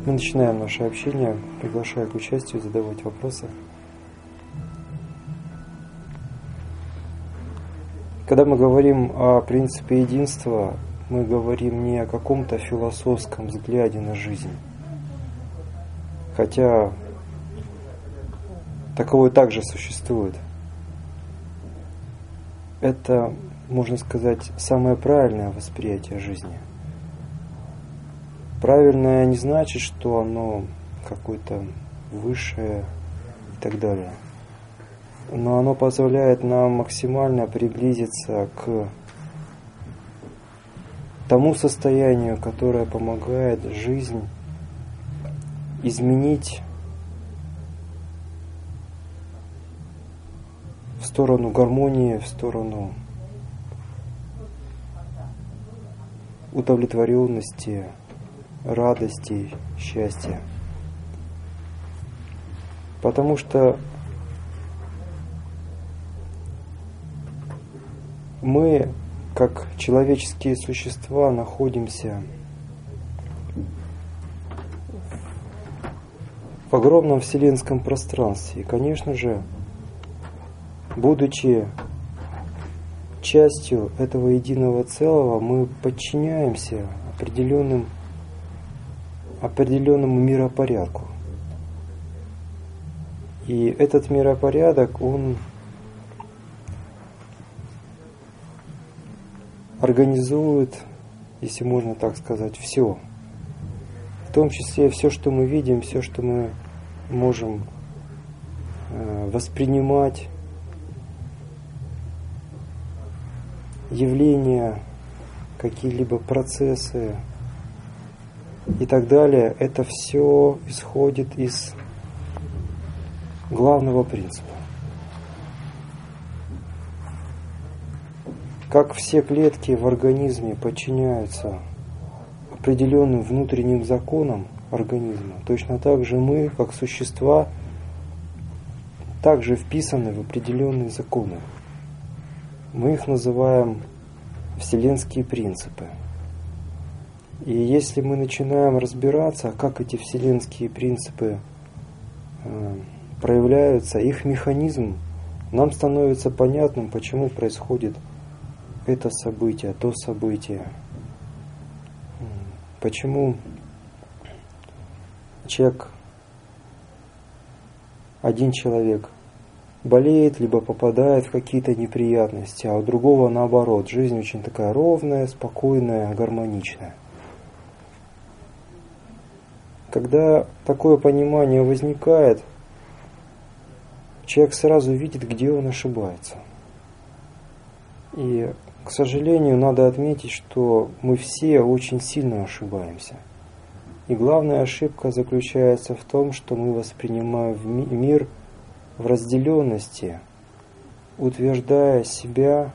Мы начинаем наше общение, приглашая к участию, задавать вопросы. Когда мы говорим о принципе единства, мы говорим не о каком-то философском взгляде на жизнь. Хотя таковое также существует. Это, можно сказать, самое правильное восприятие жизни. Правильное не значит, что оно какое-то высшее и так далее. Но оно позволяет нам максимально приблизиться к тому состоянию, которое помогает жизнь изменить в сторону гармонии, в сторону удовлетворенности, радости, счастья. Потому что мы, как человеческие существа, находимся в огромном вселенском пространстве. И, конечно же, будучи частью этого единого целого, мы подчиняемся определенному миропорядку. И этот миропорядок, он организует, если можно так сказать, все. В том числе все, что мы видим, все, что мы можем воспринимать, явления, какие-либо процессы и так далее, это все исходит из главного принципа. Как все клетки в организме подчиняются определенным внутренним законам организма, точно так же мы, как существа, также вписаны в определенные законы. Мы их называем вселенские принципы. И если мы начинаем разбираться, как эти вселенские принципы проявляются, их механизм, нам становится понятным, почему происходит это событие, то событие. Почему один человек болеет, либо попадает в какие-то неприятности, а у другого наоборот. Жизнь очень такая ровная, спокойная, гармоничная. Когда такое понимание возникает, человек сразу видит, где он ошибается. И, к сожалению, надо отметить, что мы все очень сильно ошибаемся. И главная ошибка заключается в том, что мы воспринимаем мир в разделенности, утверждая себя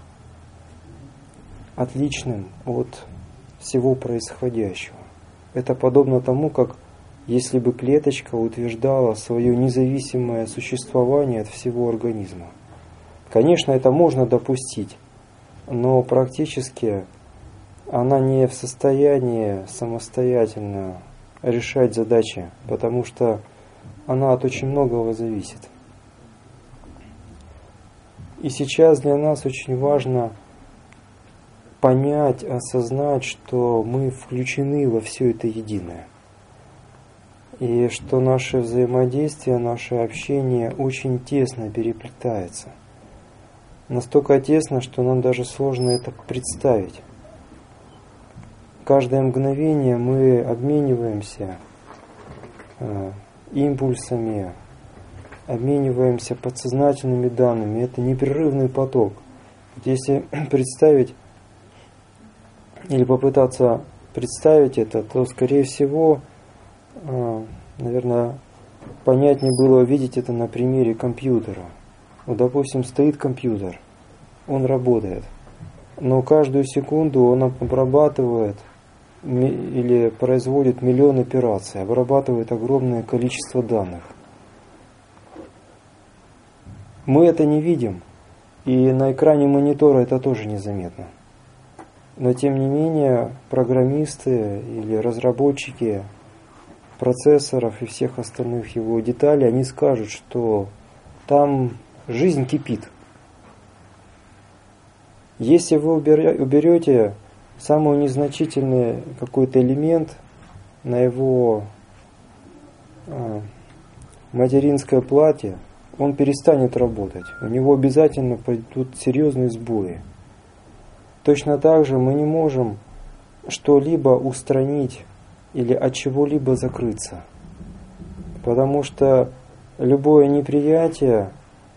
отличным от всего происходящего. Это подобно тому, как если бы клеточка утверждала свое независимое существование от всего организма. Конечно, это можно допустить, но практически она не в состоянии самостоятельно решать задачи, потому что она от очень многого зависит. И сейчас для нас очень важно понять, осознать, что мы включены во все это единое. И что наше взаимодействие, наше общение очень тесно переплетается. Настолько тесно, что нам даже сложно это представить. Каждое мгновение мы обмениваемся импульсами, обмениваемся подсознательными данными. Это непрерывный поток. Если представить или попытаться представить это, то, скорее всего, наверное, понятнее было увидеть это на примере компьютера. Вот, допустим, стоит компьютер, он работает, но каждую секунду он обрабатывает или производит миллион операций, обрабатывает огромное количество данных. Мы это не видим, и на экране монитора это тоже незаметно. Но тем не менее, программисты или разработчики процессоров и всех остальных его деталей, они скажут, что там жизнь кипит. Если вы уберете самый незначительный какой-то элемент на его материнское платье, он перестанет работать. У него обязательно пойдут серьезные сбои. Точно так же мы не можем что-либо устранить или от чего-либо закрыться. Потому что любое неприятие,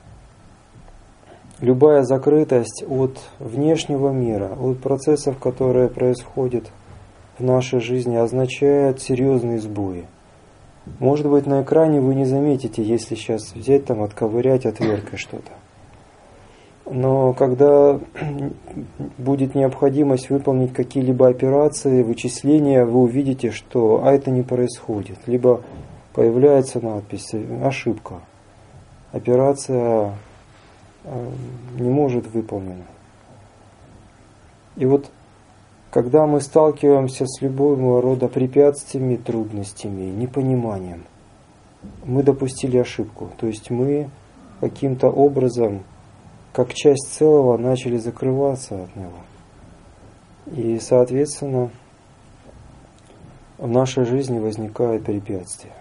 любая закрытость от внешнего мира, от процессов, которые происходят в нашей жизни, означает серьезные сбои. Может быть, на экране вы не заметите, если сейчас взять там, отковырять отверткой что-то. Но когда будет необходимость выполнить какие-либо операции, вычисления, вы увидите, что это не происходит. Либо появляется надпись «Ошибка». Операция не может выполнена. И вот когда мы сталкиваемся с любого рода препятствиями, трудностями, непониманием, мы допустили ошибку. То есть мы каким-то образом, как часть целого, начали закрываться от него. И, соответственно, в нашей жизни возникают препятствия.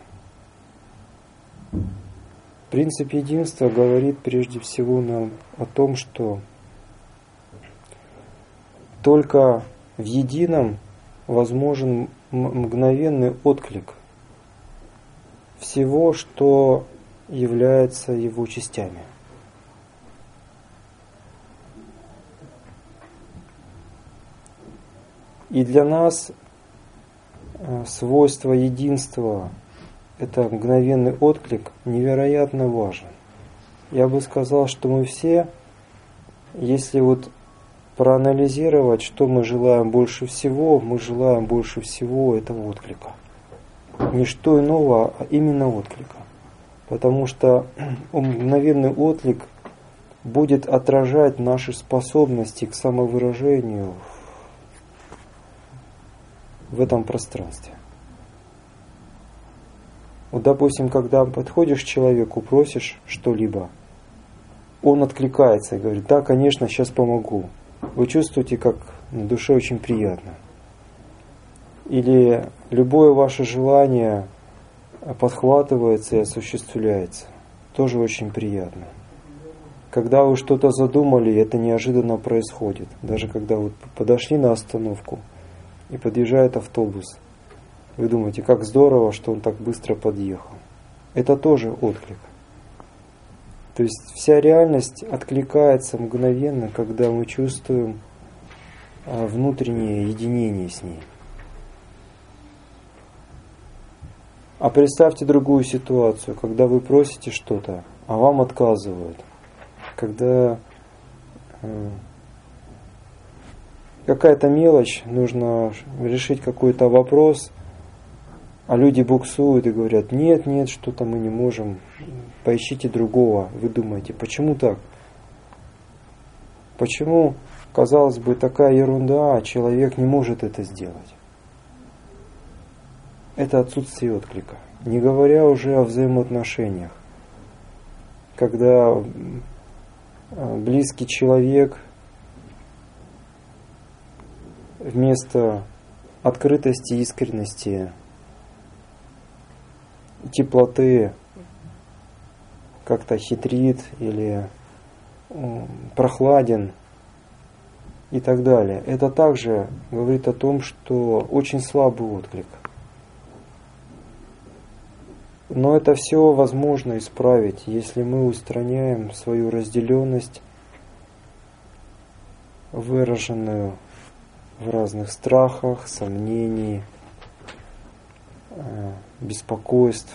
Принцип единства говорит прежде всего нам о том, что только в едином возможен мгновенный отклик всего, что является его частями. И для нас свойство единства, это мгновенный отклик, невероятно важен. Я бы сказал, что мы все, если вот проанализировать, что мы желаем больше всего, мы желаем больше всего этого отклика. Не что иного, а именно отклика. Потому что мгновенный отклик будет отражать наши способности к самовыражению в этом пространстве. Вот, допустим, когда подходишь к человеку, просишь что-либо, он откликается и говорит: да, конечно, сейчас помогу. Вы чувствуете, как на душе очень приятно. Или любое ваше желание подхватывается и осуществляется. Тоже очень приятно. Когда вы что-то задумали, это неожиданно происходит. Даже когда вы подошли на остановку и подъезжает автобус, вы думаете, как здорово, что он так быстро подъехал. Это тоже отклик. То есть вся реальность откликается мгновенно, когда мы чувствуем внутреннее единение с ней. А представьте другую ситуацию, когда вы просите что-то, а вам отказывают. Когда какая-то мелочь, нужно решить какой-то вопрос, а люди буксуют и говорят: нет, нет, что-то мы не можем, поищите другого. Вы думаете, почему так? Почему, казалось бы, такая ерунда, а человек не может это сделать? Это отсутствие отклика. Не говоря уже о взаимоотношениях. Когда близкий человек вместо открытости, искренности, теплоты как-то хитрит или прохладен и так далее. Это также говорит о том, что очень слабый отклик. Но это все возможно исправить, если мы устраняем свою разделенность, выраженную в разных страхах, сомнениях, беспокойств,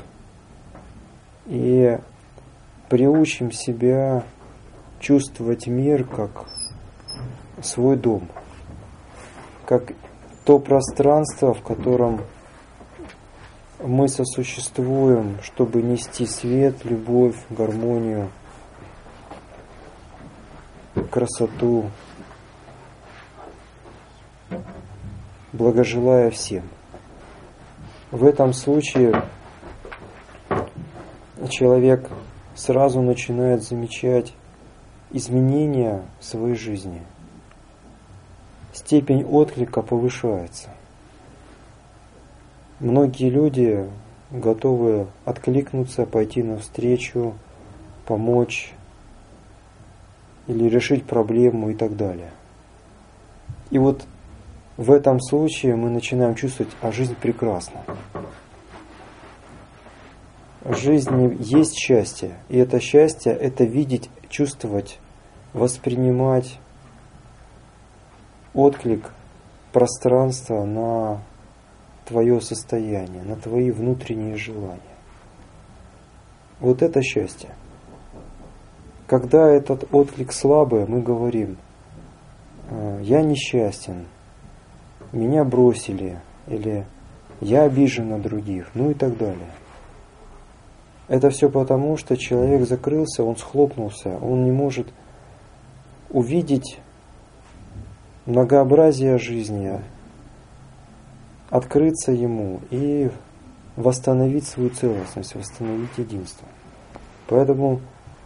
и приучим себя чувствовать мир как свой дом, как то пространство, в котором мы сосуществуем, чтобы нести свет, любовь, гармонию, красоту, благожелая всем. в этом случае человек сразу начинает замечать изменения в своей жизни. Степень отклика повышается. Многие люди готовы откликнуться, пойти навстречу, помочь или решить проблему и так далее. И вот в этом случае мы начинаем чувствовать, а жизнь прекрасна. В жизни есть счастье, и это счастье – это видеть, чувствовать, воспринимать отклик пространства на твое состояние, на твои внутренние желания. Вот это счастье. Когда этот отклик слабый, мы говорим: я несчастен, меня бросили, или я обижен на других, ну и так далее. Это все потому, что человек закрылся, он схлопнулся, он не может увидеть многообразие жизни, открыться ему и восстановить свою целостность, восстановить единство. Поэтому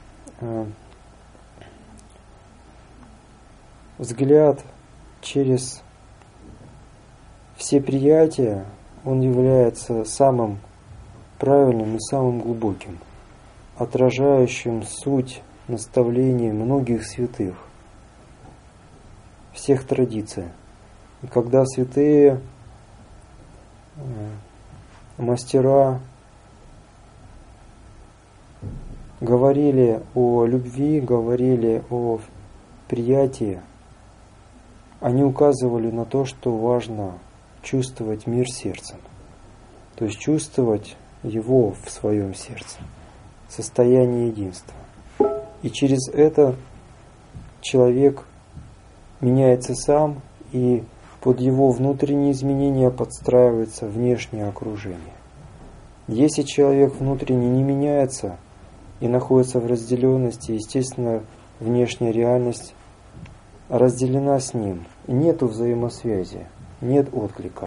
взгляд через все приятия, он является самым правильным и самым глубоким, отражающим суть наставлений многих святых, всех традиций. И когда святые мастера говорили о любви, говорили о приятии, они указывали на то, что важно чувствовать мир сердцем, то есть чувствовать его в своем сердце, состояние единства. И через это человек меняется сам, и под его внутренние изменения подстраивается внешнее окружение. Если человек внутренне не меняется и находится в разделенности, естественно, внешняя реальность разделена с ним. Нету взаимосвязи, нет отклика,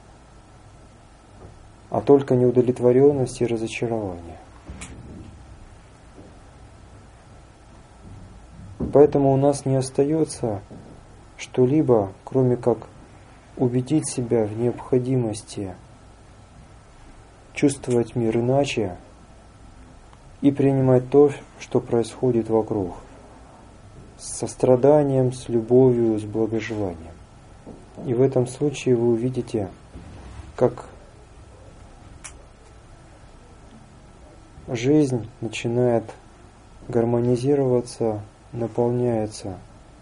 а только неудовлетворенность и разочарование. Поэтому у нас не остается что-либо, кроме как убедить себя в необходимости чувствовать мир иначе и принимать то, что происходит вокруг, с состраданием, с любовью, с благожеланием. И в этом случае вы увидите, как жизнь начинает гармонизироваться, наполняется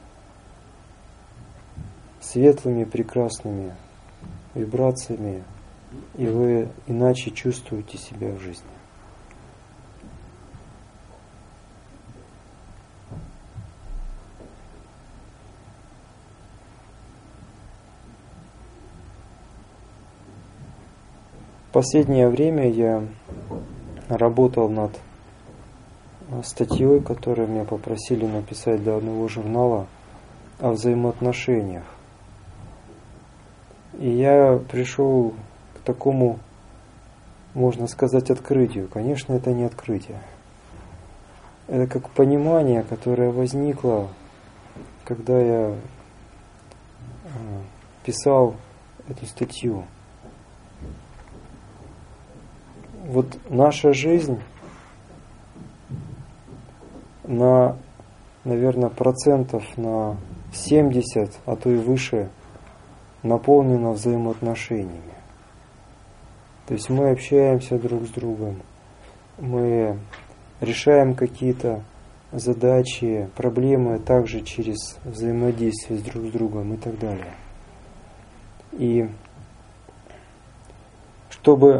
светлыми, прекрасными вибрациями, и вы иначе чувствуете себя в жизни. В последнее время я работал над статьей, которую меня попросили написать для одного журнала о взаимоотношениях. И я пришел к такому, можно сказать, открытию. Конечно, это не открытие. Это как понимание, которое возникло, когда я писал эту статью. Вот наша жизнь на, наверное, процентов на 70, а то и выше, наполнена взаимоотношениями. То есть мы общаемся друг с другом, мы решаем какие-то задачи, проблемы также через взаимодействие друг с другом и так далее. И чтобы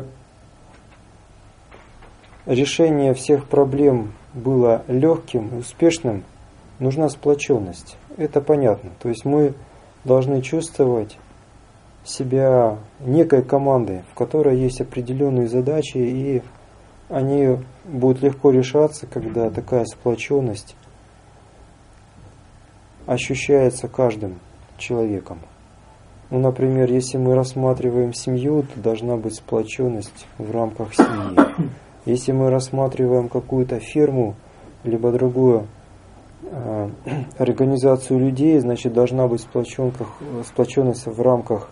решение всех проблем было легким и успешным, нужна сплоченность. Это понятно. То есть мы должны чувствовать себя некой командой, в которой есть определенные задачи, и они будут легко решаться, когда такая сплоченность ощущается каждым человеком. Ну, например, если мы рассматриваем семью, то должна быть сплоченность в рамках семьи. Если мы рассматриваем какую-то фирму, либо другую организацию людей, значит, должна быть сплоченность в рамках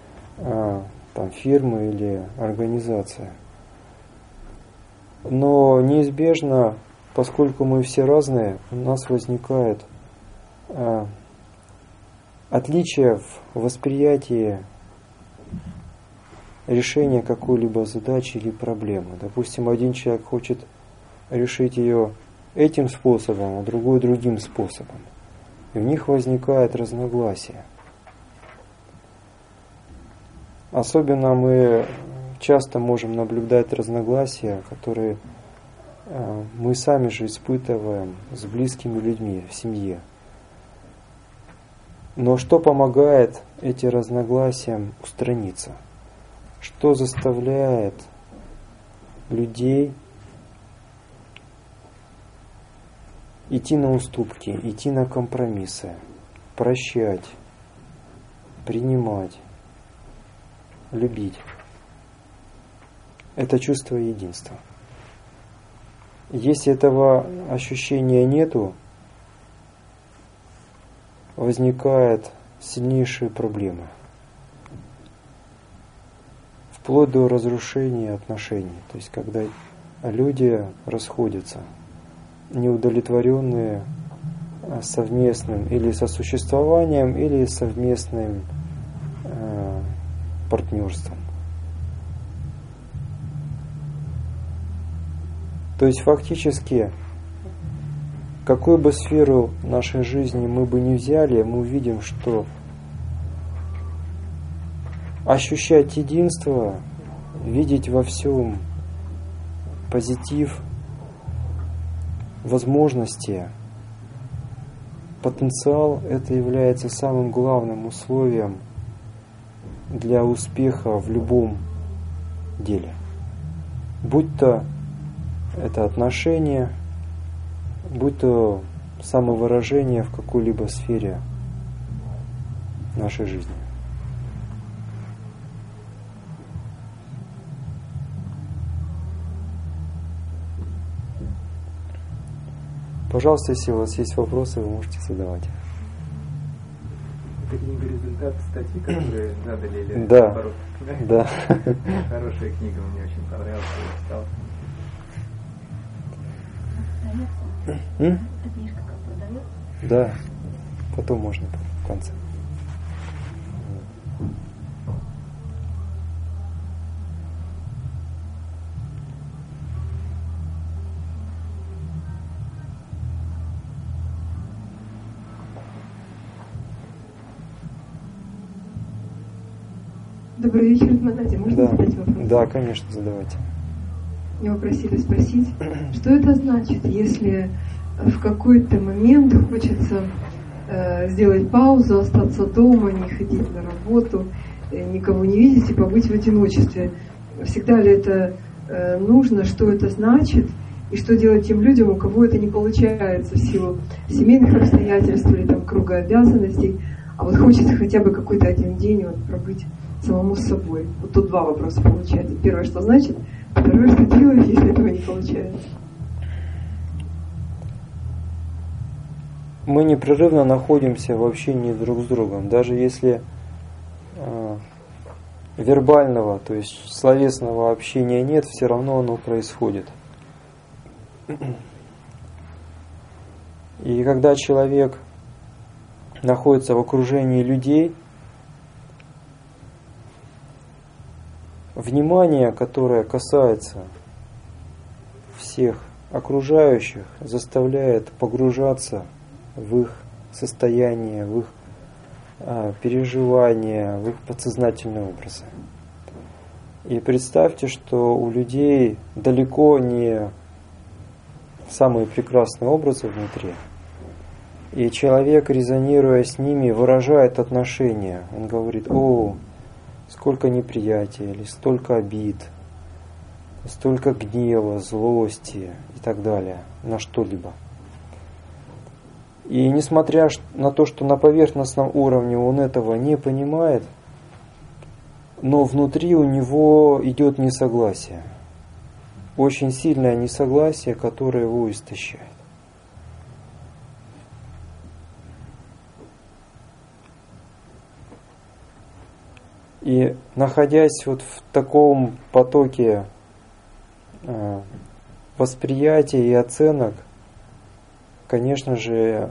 фирмы или организации. Но неизбежно, поскольку мы все разные, у нас возникает отличие в восприятии решения какой-либо задачи или проблемы. Допустим, один человек хочет решить ее этим способом, а другой другим способом. И у них возникает разногласие. Особенно мы часто можем наблюдать разногласия, которые мы сами же испытываем с близкими людьми в семье. Но что помогает эти разногласиям устраниться? Что заставляет людей идти на уступки, идти на компромиссы, прощать, принимать, любить? Это чувство единства. Если этого ощущения нету, возникают сильнейшие проблемы, вплоть до разрушения отношений. То есть, когда люди расходятся, неудовлетворенные совместным или сосуществованием, или совместным партнерством. То есть, фактически, какую бы сферу нашей жизни мы бы ни взяли, мы увидим, что ощущать единство, видеть во всем позитив, возможности, потенциал, это является самым главным условием для успеха в любом деле. Будь то это отношения, будь то самовыражение в какой-либо сфере нашей жизни. Пожалуйста, если у вас есть вопросы, вы можете задавать. Это книга «Результат» статьи, которые задали, или да. наоборот? Да. Хорошая книга, мне очень понравилась, я читал. Эта книжка как продается? Да, потом можно в конце. Добрый вечер, Дмитрий. Можно задать вопрос? Да, конечно, задавайте. Меня попросили спросить, что это значит, если в какой-то момент хочется сделать паузу, остаться дома, не ходить на работу, никого не видеть и побыть в одиночестве. Всегда ли это нужно, что это значит, и что делать тем людям, у кого это не получается в силу семейных обстоятельств или там, круга обязанностей, а вот хочется хотя бы какой-то один день вот, пробыть самому с собой. Вот тут два вопроса получается. Первое, что значит, второе, что делать, если этого не получается. Мы непрерывно находимся в общении друг с другом. Даже если вербального, то есть словесного общения нет, все равно оно происходит. И когда человек находится в окружении людей, внимание, которое касается всех окружающих, заставляет погружаться в их состояние, в их переживания, в их подсознательные образы. И представьте, что у людей далеко не самые прекрасные образы внутри. И человек, резонируя с ними, выражает отношения. Он говорит: о, сколько неприятия, или столько обид, столько гнева, злости и так далее на что-либо. И несмотря на то, что на поверхностном уровне он этого не понимает, но внутри у него идет несогласие. Очень сильное несогласие, которое его истощает. И находясь вот в таком потоке восприятия и оценок, конечно же,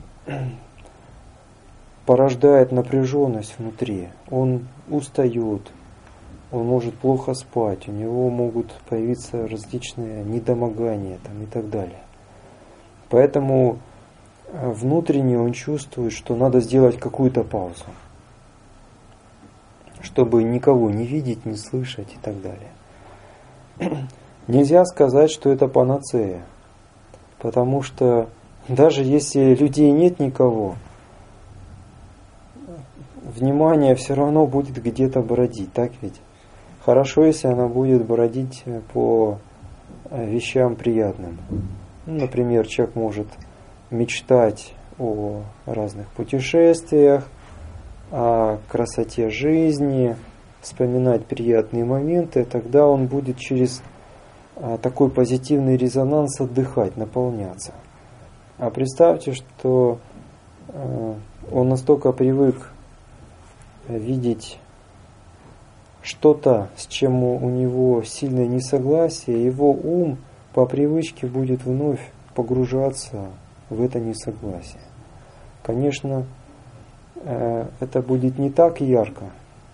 порождает напряженность внутри. Он устает, он может плохо спать, у него могут появиться различные недомогания там, и так далее. Поэтому внутренне он чувствует, что надо сделать какую-то паузу, чтобы никого не видеть, не слышать и так далее. Нельзя сказать, что это панацея, потому что даже если людей нет никого, внимание все равно будет где-то бродить, так ведь? Хорошо, если она будет бродить по вещам приятным. Например, человек может мечтать о разных путешествиях, о красоте жизни, вспоминать приятные моменты, тогда он будет через такой позитивный резонанс отдыхать, наполняться. А представьте, что он настолько привык видеть что-то, с чем у него сильное несогласие, его ум по привычке будет вновь погружаться в это несогласие. Конечно, это будет не так ярко,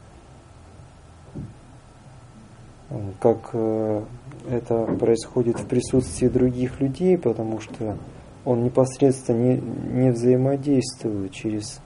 как это происходит в присутствии других людей, потому что он непосредственно не взаимодействует через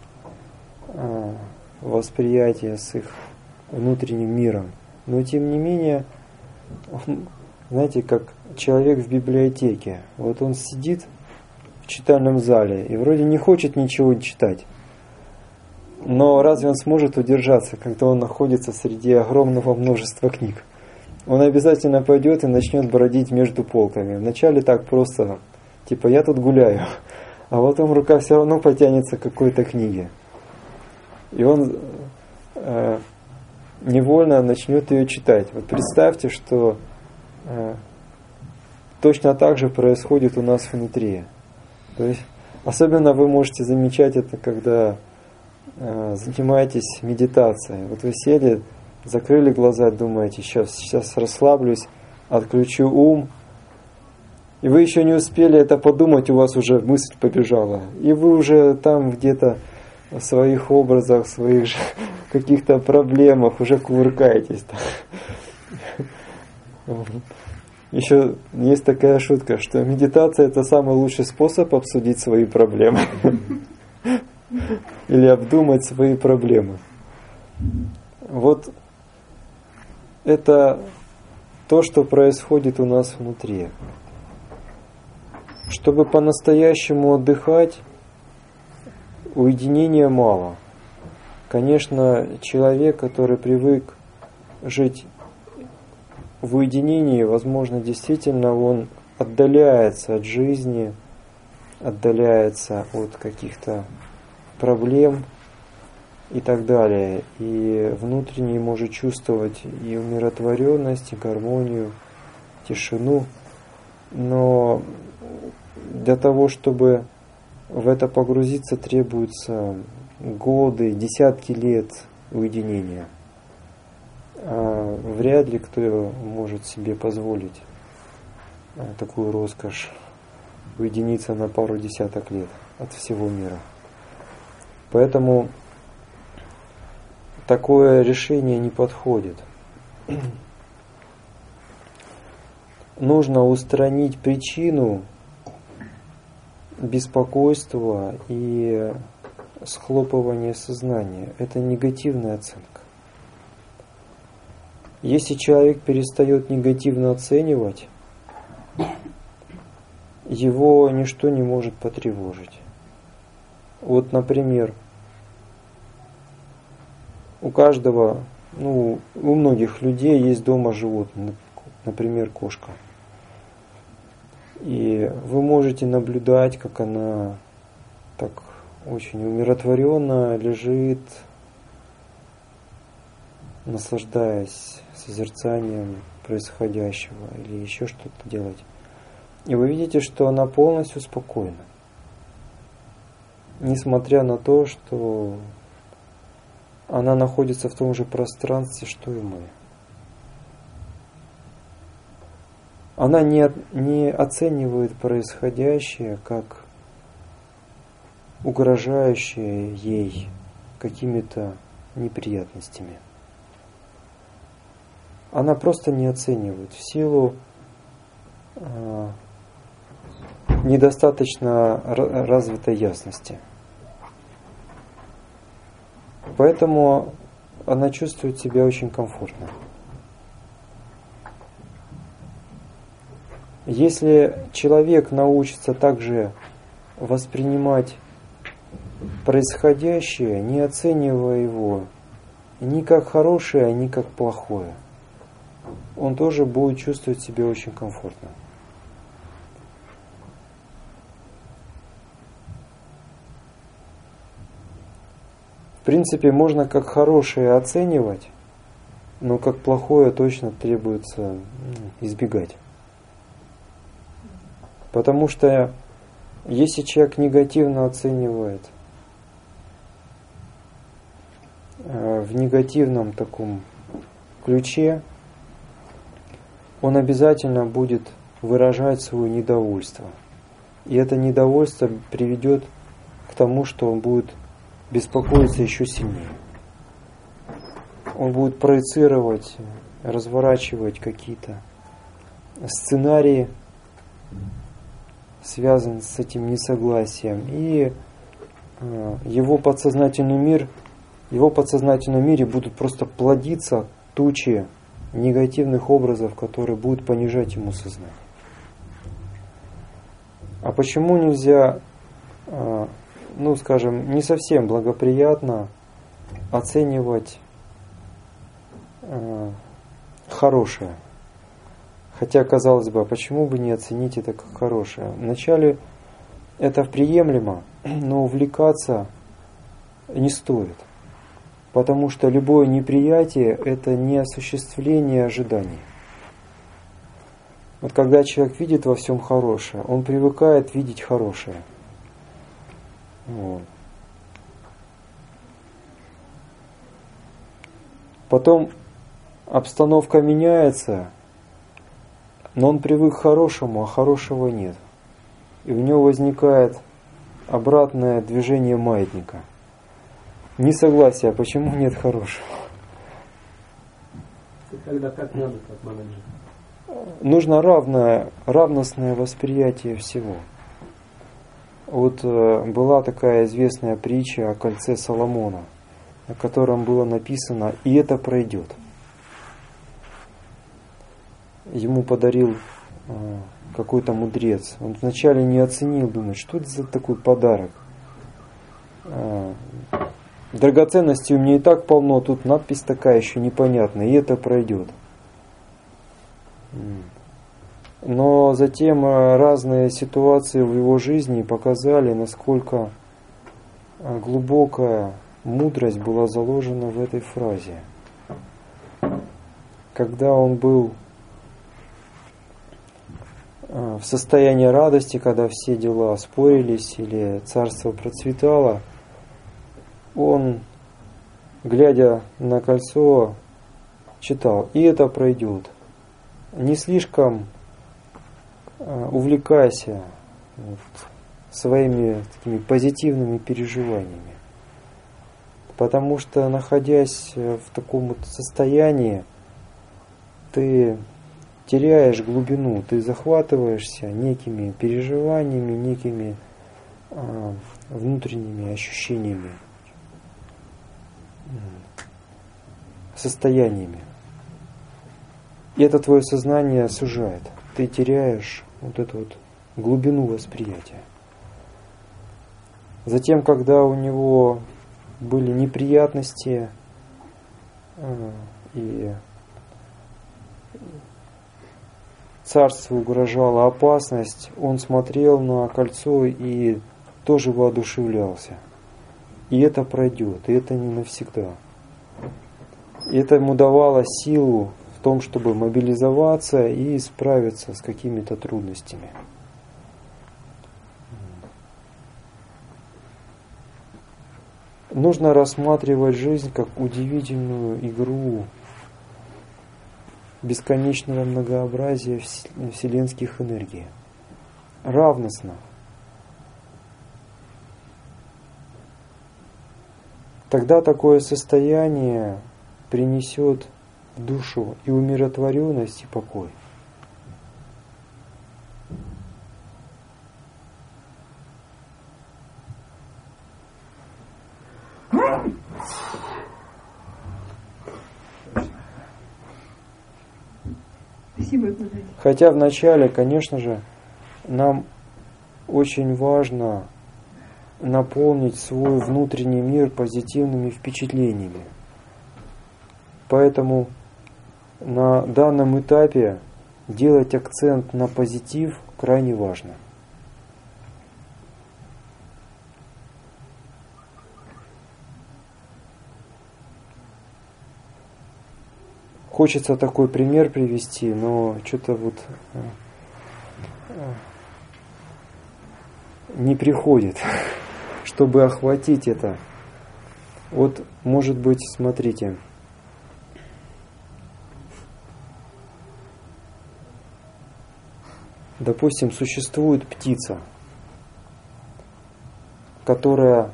восприятие с их внутренним миром. Но тем не менее, знаете, как человек в библиотеке. Вот он сидит в читальном зале и вроде не хочет ничего читать. Но разве он сможет удержаться, когда он находится среди огромного множества книг? Он обязательно пойдет и начнет бродить между полками. Вначале так просто, типа я тут гуляю, а потом рука все равно потянется к какой-то книге. И он невольно начнет ее читать. Вот представьте, что точно так же происходит у нас внутри. То есть, особенно вы можете замечать это, когда занимаетесь медитацией. Вот вы сели, закрыли глаза, думаете, сейчас расслаблюсь, отключу ум. И вы еще не успели это подумать, у вас уже мысль побежала. И вы уже там где-то в своих образах, в своих же каких-то проблемах уже кувыркаетесь. Еще есть такая шутка, что медитация — это самый лучший способ обсудить свои проблемы. Или обдумать свои проблемы. Вот это то, что происходит у нас внутри. Чтобы по-настоящему отдыхать, уединения мало. Конечно, человек, который привык жить в уединении, возможно, действительно он отдаляется от жизни, отдаляется от каких-то проблем и так далее. И внутренне может чувствовать и умиротворенность, и гармонию, тишину. Но для того, чтобы в это погрузиться, требуются годы, десятки лет уединения. А вряд ли кто может себе позволить такую роскошь уединиться на пару десяток лет от всего мира. Поэтому такое решение не подходит. Нужно устранить причину беспокойства и схлопывания сознания. Это негативная оценка. Если человек перестает негативно оценивать, его ничто не может потревожить. Вот, например, у каждого, у многих людей есть дома животное, например, кошка. И вы можете наблюдать, как она так очень умиротворенно лежит наслаждаясь созерцанием происходящего или еще что-то делать. И вы видите, что она полностью спокойна. Несмотря на то, что она находится в том же пространстве, что и мы. Она не оценивает происходящее как угрожающее ей какими-то неприятностями. Она просто не оценивает в силу недостаточно развитой ясности. Поэтому она чувствует себя очень комфортно. Если человек научится также воспринимать происходящее, не оценивая его ни как хорошее, ни как плохое, он тоже будет чувствовать себя очень комфортно. В принципе, можно как хорошее оценивать, но как плохое точно требуется избегать. Потому что если человек негативно оценивает, в негативном таком ключе, он обязательно будет выражать свое недовольство. И это недовольство приведет к тому, что он будет беспокоиться еще сильнее. Он будет проецировать, разворачивать какие-то сценарии, связанные с этим несогласием. И его подсознательный мир, в его подсознательном мире будут просто плодиться тучи негативных образов, которые будут понижать ему сознание. А почему нельзя, скажем, не совсем благоприятно оценивать хорошее? Хотя, казалось бы, почему бы не оценить это как хорошее? Вначале это приемлемо, но увлекаться не стоит. Потому что любое неприятие – это не осуществление ожиданий. Вот когда человек видит во всем хорошее, он привыкает видеть хорошее. Вот. Потом обстановка меняется, но он привык к хорошему, а хорошего нет. И у него возникает обратное движение маятника. Несогласие, а почему нет хорошего? Когда как надо, как менеджер. Нужно равностное восприятие всего. Вот была такая известная притча о кольце Соломона, о котором было написано «И это пройдет». Ему подарил какой-то мудрец. Он вначале не оценил, думает, что это за такой подарок. Драгоценностей у меня и так полно, тут надпись такая еще непонятная, и это пройдет. Но затем разные ситуации в его жизни показали, насколько глубокая мудрость была заложена в этой фразе. Когда он был в состоянии радости, когда все дела спорились или царство процветало, он, глядя на кольцо, читал: «И это пройдет». Не слишком увлекайся своими такими позитивными переживаниями. Потому что, находясь в таком вот состоянии, ты теряешь глубину, ты захватываешься некими переживаниями, некими внутренними ощущениями, состояниями. И это твое сознание сужает. Ты теряешь вот эту вот глубину восприятия. Затем, когда у него были неприятности и царству угрожала опасность, он смотрел на кольцо и тоже воодушевлялся. И это пройдет, и это не навсегда. И это ему давало силу в том, чтобы мобилизоваться и справиться с какими-то трудностями. Нужно рассматривать жизнь как удивительную игру бесконечного многообразия вселенских энергий. Равностно. Тогда такое состояние принесет в душу и умиротворенность, и покой. Спасибо, Геннадий. Хотя вначале, конечно же, нам очень важно наполнить свой внутренний мир позитивными впечатлениями. Поэтому на данном этапе делать акцент на позитив крайне важно. Хочется такой пример привести, но что-то вот не приходит, чтобы охватить это. Вот, может быть, смотрите. Допустим, существует птица, которая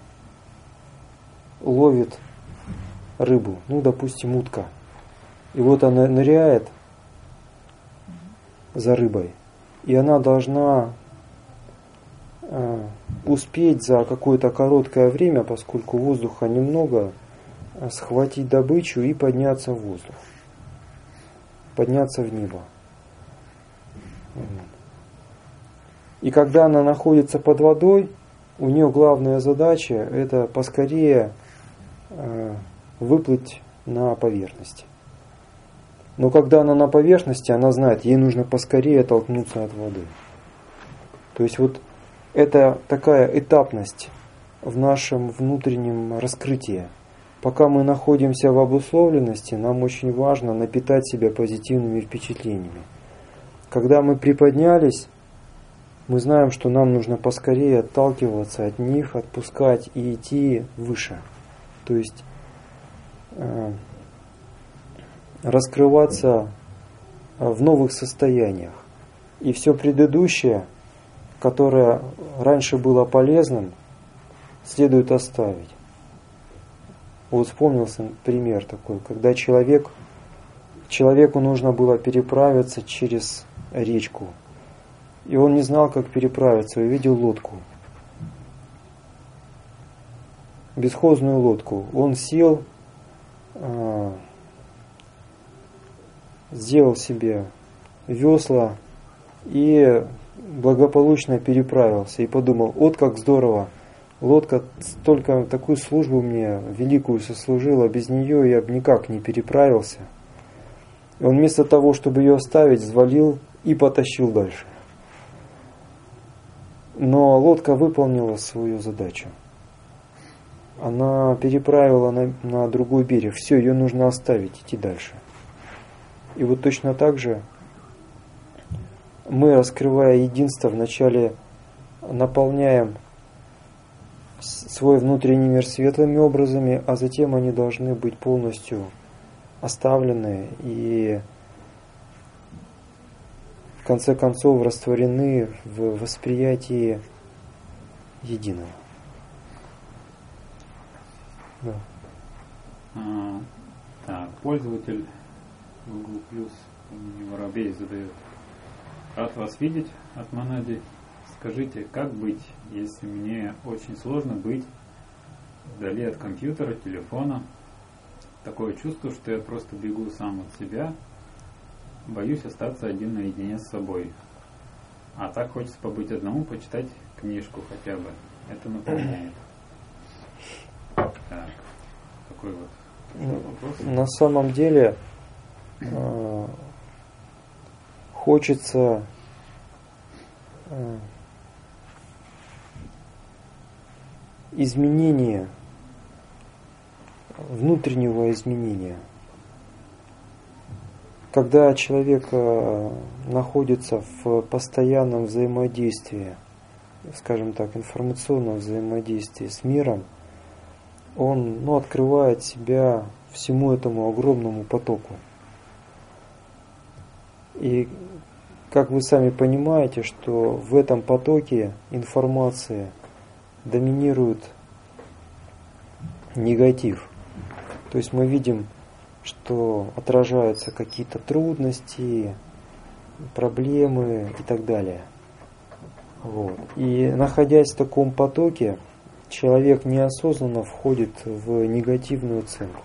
ловит рыбу, ну, допустим, утка. И вот она ныряет за рыбой, и она должна успеть за какое-то короткое время, поскольку воздуха немного, схватить добычу и подняться в воздух, подняться в небо. И когда она находится под водой, у нее главная задача — это поскорее выплыть на поверхность. Но когда она на поверхности, она знает, ей нужно поскорее оттолкнуться от воды. То есть вот это такая этапность в нашем внутреннем раскрытии. Пока мы находимся в обусловленности, нам очень важно напитать себя позитивными впечатлениями. Когда мы приподнялись, мы знаем, что нам нужно поскорее отталкиваться от них, отпускать и идти выше. То есть раскрываться в новых состояниях. И все предыдущее, которое раньше было полезным, следует оставить. Вот вспомнился пример такой, когда человеку нужно было переправиться через речку. И он не знал, как переправиться, увидел лодку. Бесхозную лодку. Он сел, сделал себе весла и благополучно переправился. И подумал, вот как здорово, лодка столько, такую службу мне великую сослужила, без нее я бы никак не переправился. И он вместо того, чтобы ее оставить, взвалил и потащил дальше. Но лодка выполнила свою задачу. Она переправила на другой берег. Все, ее нужно оставить, идти дальше. И вот точно так же мы, раскрывая единство, вначале наполняем свой внутренний мир светлыми образами, а затем они должны быть полностью оставлены и в конце концов растворены в восприятии единого. Да. Так, пользователь Google Plus Воробей задает. Рад вас видеть от Манади. Скажите, как быть, если мне очень сложно быть вдали от компьютера, телефона? Такое чувство, что я просто бегу сам от себя, боюсь остаться один наедине с собой. А так хочется побыть одному, почитать книжку хотя бы. Это наполняет. Так, такой вот вопрос. На самом деле хочется изменения внутреннего изменения. Когда человек находится в постоянном взаимодействии, скажем так, информационном взаимодействии с миром, он открывает себя всему этому огромному потоку. И как вы сами понимаете, что в этом потоке информации доминирует негатив. То есть мы видим, что отражаются какие-то трудности, проблемы и так далее. Вот. И находясь в таком потоке, человек неосознанно входит в негативную оценку.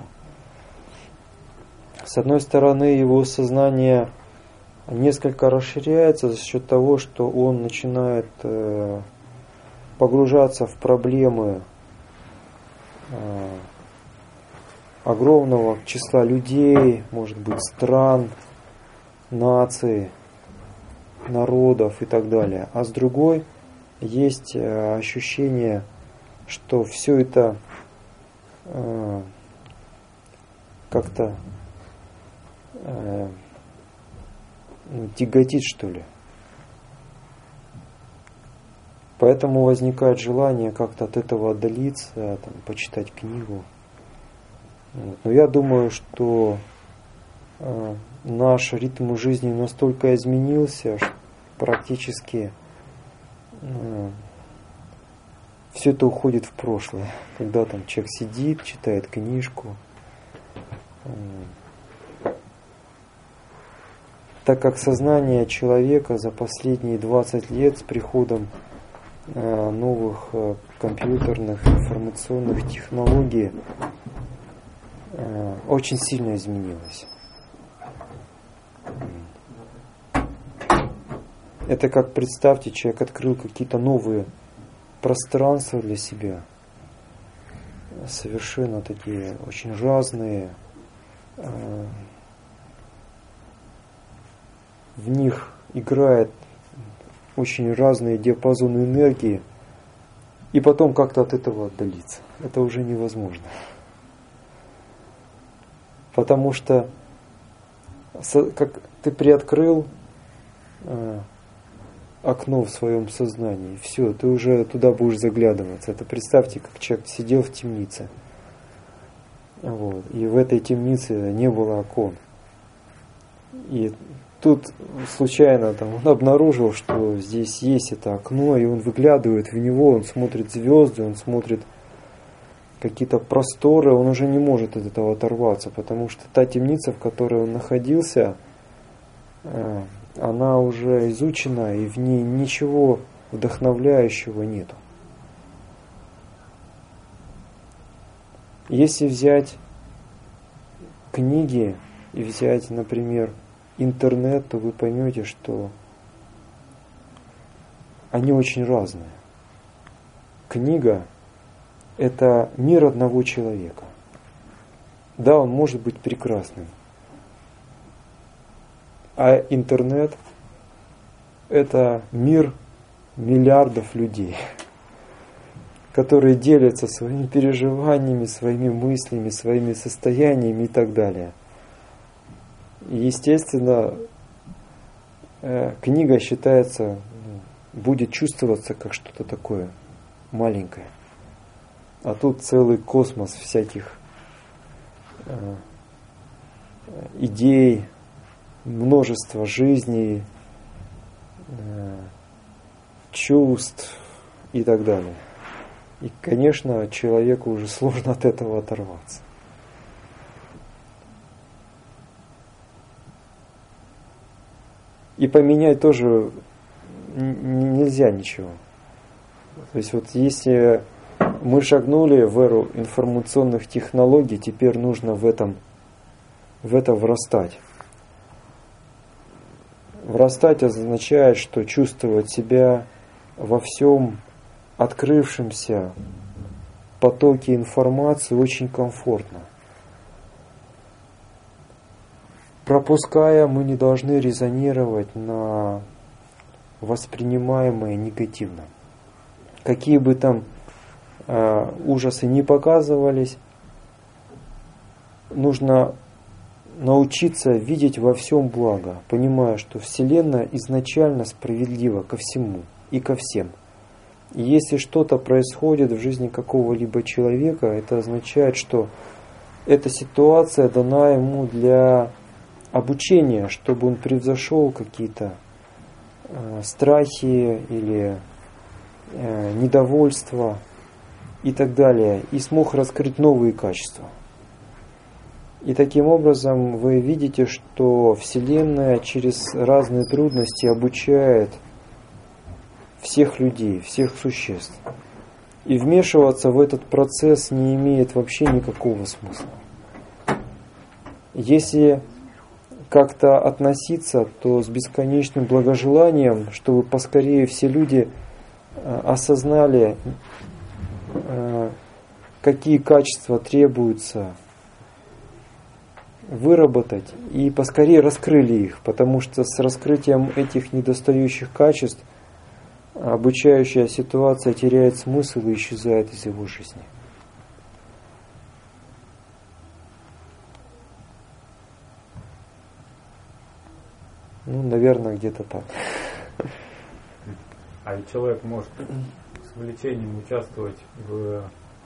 С одной стороны, его сознание несколько расширяется за счет того, что он начинает погружаться в проблемы огромного числа людей, может быть, стран, наций, народов и так далее. А с другой есть ощущение, что все это как-то тяготит, что ли. Поэтому возникает желание как-то от этого отдалиться, почитать книгу. Но я думаю, что наш ритм жизни настолько изменился, что практически все это уходит в прошлое. Когда человек сидит, читает книжку. Так как сознание человека за последние 20 лет с приходом новых компьютерных информационных технологий очень сильно изменилось. Это как, представьте, человек открыл какие-то новые пространства для себя, совершенно такие очень разные. В них играет очень разные диапазоны энергии, и потом как-то от этого отдалиться. Это уже невозможно. Потому что как ты приоткрыл окно в своем сознании, и все, ты уже туда будешь заглядываться. Это представьте, как человек сидел в темнице. Вот, и в этой темнице не было окон. И тут случайно он обнаружил, что здесь есть это окно, и он выглядывает в него, он смотрит звезды, он смотрит какие-то просторы, он уже не может от этого оторваться, потому что та темница, в которой он находился, она уже изучена, и в ней ничего вдохновляющего нету. Если взять книги и взять, например, интернет, то вы поймете, что они очень разные. Книга – это мир одного человека. Да, он может быть прекрасным. А интернет – это мир миллиардов людей, которые делятся своими переживаниями, своими мыслями, своими состояниями и так далее. И, естественно, книга считается, будет чувствоваться как что-то такое маленькое. А тут целый космос всяких идей, множество жизней, чувств и так далее. И, конечно, человеку уже сложно от этого оторваться. И поменять тоже нельзя ничего. То есть вот если мы шагнули в эру информационных технологий, теперь нужно в это врастать. Врастать означает, что чувствовать себя во всем открывшемся потоке информации очень комфортно. Пропуская, мы не должны резонировать на воспринимаемое негативно. Какие бы там ужасы ни показывались, нужно научиться видеть во всем благо, понимая, что Вселенная изначально справедлива ко всему и ко всем. И если что-то происходит в жизни какого-либо человека, это означает, что эта ситуация дана ему для обучения, чтобы он превзошел какие-то страхи или недовольство и так далее, и смог раскрыть новые качества. И таким образом вы видите, что Вселенная через разные трудности обучает всех людей, всех существ. И вмешиваться в этот процесс не имеет вообще никакого смысла. Если как-то относиться, то с бесконечным благожеланием, чтобы поскорее все люди осознали, какие качества требуется выработать, и поскорее раскрыли их, потому что с раскрытием этих недостающих качеств обучающая ситуация теряет смысл и исчезает из его жизни. Ну, наверное, где-то так. А ведь человек может с увлечением участвовать в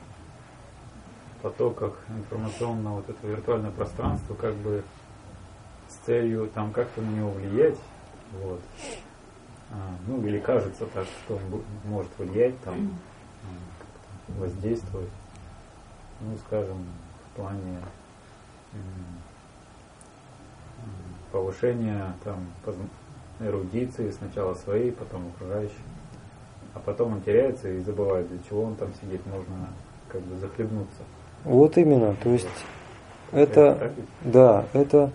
потоках информационного вот этого виртуального пространства, как бы с целью там как-то на него влиять, вот. Ну или кажется так, что он может влиять, там, воздействовать, ну скажем, в плане повышения там эрудиции, сначала своей, потом окружающей, а потом он теряется и забывает, для чего он там сидит, можно как бы захлебнуться. Вот именно, то есть это да, это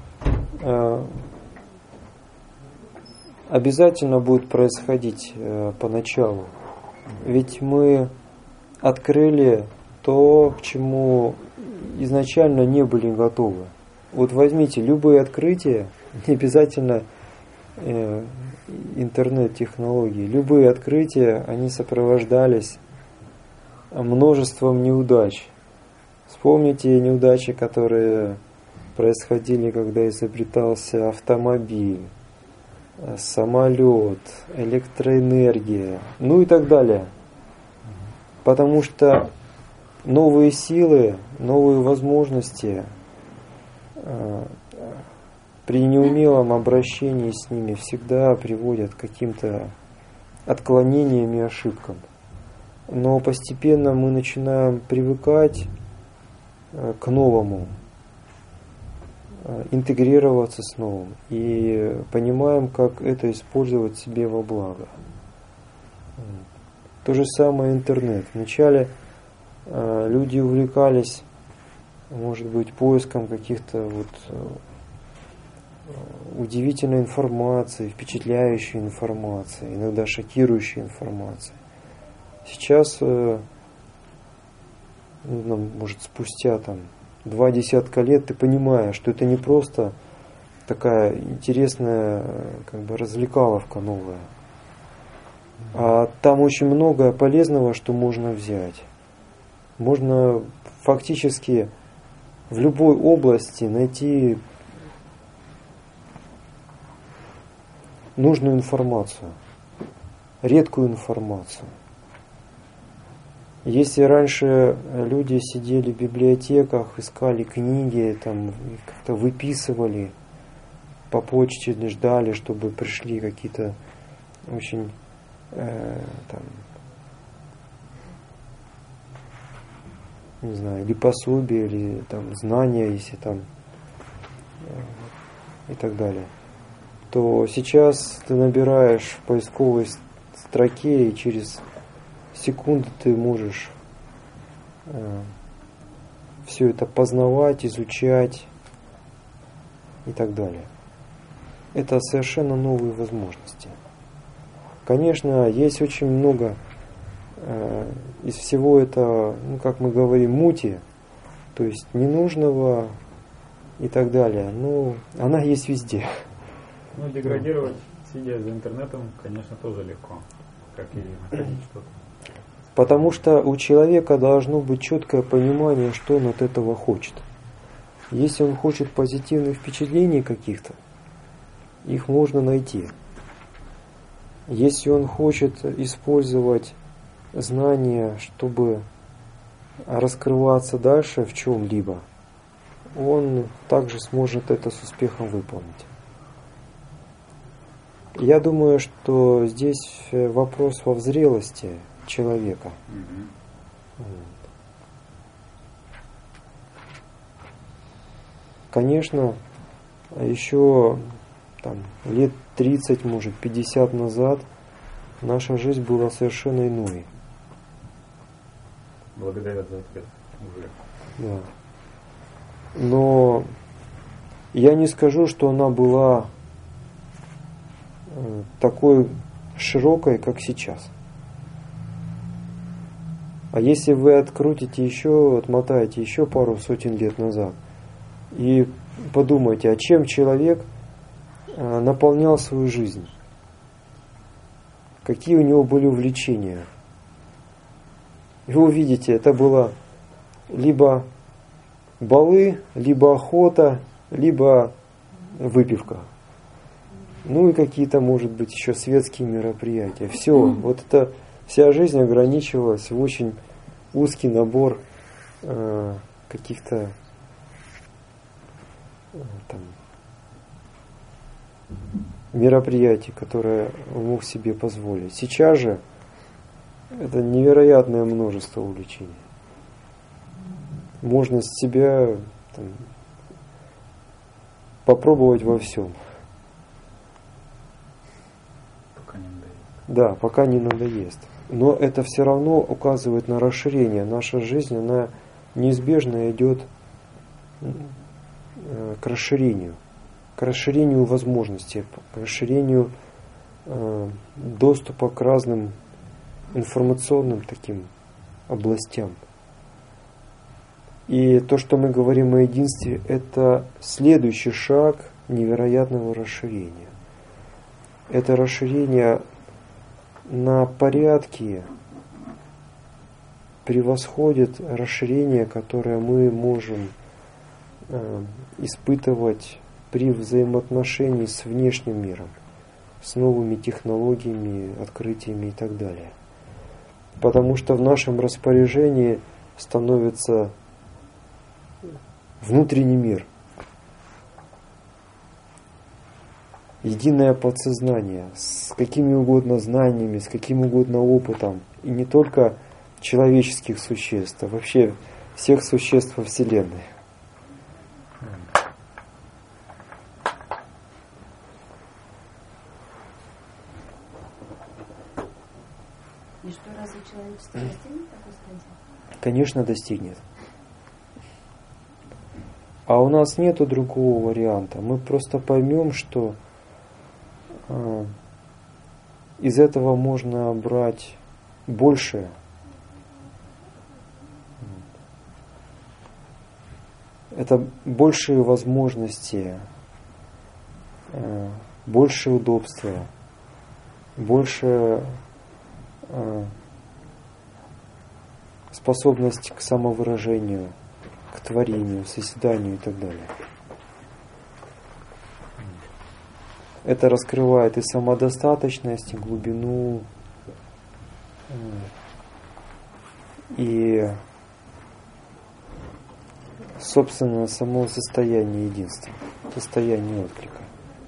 обязательно будет происходить поначалу. Ведь мы открыли то, к чему изначально не были готовы. Вот возьмите любые открытия, не обязательно интернет-технологии, любые открытия, они сопровождались множеством неудач. Вспомните неудачи, которые происходили, когда изобретался автомобиль, самолет, электроэнергия, ну и так далее. Потому что новые силы, новые возможности при неумелом обращении с ними всегда приводят к каким-то отклонениям и ошибкам. Но постепенно мы начинаем привыкать к новому, интегрироваться с новым и понимаем, как это использовать себе во благо. То же самое интернет. Вначале люди увлекались, может быть, поиском каких-то вот удивительной информации, впечатляющей информации, иногда шокирующей информации. Сейчас, может, спустя 20 лет ты понимаешь, что это не просто такая интересная как бы развлекаловка новая, а там очень многое полезного, что можно взять. Можно фактически в любой области найти нужную информацию, редкую информацию. Если раньше люди сидели в библиотеках, искали книги, там как-то выписывали, по почте ждали, чтобы пришли какие-то очень не знаю, или пособия, или там знания, если там и так далее, то сейчас ты набираешь в поисковой строке, и через секунду ты можешь все это познавать, изучать и так далее. Это совершенно новые возможности. Конечно, есть очень много из всего это, как мы говорим, мути, то есть ненужного и так далее. Но она есть везде. Ну, деградировать, сидя за интернетом, конечно, тоже легко, как и находить что-то. Потому что у человека должно быть четкое понимание, что он от этого хочет. Если он хочет позитивных впечатлений каких-то, их можно найти. Если он хочет использовать знания, чтобы раскрываться дальше в чем-либо, он также сможет это с успехом выполнить. Я думаю, что здесь вопрос во зрелости человека. Конечно, еще лет 30, может 50 назад наша жизнь была совершенно иной. Благодаря за ответ уже. Да. Но я не скажу, что она была такой широкой, как сейчас. А если вы отмотаете еще пару сотен лет назад и подумайте, а чем человек наполнял свою жизнь? Какие у него были увлечения? И вы увидите, это было либо балы, либо охота, либо выпивка. Ну и какие-то, может быть, еще светские мероприятия. Все, вот эта вся жизнь ограничивалась в очень узкий набор каких-то мероприятий, которые он мог себе позволить. Сейчас же это невероятное множество увлечений. Можно себя попробовать во всем. Пока не надоест. Да, пока не надоест. Но это все равно указывает на расширение. Наша жизнь, она неизбежно идет к расширению возможностей, к расширению доступа к разным информационным таким областям. И то, что мы говорим о единстве, это следующий шаг невероятного расширения. Это расширение на порядке превосходит расширение, которое мы можем испытывать при взаимоотношении с внешним миром, с новыми технологиями, открытиями и так далее. Потому что в нашем распоряжении становится внутренний мир, единое подсознание с какими угодно знаниями, с каким угодно опытом, и не только человеческих существ, а вообще всех существ во Вселенной. И что, разве человечество достигнет такой стадии? Конечно, достигнет. А у нас нету другого варианта. Мы просто поймем, что из этого можно брать большее. Это большие возможности, большее удобство, большая способность к самовыражению, к творению, созиданию и так далее. Это раскрывает и самодостаточность, и глубину, и собственно само состояние единства, состояние отклика.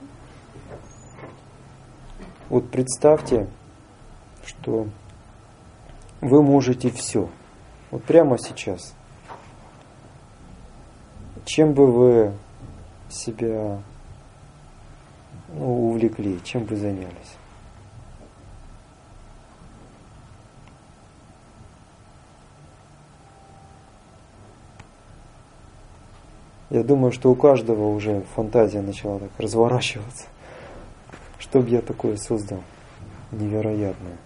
Вот представьте, что вы можете все. Вот прямо сейчас. Чем бы вы себя увлекли, чем бы занялись? Я думаю, что у каждого уже фантазия начала так разворачиваться. Что бы я такое создал? Невероятное.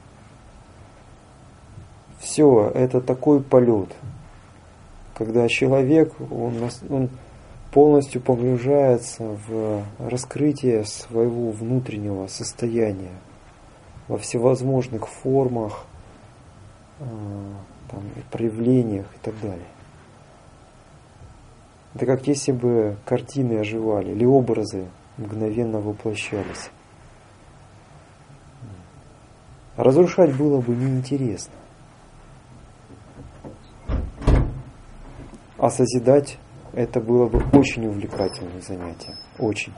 Все, это такой полет, когда человек, он полностью погружается в раскрытие своего внутреннего состояния во всевозможных формах, проявлениях и так далее. Это как если бы картины оживали, или образы мгновенно воплощались. Разрушать было бы неинтересно. А созидать это было бы очень увлекательное занятие. Очень.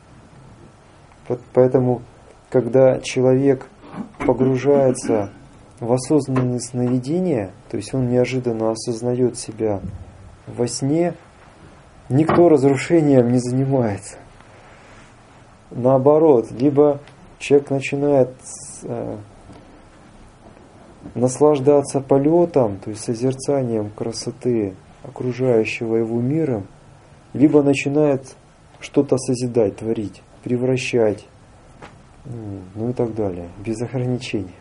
Поэтому, когда человек погружается в осознанное сновидение, то есть он неожиданно осознает себя во сне, никто разрушением не занимается. Наоборот, либо человек начинает наслаждаться полетом, то есть созерцанием красоты окружающего его мира, либо начинает что-то созидать, творить, превращать, ну и так далее, без ограничений.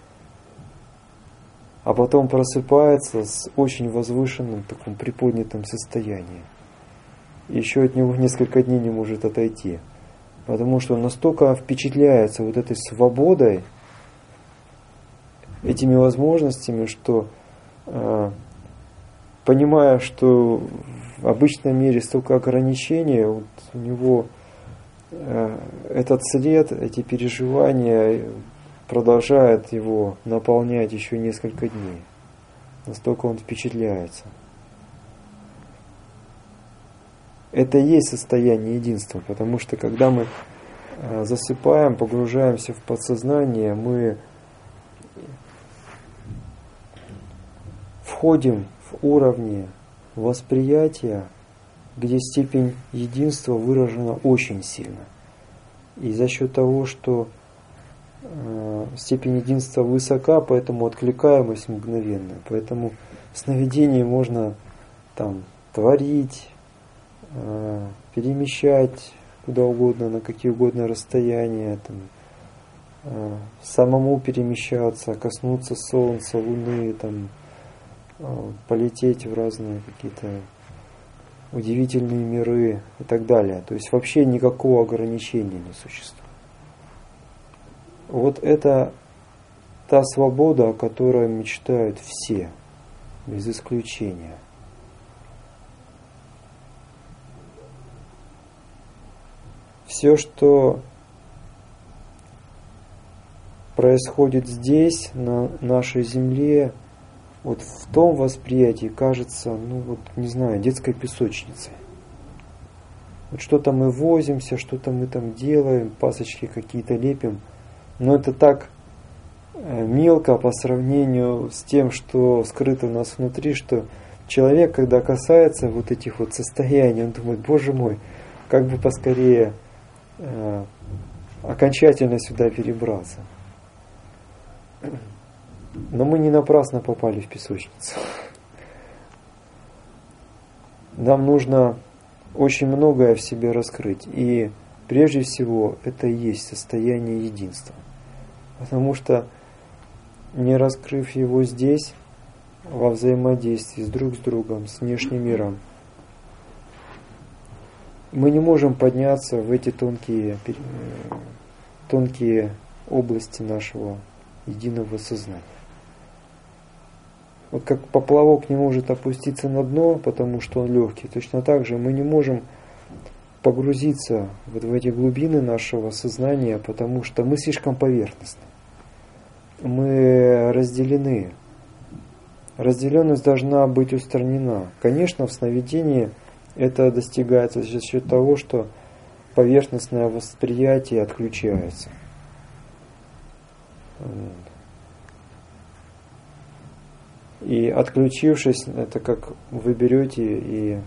А потом просыпается с очень возвышенным, таком приподнятым состоянием. И еще от него несколько дней не может отойти. Потому что он настолько впечатляется вот этой свободой, этими возможностями, что понимая, что в обычном мире столько ограничений, вот у него этот след, эти переживания продолжают его наполнять еще несколько дней. Настолько он впечатляется. Это и есть состояние единства, потому что когда мы засыпаем, погружаемся в подсознание, мы входим в уровни восприятия, где степень единства выражена очень сильно. И за счет того, что степень единства высока, поэтому откликаемость мгновенная. Поэтому в сновидении можно там творить, перемещать куда угодно, на какие угодно расстояния, там, самому перемещаться, коснуться Солнца, Луны, там, полететь в разные какие-то удивительные миры и так далее. То есть вообще никакого ограничения не существует. Вот это та свобода, о которой мечтают все, без исключения. Все, что происходит здесь, на нашей земле, вот в том восприятии кажется, ну вот, не знаю, детской песочницей. Вот что-то мы возимся, что-то мы там делаем, пасочки какие-то лепим, но это так мелко по сравнению с тем, что скрыто у нас внутри, что человек, когда касается вот этих вот состояний, он думает, боже мой, как бы поскорее окончательно сюда перебраться. Но мы не напрасно попали в песочницу. Нам нужно очень многое в себе раскрыть. И прежде всего это и есть состояние единства. Потому что не раскрыв его здесь, во взаимодействии друг с другом, с внешним миром, мы не можем подняться в эти тонкие области нашего единого сознания. Вот как поплавок не может опуститься на дно, потому что он легкий, точно так же мы не можем погрузиться вот в эти глубины нашего сознания, потому что мы слишком поверхностны. Мы разделены. Разделенность должна быть устранена. Конечно, в сновидении это достигается за счет того, что поверхностное восприятие отключается. И отключившись, это как вы берете и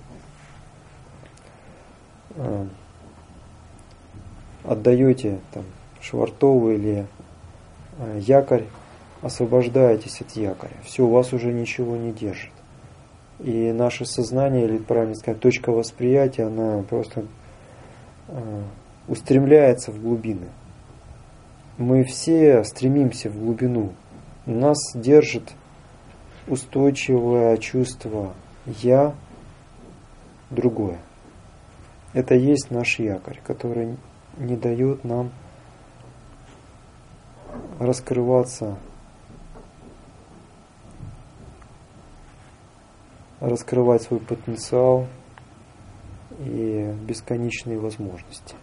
отдаете там швартовый или якорь, освобождаетесь от якоря. Все, у вас уже ничего не держит. И наше сознание, или правильно сказать, точка восприятия, она просто устремляется в глубины. Мы все стремимся в глубину. Нас держит устойчивое чувство «я» другое. Это есть наш якорь, который не дает нам раскрываться, раскрывать свой потенциал, и бесконечные возможности.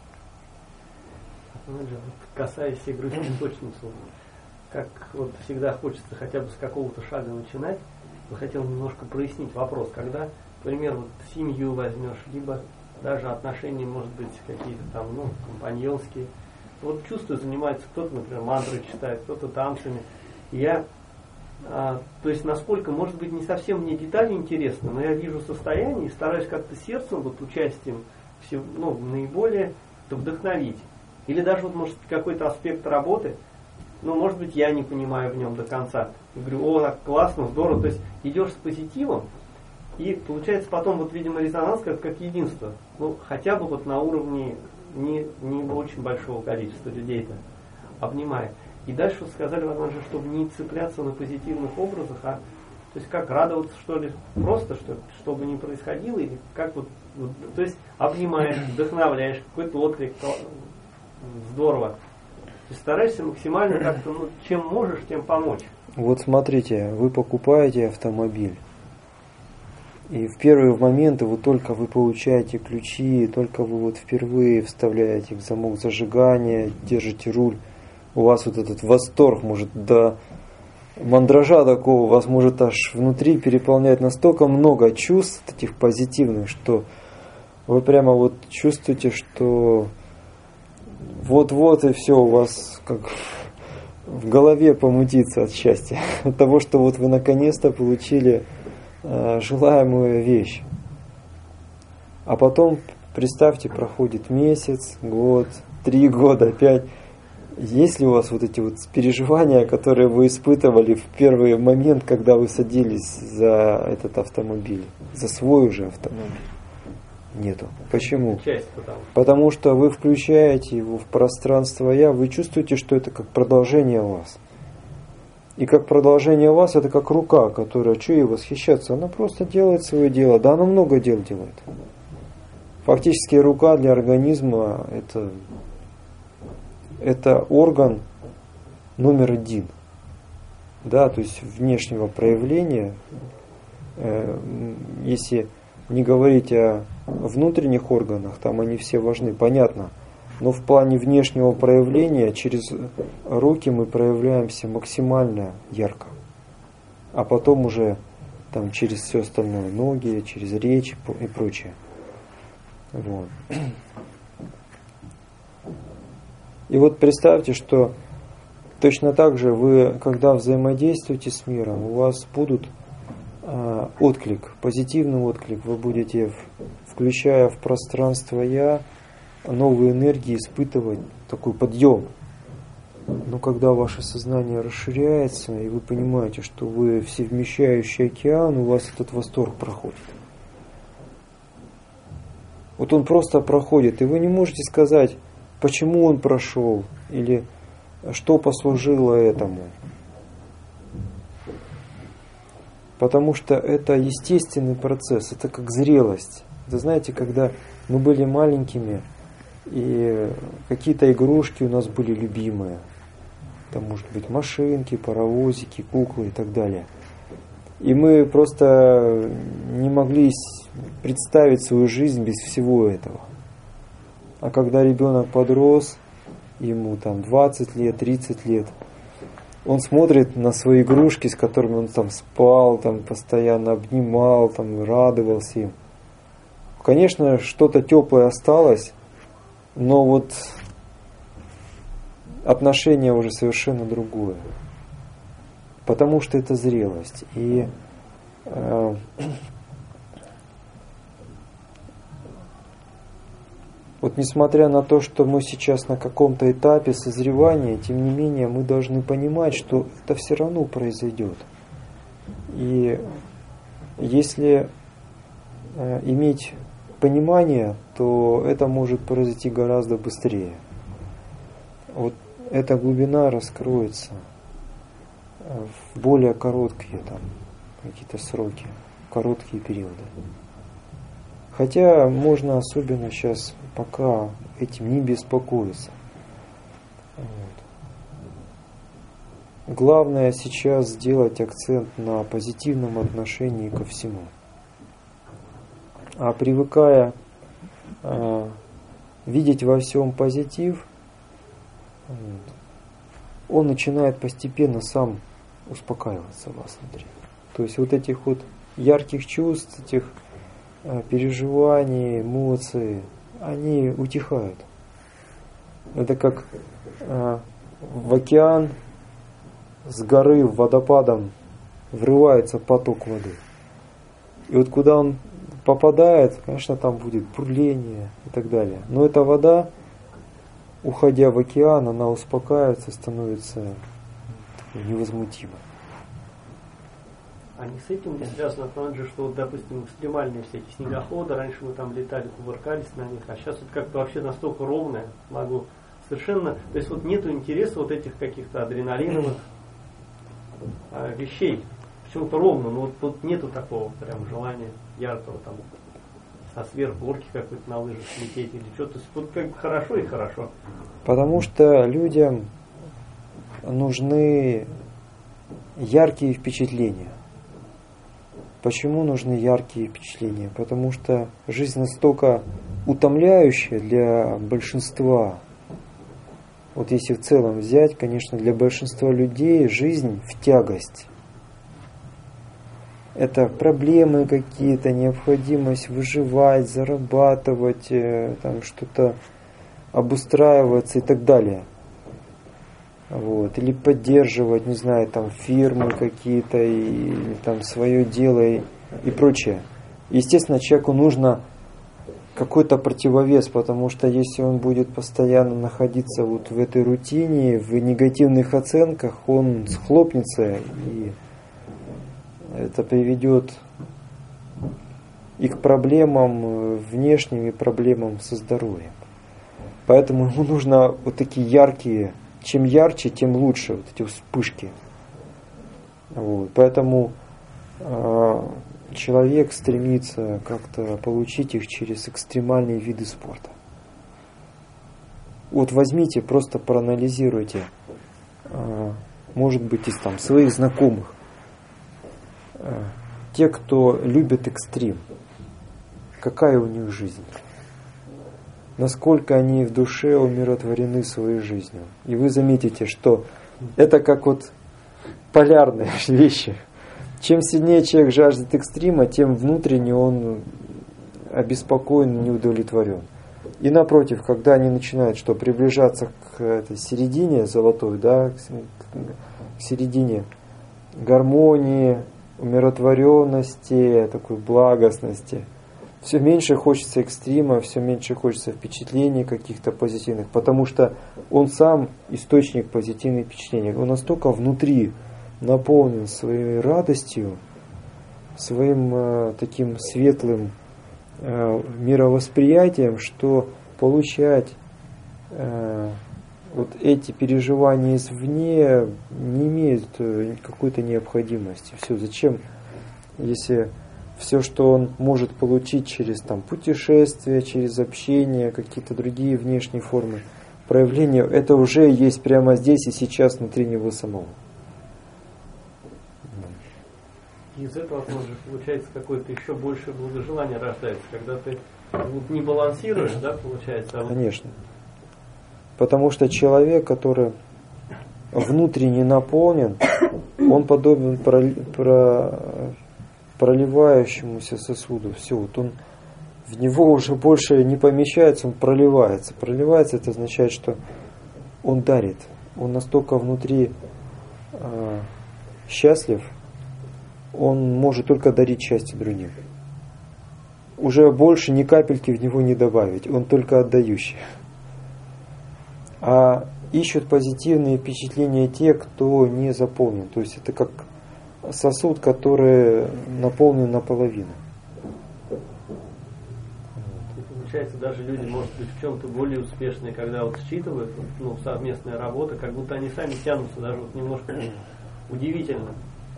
Касаясь игры в песочницу, как вот всегда хочется хотя бы с какого-то шага начинать, я хотел немножко прояснить вопрос, когда, например, вот семью возьмешь, либо даже отношения, может быть, какие-то там, компаньонские. Вот чувство занимается, кто-то, например, мантры читает, кто-то танцами. То есть, насколько, может быть, не совсем мне детали интересны, но я вижу состояние и стараюсь как-то сердцем, вот участием наиболее вдохновить. Или даже, вот, может, какой-то аспект работы, может быть, я не понимаю в нем до конца. И говорю, так классно, здорово. То есть, идешь с позитивом, и получается потом, вот, видимо, резонанс как единство. Хотя бы вот на уровне не очень большого количества людей-то обнимает. И дальше вот сказали, возможно, чтобы не цепляться на позитивных образах, то есть как радоваться, что ли, просто, чтобы не происходило, или как то есть обнимаешь, вдохновляешь, какой-то отклик, здорово. То есть стараешься максимально как-то, чем можешь, тем помочь. Вот смотрите, вы покупаете автомобиль, и в первые моменты только вы получаете ключи, только вы впервые вставляете в замок зажигания, держите руль, у вас вот этот восторг может до мандража такого, вас может аж внутри переполнять настолько много чувств таких позитивных, что вы прямо чувствуете, что вот и все, у вас как в голове помутится от счастья, от того, что вы наконец-то получили желаемую вещь. А потом, представьте, проходит месяц, год, 3 года, 5. Есть ли у вас эти переживания, которые вы испытывали в первый момент, когда вы садились за этот автомобиль, за свой уже автомобиль? Нету. Почему? Потому что вы включаете его в пространство «Я», вы чувствуете, что это как продолжение вас. И как продолжение вас, это как рука, которая, что ей восхищаться, она просто делает свое дело. Да, она много дел делает. Фактически рука для организма это орган номер 1. Да, то есть внешнего проявления, если не говорить о внутренних органах, там они все важны, понятно. Но в плане внешнего проявления через руки мы проявляемся максимально ярко. А потом уже там через все остальное, ноги, через речь и прочее. Вот. И представьте, что точно так же вы, когда взаимодействуете с миром, у вас будут отклик, позитивный отклик, вы будете, включая в пространство «Я», новые энергии испытывать, такой подъем. Но когда ваше сознание расширяется, и вы понимаете, что вы всевмещающий океан, у вас этот восторг проходит. Он просто проходит, и вы не можете сказать, почему он прошел, или что послужило этому. Потому что это естественный процесс, это как зрелость. Вы знаете, когда мы были маленькими, и какие-то игрушки у нас были любимые. Там может быть машинки, паровозики, куклы и так далее. И мы просто не могли представить свою жизнь без всего этого. А когда ребенок подрос, ему 20 лет, 30 лет, он смотрит на свои игрушки, с которыми он спал, постоянно обнимал, радовался им. Конечно, что-то теплое осталось, но отношение уже совершенно другое. Потому что это зрелость. И несмотря на то, что мы сейчас на каком-то этапе созревания, тем не менее мы должны понимать, что это все равно произойдет. И если иметь понимание, то это может произойти гораздо быстрее. Эта глубина раскроется в более короткие какие-то сроки, короткие периоды. Хотя можно особенно сейчас пока этим не беспокоиться. Главное сейчас сделать акцент на позитивном отношении ко всему. А привыкая видеть во всем позитив, он начинает постепенно сам успокаиваться у вас внутри. То есть вот этих вот ярких чувств, этих переживаний, эмоций, они утихают. Это как в океан с горы водопадом врывается поток воды. И вот куда он попадает, конечно, там будет бурление и так далее. Но эта вода, уходя в океан, она успокаивается, становится невозмутимой. А не с этим не связано, что, вот, допустим, экстремальные всякие снегоходы, раньше мы там летали, кувыркались на них, а сейчас вот как-то вообще настолько ровное, могу совершенно, то есть вот нету интереса вот этих каких-то адреналиновых вещей, почему-то ровно, но вот нету такого прям желания яркого там со сверхгорки какой-то на лыжах лететь или что-то, вот как хорошо и хорошо. Потому что людям нужны яркие впечатления. Почему нужны яркие впечатления? Потому что жизнь настолько утомляющая для большинства. Вот если в целом взять, конечно, для большинства людей жизнь в тягость. Это проблемы какие-то, необходимость выживать, зарабатывать, там что-то обустраиваться и так далее. Вот. Или поддерживать, не знаю, там фирмы какие-то, или там свое дело и прочее. Естественно, человеку нужно какой-то противовес, потому что если он будет постоянно находиться вот в этой рутине, в негативных оценках, он схлопнется, и это приведет и к проблемам внешним, и проблемам со здоровьем. Поэтому ему нужно вот такие яркие, чем ярче, тем лучше, вот эти вспышки. Вот. Поэтому человек стремится как-то получить их через экстремальные виды спорта. Вот возьмите, просто проанализируйте, может быть, из там своих знакомых, те, кто любит экстрим, какая у них жизнь, насколько они в душе умиротворены своей жизнью. И вы заметите, что это как вот полярные вещи. Чем сильнее человек жаждет экстрима, тем внутренне он обеспокоен, неудовлетворен. И напротив, когда они начинают приближаться к этой середине золотой, да, к середине гармонии, умиротворенности, такой благостности, все меньше хочется экстрима, все меньше хочется впечатлений каких-то позитивных, потому что он сам источник позитивных впечатлений. Он настолько внутри наполнен своей радостью, своим таким светлым мировосприятием, что получать вот эти переживания извне не имеет какой-то необходимости. Все, зачем, если все, что он может получить через там путешествия, через общение, какие-то другие внешние формы проявления, это уже есть прямо здесь и сейчас внутри него самого. Из этого тоже получается какое-то еще большее благожелание рождается, когда ты вот не балансируешь, да, получается. Конечно. Потому что человек, который внутренне наполнен, он подобен проливающемуся сосуду. Все, вот он в него уже больше не помещается, он проливается. Проливается, это означает, что он дарит. Он настолько внутри счастлив, он может только дарить счастье другим. Уже больше ни капельки в него не добавить, он только отдающий. А ищут позитивные впечатления те, кто не заполнен. То есть это как сосуд, который наполнен наполовину. Получается, даже люди, может быть, в чем-то более успешные, когда вот считывают, совместная работа, как будто они сами тянутся, даже вот немножко удивительно.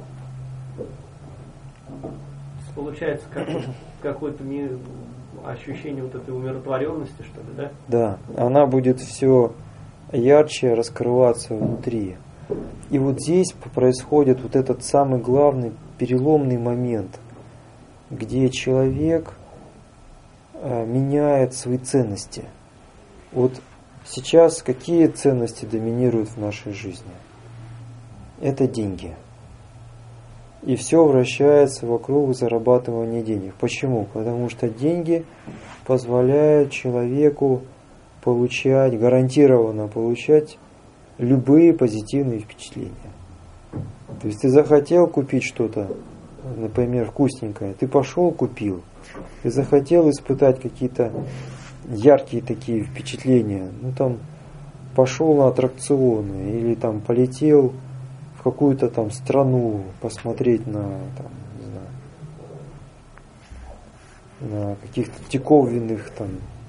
Получается, какое-то ощущение вот этой умиротворенности, что ли, да? Да, она будет все ярче раскрываться внутри. И вот здесь происходит вот этот самый главный переломный момент, где человек меняет свои ценности. Вот сейчас какие ценности доминируют в нашей жизни? Это деньги. И все вращается вокруг зарабатывания денег. Почему? Потому что деньги позволяют человеку получать, гарантированно получать любые позитивные впечатления. То есть ты захотел купить что-то, например, вкусненькое, ты пошел, купил. Ты захотел испытать какие-то яркие такие впечатления, ну там пошел на аттракционы или там полетел в какую-то там страну посмотреть на, там, не знаю, на каких-то диковинных там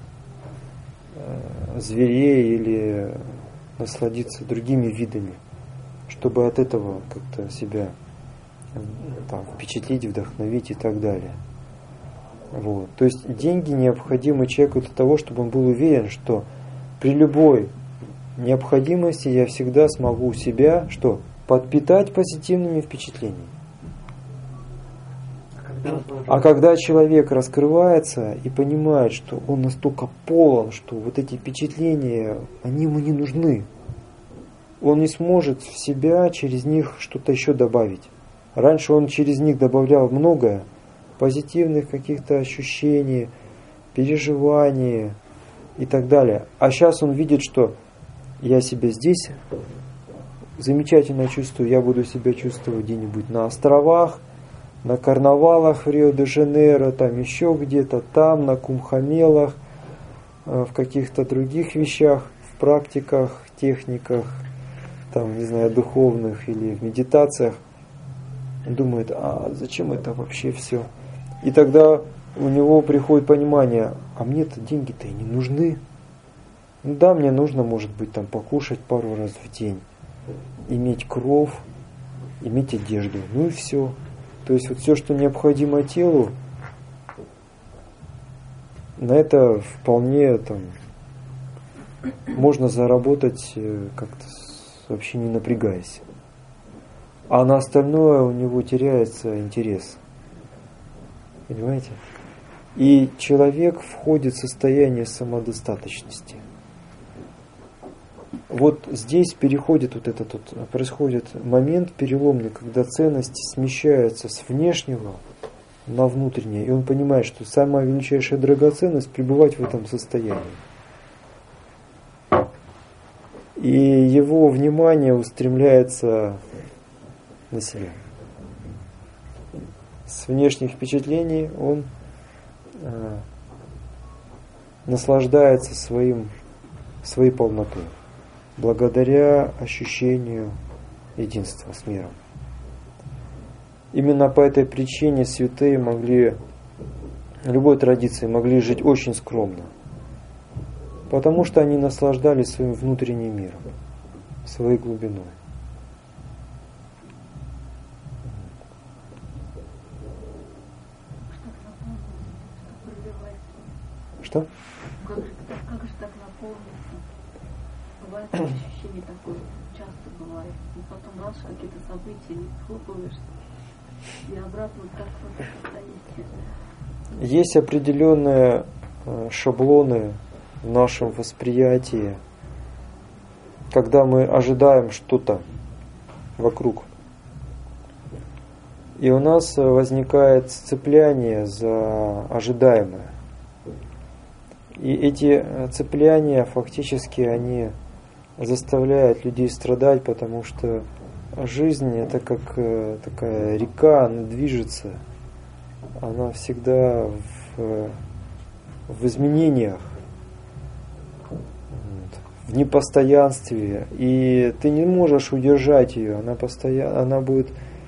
зверей или насладиться другими видами, чтобы от этого как-то себя там, впечатлить, вдохновить и так далее. Вот. То есть деньги необходимы человеку для того, чтобы он был уверен, что при любой необходимости я всегда смогу себя что? Подпитать позитивными впечатлениями. А когда человек раскрывается и понимает, что он настолько полон, что вот эти впечатления, они ему не нужны, он не сможет в себя через них что-то еще добавить. Раньше он через них добавлял многое, позитивных каких-то ощущений, переживаний и так далее. А сейчас он видит, что я себя здесь замечательно чувствую, я буду себя чувствовать где-нибудь на островах, на карнавалах в Рио-де-Жанейро, там еще где-то, там на Кумхамелах, в каких-то других вещах, в практиках, техниках, там, не знаю, духовных или в медитациях. Он думает, а зачем это вообще все? И тогда у него приходит понимание, а мне-то деньги-то и не нужны. Ну да, мне нужно, может быть, там покушать пару раз в день, иметь кров, иметь одежду, ну и все. То есть вот все, что необходимо телу, на это вполне там можно заработать как-то вообще не напрягаясь. А на остальное у него теряется интерес. Понимаете? И человек входит в состояние самодостаточности. Вот здесь переходит вот этот вот, происходит момент переломный, когда ценности смещаются с внешнего на внутреннее, и он понимает, что самая величайшая драгоценность пребывать в этом состоянии. И его внимание устремляется на себя. С внешних впечатлений он наслаждается своей полнотой, благодаря ощущению единства с миром. Именно по этой причине святые могли, любой традиции могли жить очень скромно, потому что они наслаждались своим внутренним миром, своей глубиной. Что? Как же так наполнится? Бывает ощущение такое, часто бывает. И потом раз какие-то события схлопываешься, и обратно так вот состоите. Есть определенные шаблоны в нашем восприятии, когда мы ожидаем что-то вокруг. И у нас возникает цепляние за ожидаемое. И эти цепляния фактически они заставляют людей страдать, потому что жизнь это как такая река, она движется, она всегда в изменениях, в непостоянстве, и ты не можешь удержать ее, она будет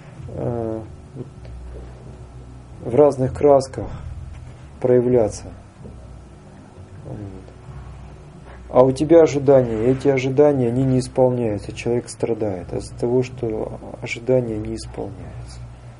в разных красках проявляться. А у тебя ожидания, эти ожидания, они не исполняются, человек страдает из-за того, что ожидания не исполняются.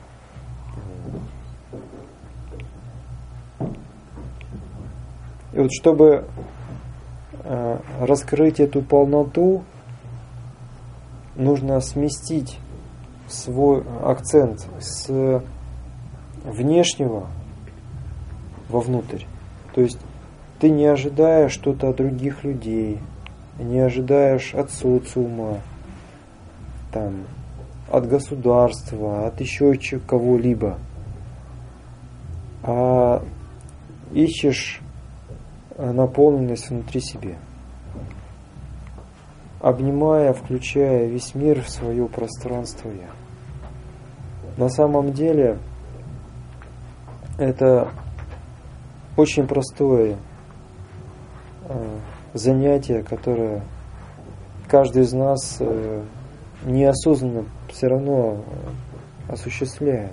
И вот чтобы раскрыть эту полноту, нужно сместить свой акцент с внешнего вовнутрь. То есть ты не ожидаешь что-то от других людей, не ожидаешь от социума, там, от государства, от еще кого-либо, а ищешь наполненность внутри себя, обнимая, включая весь мир в свое пространство «Я». На самом деле это очень простое занятие, которое каждый из нас неосознанно все равно осуществляет.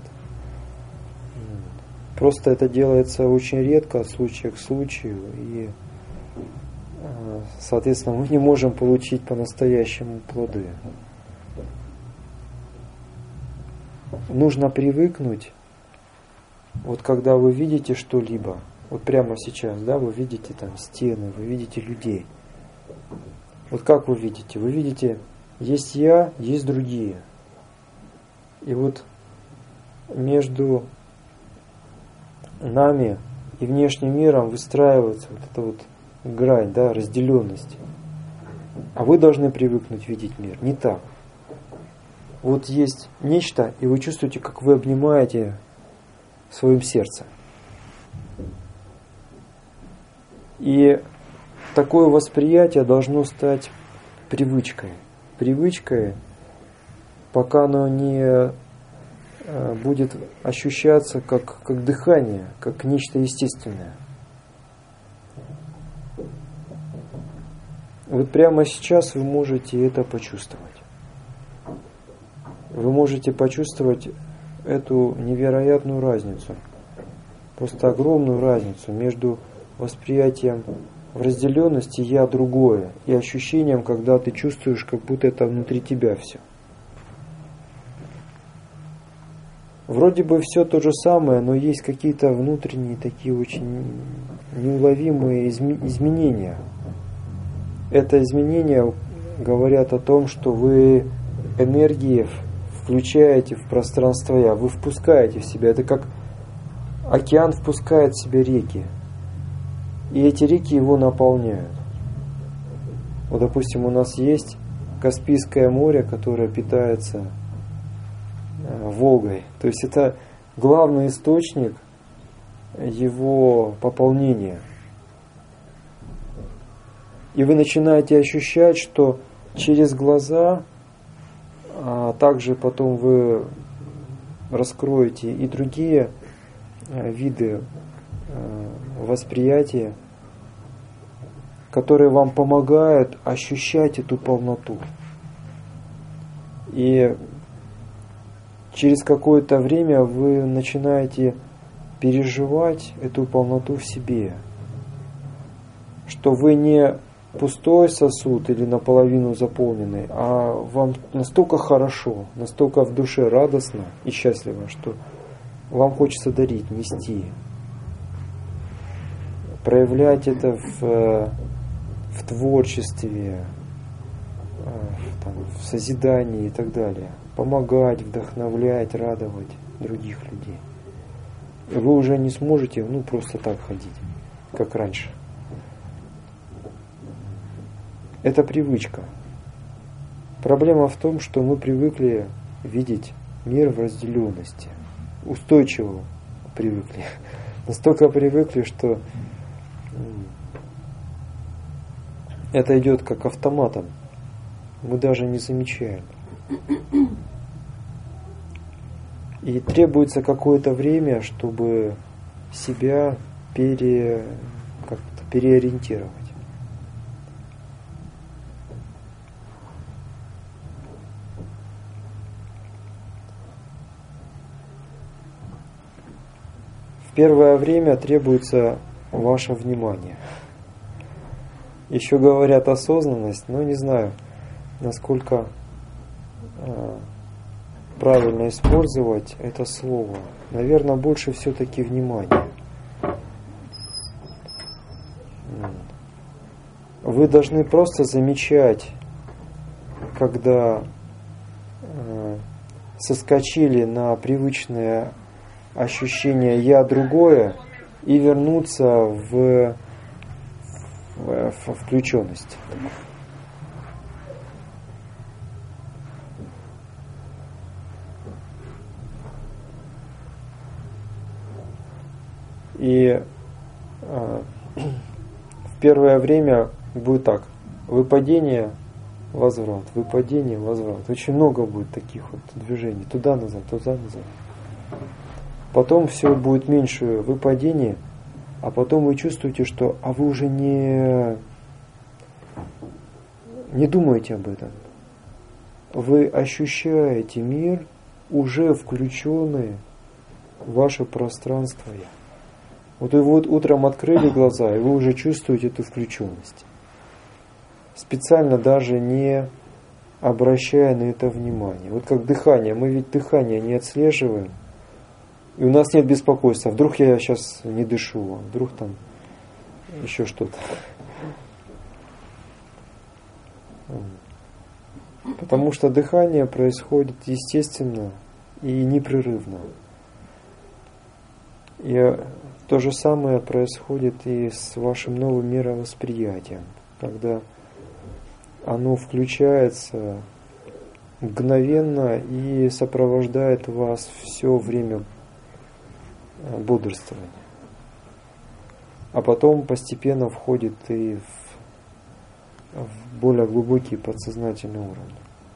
Просто это делается очень редко, от случая к случаю, и, соответственно, мы не можем получить по-настоящему плоды. Нужно привыкнуть, вот когда вы видите что-либо, вот прямо сейчас, да, вы видите там стены, вы видите людей. Вот как вы видите? Вы видите, есть я, есть другие. И вот между нами и внешним миром выстраивается вот эта вот грань, да, разделенность. А вы должны привыкнуть видеть мир не так. Вот есть нечто, и вы чувствуете, как вы обнимаете в своем сердце. И такое восприятие должно стать привычкой. Привычкой, пока оно не будет ощущаться как дыхание, как нечто естественное. Вот прямо сейчас вы можете это почувствовать. Вы можете почувствовать эту невероятную разницу, просто огромную разницу между восприятием в разделенности «я другое» и ощущением, когда ты чувствуешь, как будто это внутри тебя все. Вроде бы все то же самое, но есть какие-то внутренние такие очень неуловимые изменения. Это изменения говорят о том, что вы энергии включаете в пространство «я», вы впускаете в себя. Это как океан впускает в себя реки. И эти реки его наполняют. Вот, допустим, у нас есть Каспийское море, которое питается Волгой. То есть это главный источник его пополнения. И вы начинаете ощущать, что через глаза, а также потом вы раскроете и другие виды восприятия, которые вам помогают ощущать эту полноту. И через какое-то время вы начинаете переживать эту полноту в себе, что вы не пустой сосуд или наполовину заполненный, а вам настолько хорошо, настолько в душе радостно и счастливо, что вам хочется дарить, нести, проявлять это в творчестве, в созидании и так далее, помогать, вдохновлять, радовать других людей. И вы уже не сможете просто так ходить, как раньше. Это привычка. Проблема в том, что мы привыкли видеть мир в разделенности. Устойчиво привыкли. Настолько привыкли, что это идет как автоматом. Мы даже не замечаем. И требуется какое-то время, чтобы себя как-то переориентировать. В первое время требуется ваше внимание. Еще говорят осознанность, но не знаю, насколько правильно использовать это слово. Наверное, больше все-таки внимания. Вы должны просто замечать, когда соскочили на привычное ощущение «я другое», и вернуться в включенность. И в первое время будет так: выпадение, возврат, выпадение, возврат. Очень много будет таких вот движений, туда-назад, туда-назад. Потом все будет меньше выпадение, а потом вы чувствуете, что вы уже не думаете об этом. Вы ощущаете мир, уже включенный в ваше пространство «Я». Вот вы вот утром открыли глаза, и вы уже чувствуете эту включенность. Специально даже не обращая на это внимание. Вот как дыхание. Мы ведь дыхание не отслеживаем. И у нас нет беспокойства. Вдруг я сейчас не дышу, а вдруг там еще что-то. Потому что дыхание происходит естественно и непрерывно. И то же самое происходит и с вашим новым мировосприятием, когда оно включается мгновенно и сопровождает вас все время бодрствования. А потом постепенно входит и в более глубокий подсознательный уровень.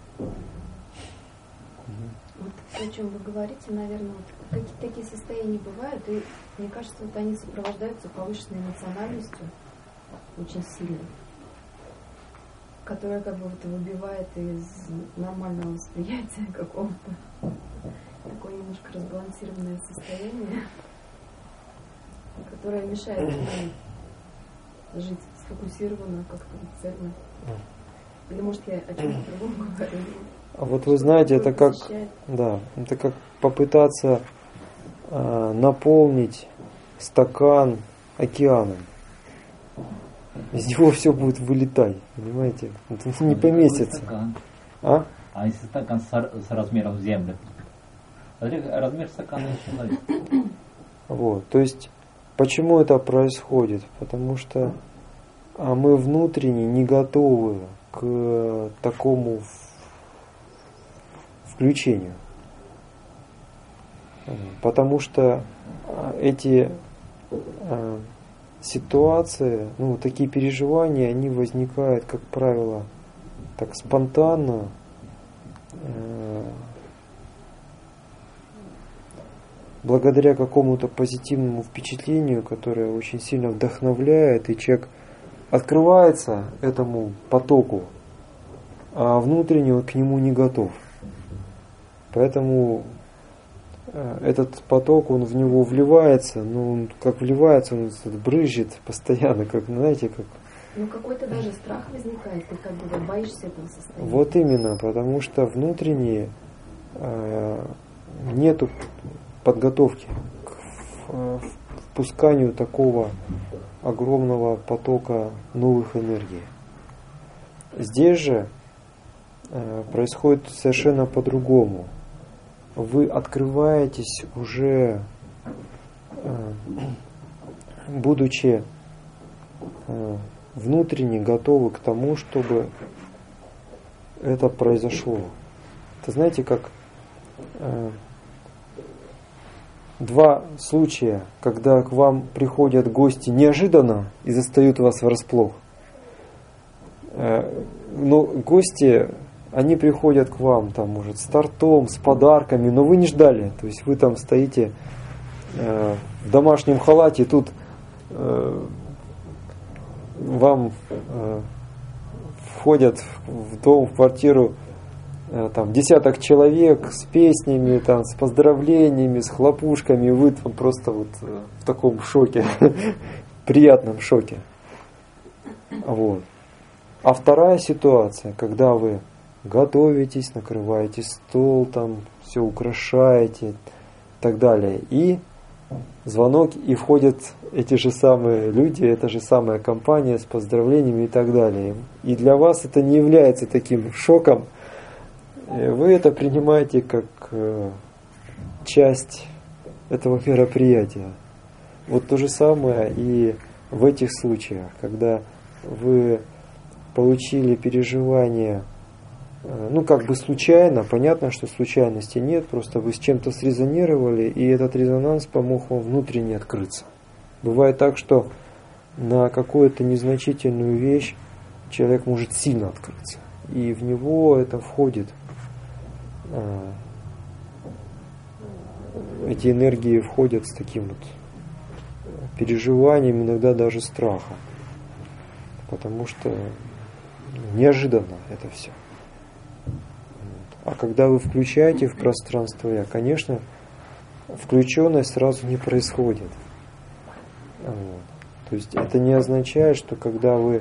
Вот о чем вы говорите, наверное, вот какие-то такие состояния бывают, и мне кажется, вот они сопровождаются повышенной эмоциональностью, очень сильной, которая как бы вот выбивает из нормального восприятия какого-то такое немножко разбалансированное состояние, которое мешает нам жить сфокусированно, как-то цельно. Или может я о чем-то другом говорю? А вот вы знаете, это как попытаться наполнить стакан океаном. Из него все будет вылетать, понимаете? Это не поместится. А если стакан с размером земли? Размер стакана человека. Вот, то есть, почему это происходит? Потому что мы внутренне не готовы к такому включению. Потому что эти ситуации, такие переживания, они возникают, как правило, так спонтанно, благодаря какому-то позитивному впечатлению, которое очень сильно вдохновляет, и человек открывается этому потоку, а внутренне он к нему не готов. Поэтому этот поток, он в него вливается, но он как вливается, он брызжет постоянно, как, знаете, как... какой-то даже страх возникает, ты как бы боишься этого состояния. Вот именно, потому что внутренне нету подготовки к впусканию такого огромного потока новых энергий. Здесь же происходит совершенно по-другому. Вы открываетесь уже, будучи внутренне готовы к тому, чтобы это произошло. Это знаете, как два случая, когда к вам приходят гости неожиданно и застают вас врасплох. Но гости, они приходят к вам, там, может, с тортом, с подарками, но вы не ждали. То есть вы там стоите в домашнем халате, и тут вам входят в дом, в квартиру там десяток человек с песнями, там, с поздравлениями, с хлопушками, и вы там просто вот в таком шоке, приятном шоке. Вот. А вторая ситуация, когда вы готовитесь, накрываете стол, там все украшаете и так далее, и звонок, и входят эти же самые люди, эта же самая компания с поздравлениями и так далее. И для вас это не является таким шоком, вы это принимаете как часть этого мероприятия. Вот то же самое и в этих случаях, когда вы получили переживание, ну как бы случайно, понятно, что случайности нет, просто вы с чем-то срезонировали, и этот резонанс помог вам внутренне открыться. Бывает так, что на какую-то незначительную вещь человек может сильно открыться, и в него это входит, эти энергии входят с таким вот переживанием, иногда даже страхом, потому что неожиданно это все. А когда вы включаете в пространство я, конечно, включенность сразу не происходит. Вот. То есть это не означает, что когда вы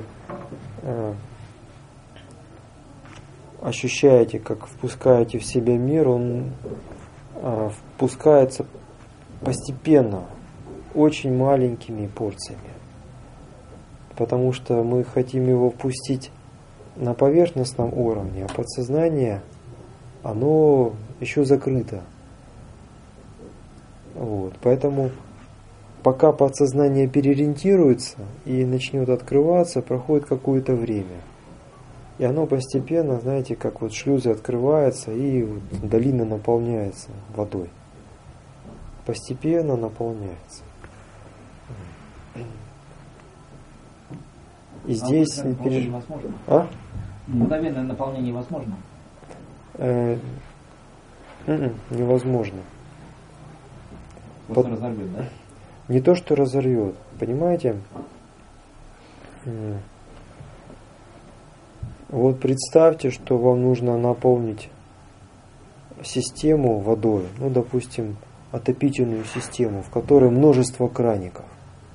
ощущаете, как впускаете в себя мир, он впускается постепенно, очень маленькими порциями. Потому что мы хотим его впустить на поверхностном уровне, а подсознание, оно еще закрыто. Вот. Поэтому пока подсознание переориентируется и начнет открываться, проходит какое-то время. И оно постепенно, знаете, как вот шлюзы открываются, и вот долина наполняется водой. Постепенно наполняется. И здесь... невозможно? А? Мгновенное наполнение возможно? Невозможно. Просто разорвет, да? Не то, что разорвет. Понимаете? Вот представьте, что вам нужно наполнить систему водой, ну, допустим, отопительную систему, в которой множество краников.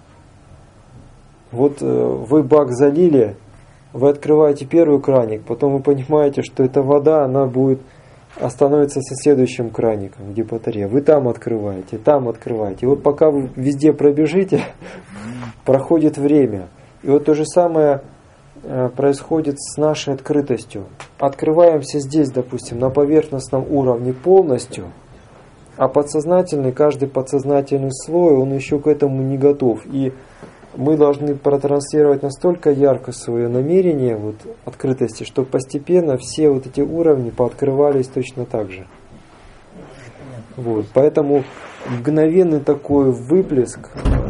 Вот вы бак залили, вы открываете первый краник, потом вы понимаете, что эта вода, она будет остановится со следующим краником, где батарея. Вы там открываете. И вот пока вы везде пробежите, проходит время. И вот то же самое происходит с нашей открытостью. Открываемся здесь, допустим, на поверхностном уровне полностью, а подсознательный, каждый подсознательный слой, он еще к этому не готов. И мы должны протранслировать настолько ярко свое намерение вот, открытости, чтобы постепенно все вот эти уровни пооткрывались точно так же. Вот. Поэтому мгновенный такой выплеск.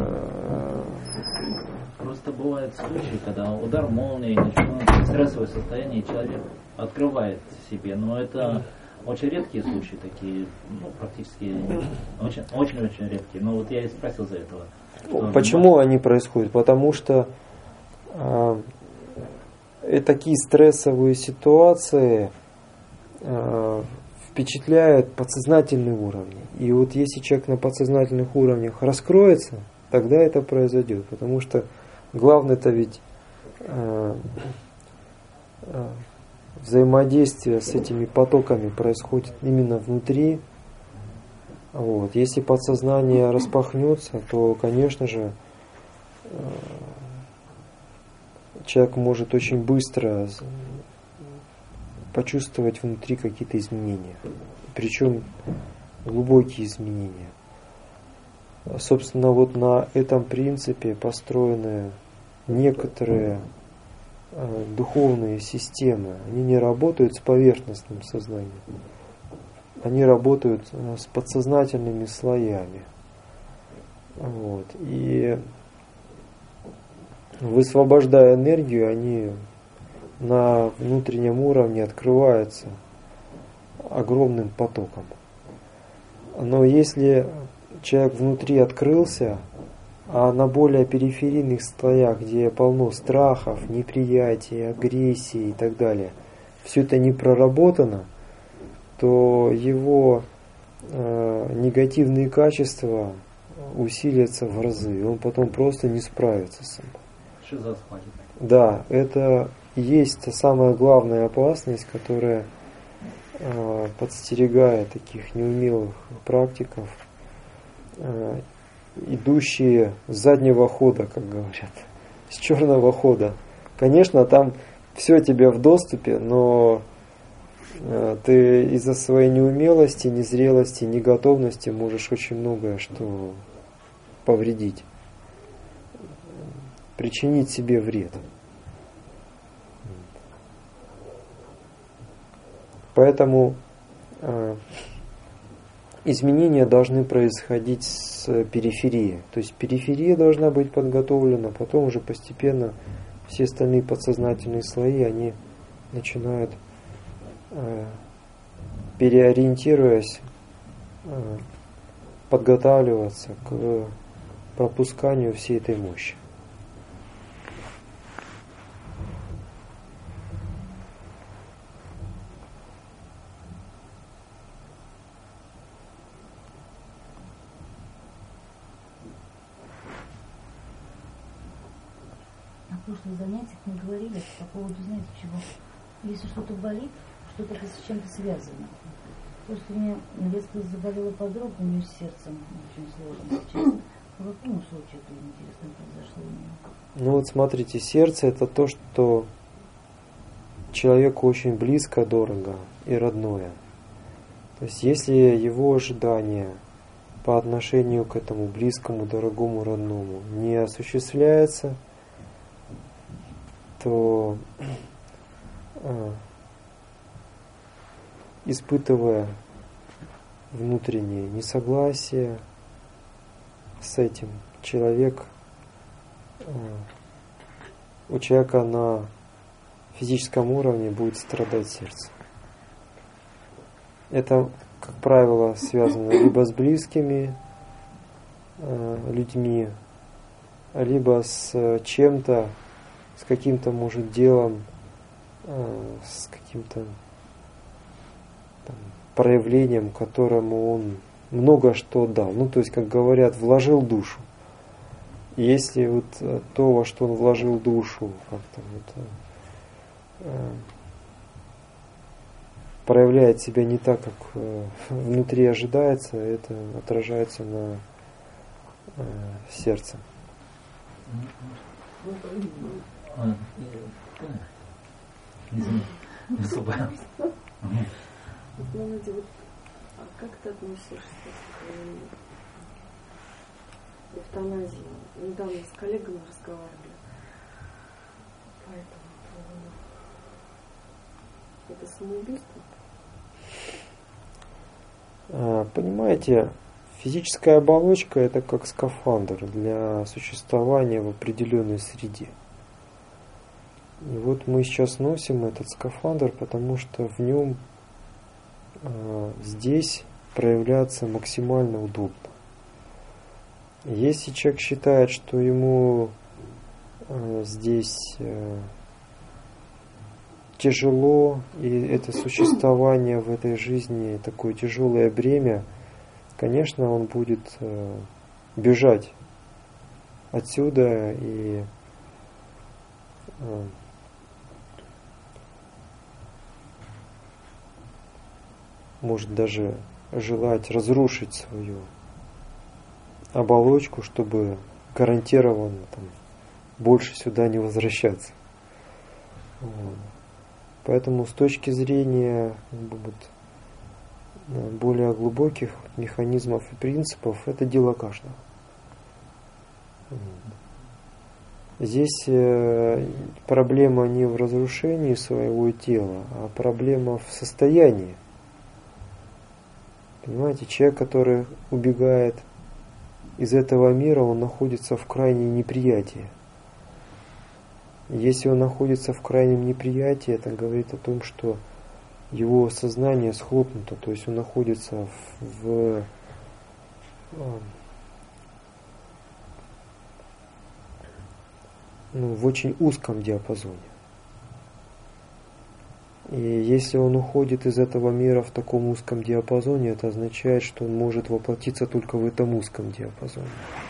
Просто бывают случаи, когда удар молнии, начинается стрессовое состояние, и человек открывает себе. Но это очень редкие случаи такие, ну, практически очень-очень редкие. Но вот я и спросил за этого. Почему они происходят? Потому что такие стрессовые ситуации впечатляют подсознательные уровни. И вот если человек на подсознательных уровнях раскроется, тогда это произойдет. Потому что главное-то ведь взаимодействие с этими потоками происходит именно внутри. Вот. Если подсознание распахнется, то, конечно же, человек может очень быстро почувствовать внутри какие-то изменения. Причем глубокие изменения. Собственно, вот на этом принципе построены некоторые духовные системы. Они не работают с поверхностным сознанием. Они работают с подсознательными слоями. Вот. И высвобождая энергию, они на внутреннем уровне открываются огромным потоком. Но если человек внутри открылся, а на более периферийных слоях, где полно страхов, неприятия, агрессии и так далее, все это не проработано, то его негативные качества усилятся в разы, и он потом просто не справится с собой. Шиза схватит. Да, это и есть та самая главная опасность, которая подстерегает таких неумелых практиков, идущие с заднего хода, как говорят, с черного хода. Конечно, там все тебе в доступе, но ты из-за своей неумелости, незрелости, неготовности можешь очень многое что повредить. причинить себе вред. Поэтому изменения должны происходить с периферии. То есть периферия должна быть подготовлена, потом уже постепенно все остальные подсознательные слои, они начинают, переориентируясь, подготавливаться к пропусканию всей этой мощи. В прошлых занятиях мы говорили по поводу, знаете, чего? Если что-то болит, что-то с чем-то связано. Просто у меня в детстве заболела подруга, у нее с сердцем очень сложно сейчас. По какому случаю это интересно произошло у нее? Ну вот смотрите, сердце это то, что человеку очень близко, дорого и родное. То есть если его ожидания по отношению к этому близкому, дорогому, родному не осуществляются, то испытывая внутреннее несогласие с этим, у человека на физическом уровне будет страдать сердце. Это, как правило, связано либо с близкими людьми, либо с чем-то, с каким-то, может, делом, с каким-то проявлением, которому он много что дал. Ну, то есть, как говорят, вложил душу. И если вот то, во что он вложил душу, как-то вот, проявляет себя не так, как внутри ожидается, это отражается на сердце. Знаете, вот, как ты относишься к эвтаназии? Недавно с коллегами разговаривали по этому поводу. Это самоубийство? Понимаете, физическая оболочка это как скафандр для существования в определенной среде. И вот мы сейчас носим этот скафандр, потому что в нем здесь проявляться максимально удобно. Если человек считает, что ему здесь тяжело, и это существование в этой жизни такое тяжелое бремя, конечно, он будет бежать отсюда и может даже желать разрушить свою оболочку, чтобы гарантированно больше сюда не возвращаться. Вот. Поэтому с точки зрения более глубоких механизмов и принципов, это дело каждого. Здесь проблема не в разрушении своего тела, а проблема в состоянии. Понимаете, человек, который убегает из этого мира, он находится в крайнем неприятии. Если он находится в крайнем неприятии, это говорит о том, что его сознание схлопнуто, то есть он находится в очень узком диапазоне. И если он уходит из этого мира в таком узком диапазоне, это означает, что он может воплотиться только в этом узком диапазоне.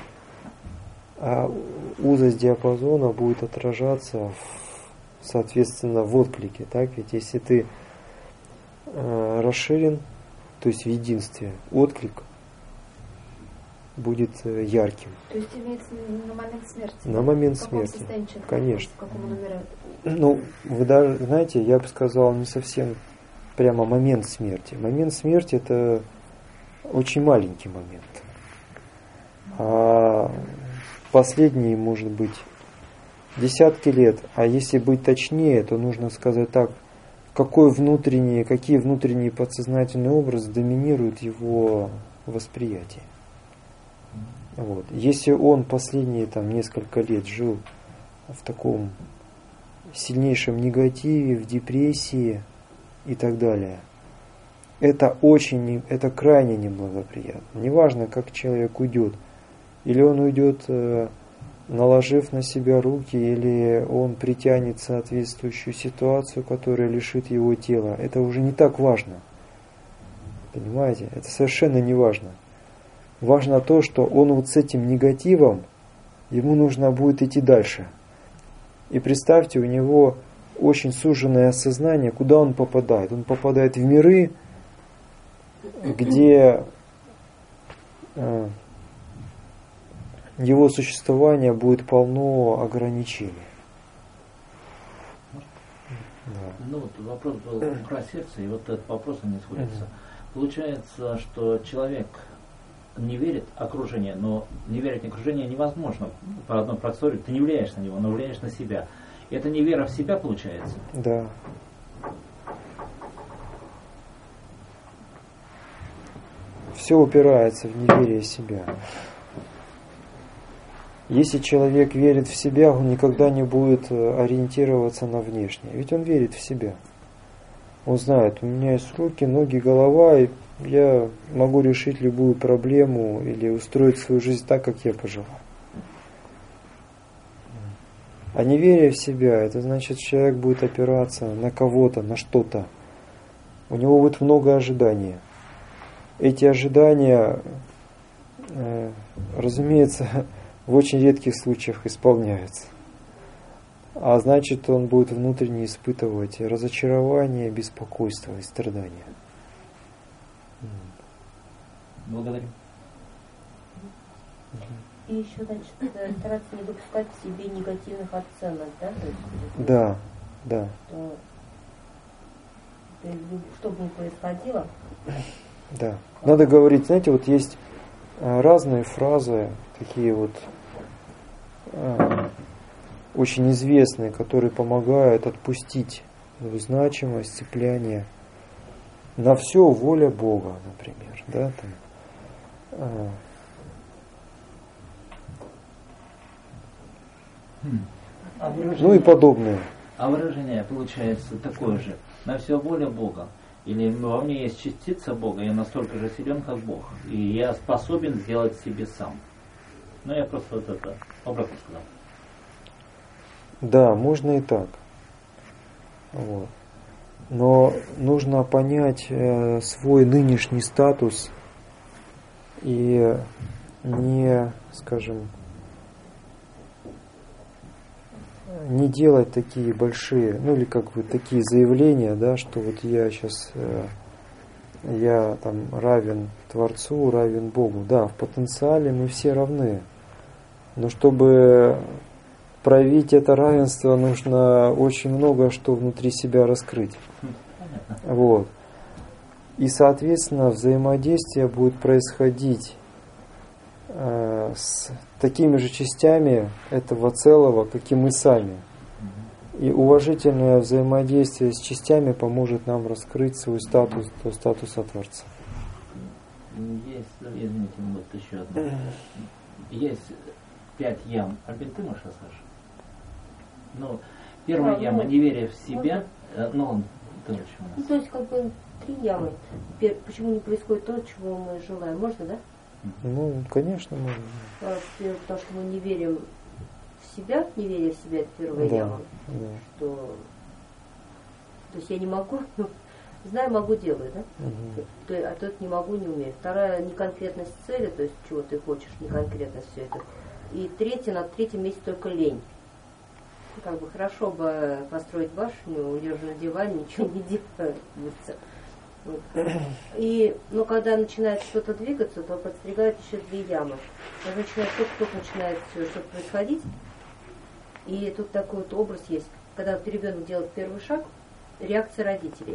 А узость диапазона будет отражаться, соответственно, в отклике. Так? Ведь если ты расширен, то есть в единстве, отклик будет ярким. То есть имеется на момент смерти? На момент смерти, конечно. В каком он умирает? Ну, вы даже, знаете, я бы сказал, не совсем прямо момент смерти. Момент смерти это очень маленький момент. А последний, может быть, десятки лет, а если быть точнее, то нужно сказать так, какие внутренние подсознательные образы доминируют его восприятие. Вот. Если он последние несколько лет жил в таком сильнейшем негативе, в депрессии и так далее, это крайне неблагоприятно. Неважно, как человек уйдет. Или он уйдет, наложив на себя руки, или он притянет соответствующую ситуацию, которая лишит его тела. Это уже не так важно. Понимаете? Это совершенно не важно. Важно то, что он вот с этим негативом, ему нужно будет идти дальше. И представьте, у него очень суженное сознание, куда он попадает. Он попадает в миры, где его существование будет полно ограничений. Да. Ну вот вопрос был про сердце, и вот этот вопрос не сходится. Получается, что человек не верит окружению, но не верить окружению невозможно. По одной простой, ты не влияешь на него, но влияешь на себя. И это не вера в себя получается? Да. Все упирается в неверие в себя. Если человек верит в себя, он никогда не будет ориентироваться на внешнее. Ведь он верит в себя. Он знает, у меня есть руки, ноги, голова, и я могу решить любую проблему или устроить свою жизнь так, как я пожелаю. А неверие в себя, это значит, человек будет опираться на кого-то, на что-то. У него будет много ожиданий. Эти ожидания, разумеется, в очень редких случаях исполняются. А значит, он будет внутренне испытывать разочарование, беспокойство и страдания. Благодарю. И еще, значит, стараться не допускать в себе негативных оценок, да? То есть, да, да. Что бы ни происходило. Да. Надо говорить, знаете, вот есть разные фразы, такие вот очень известные, которые помогают отпустить значимость, цепляние. На все воля Бога, например. Да, там. Ну и подобное. А выражение получается такое же. На все воля Бога. Или во мне есть частица Бога, я настолько же силен, как Бог. И я способен сделать себе сам. Ну, я просто вот это обратно сказал. Да, можно и так. Вот. Но нужно понять свой нынешний статус и не, скажем, не делать такие большие, ну или как бы такие заявления, да, что вот я сейчас, я там равен Творцу, равен Богу. Да, в потенциале мы все равны. Но чтобы проявить это равенство, нужно очень много что внутри себя раскрыть. Вот. И, соответственно, взаимодействие будет происходить с такими же частями этого целого, как и мы сами. И уважительное взаимодействие с частями поможет нам раскрыть свой статус до статуса Творца. Есть, извините, вот еще одно. Есть 5 ям. Альбин, ты можешь расскажешь? Ну, первая яма неверие в себя. Ну, ты очень у нас. Ну, то есть, как бы 3 ямы. Почему не происходит то, чего мы желаем? Можно, да? Ну, конечно, можно. Потому что мы не верим в себя, неверие в себя, это первая яма. Да. Что... То есть я не могу, знаю, могу, делаю, да? А тут не могу, не умею. Вторая, неконкретность цели, то есть чего ты хочешь, неконкретность все это. И третья, на третьем месте только лень. Как бы хорошо бы построить башню, лежа на диване, ничего не делая. Вот. Но когда начинает что-то двигаться, то подстерегают еще 2 ямы. Когда начинает только начинает что-то происходить, и тут такой вот образ есть, когда вот ребенок делает первый шаг, реакция родителей.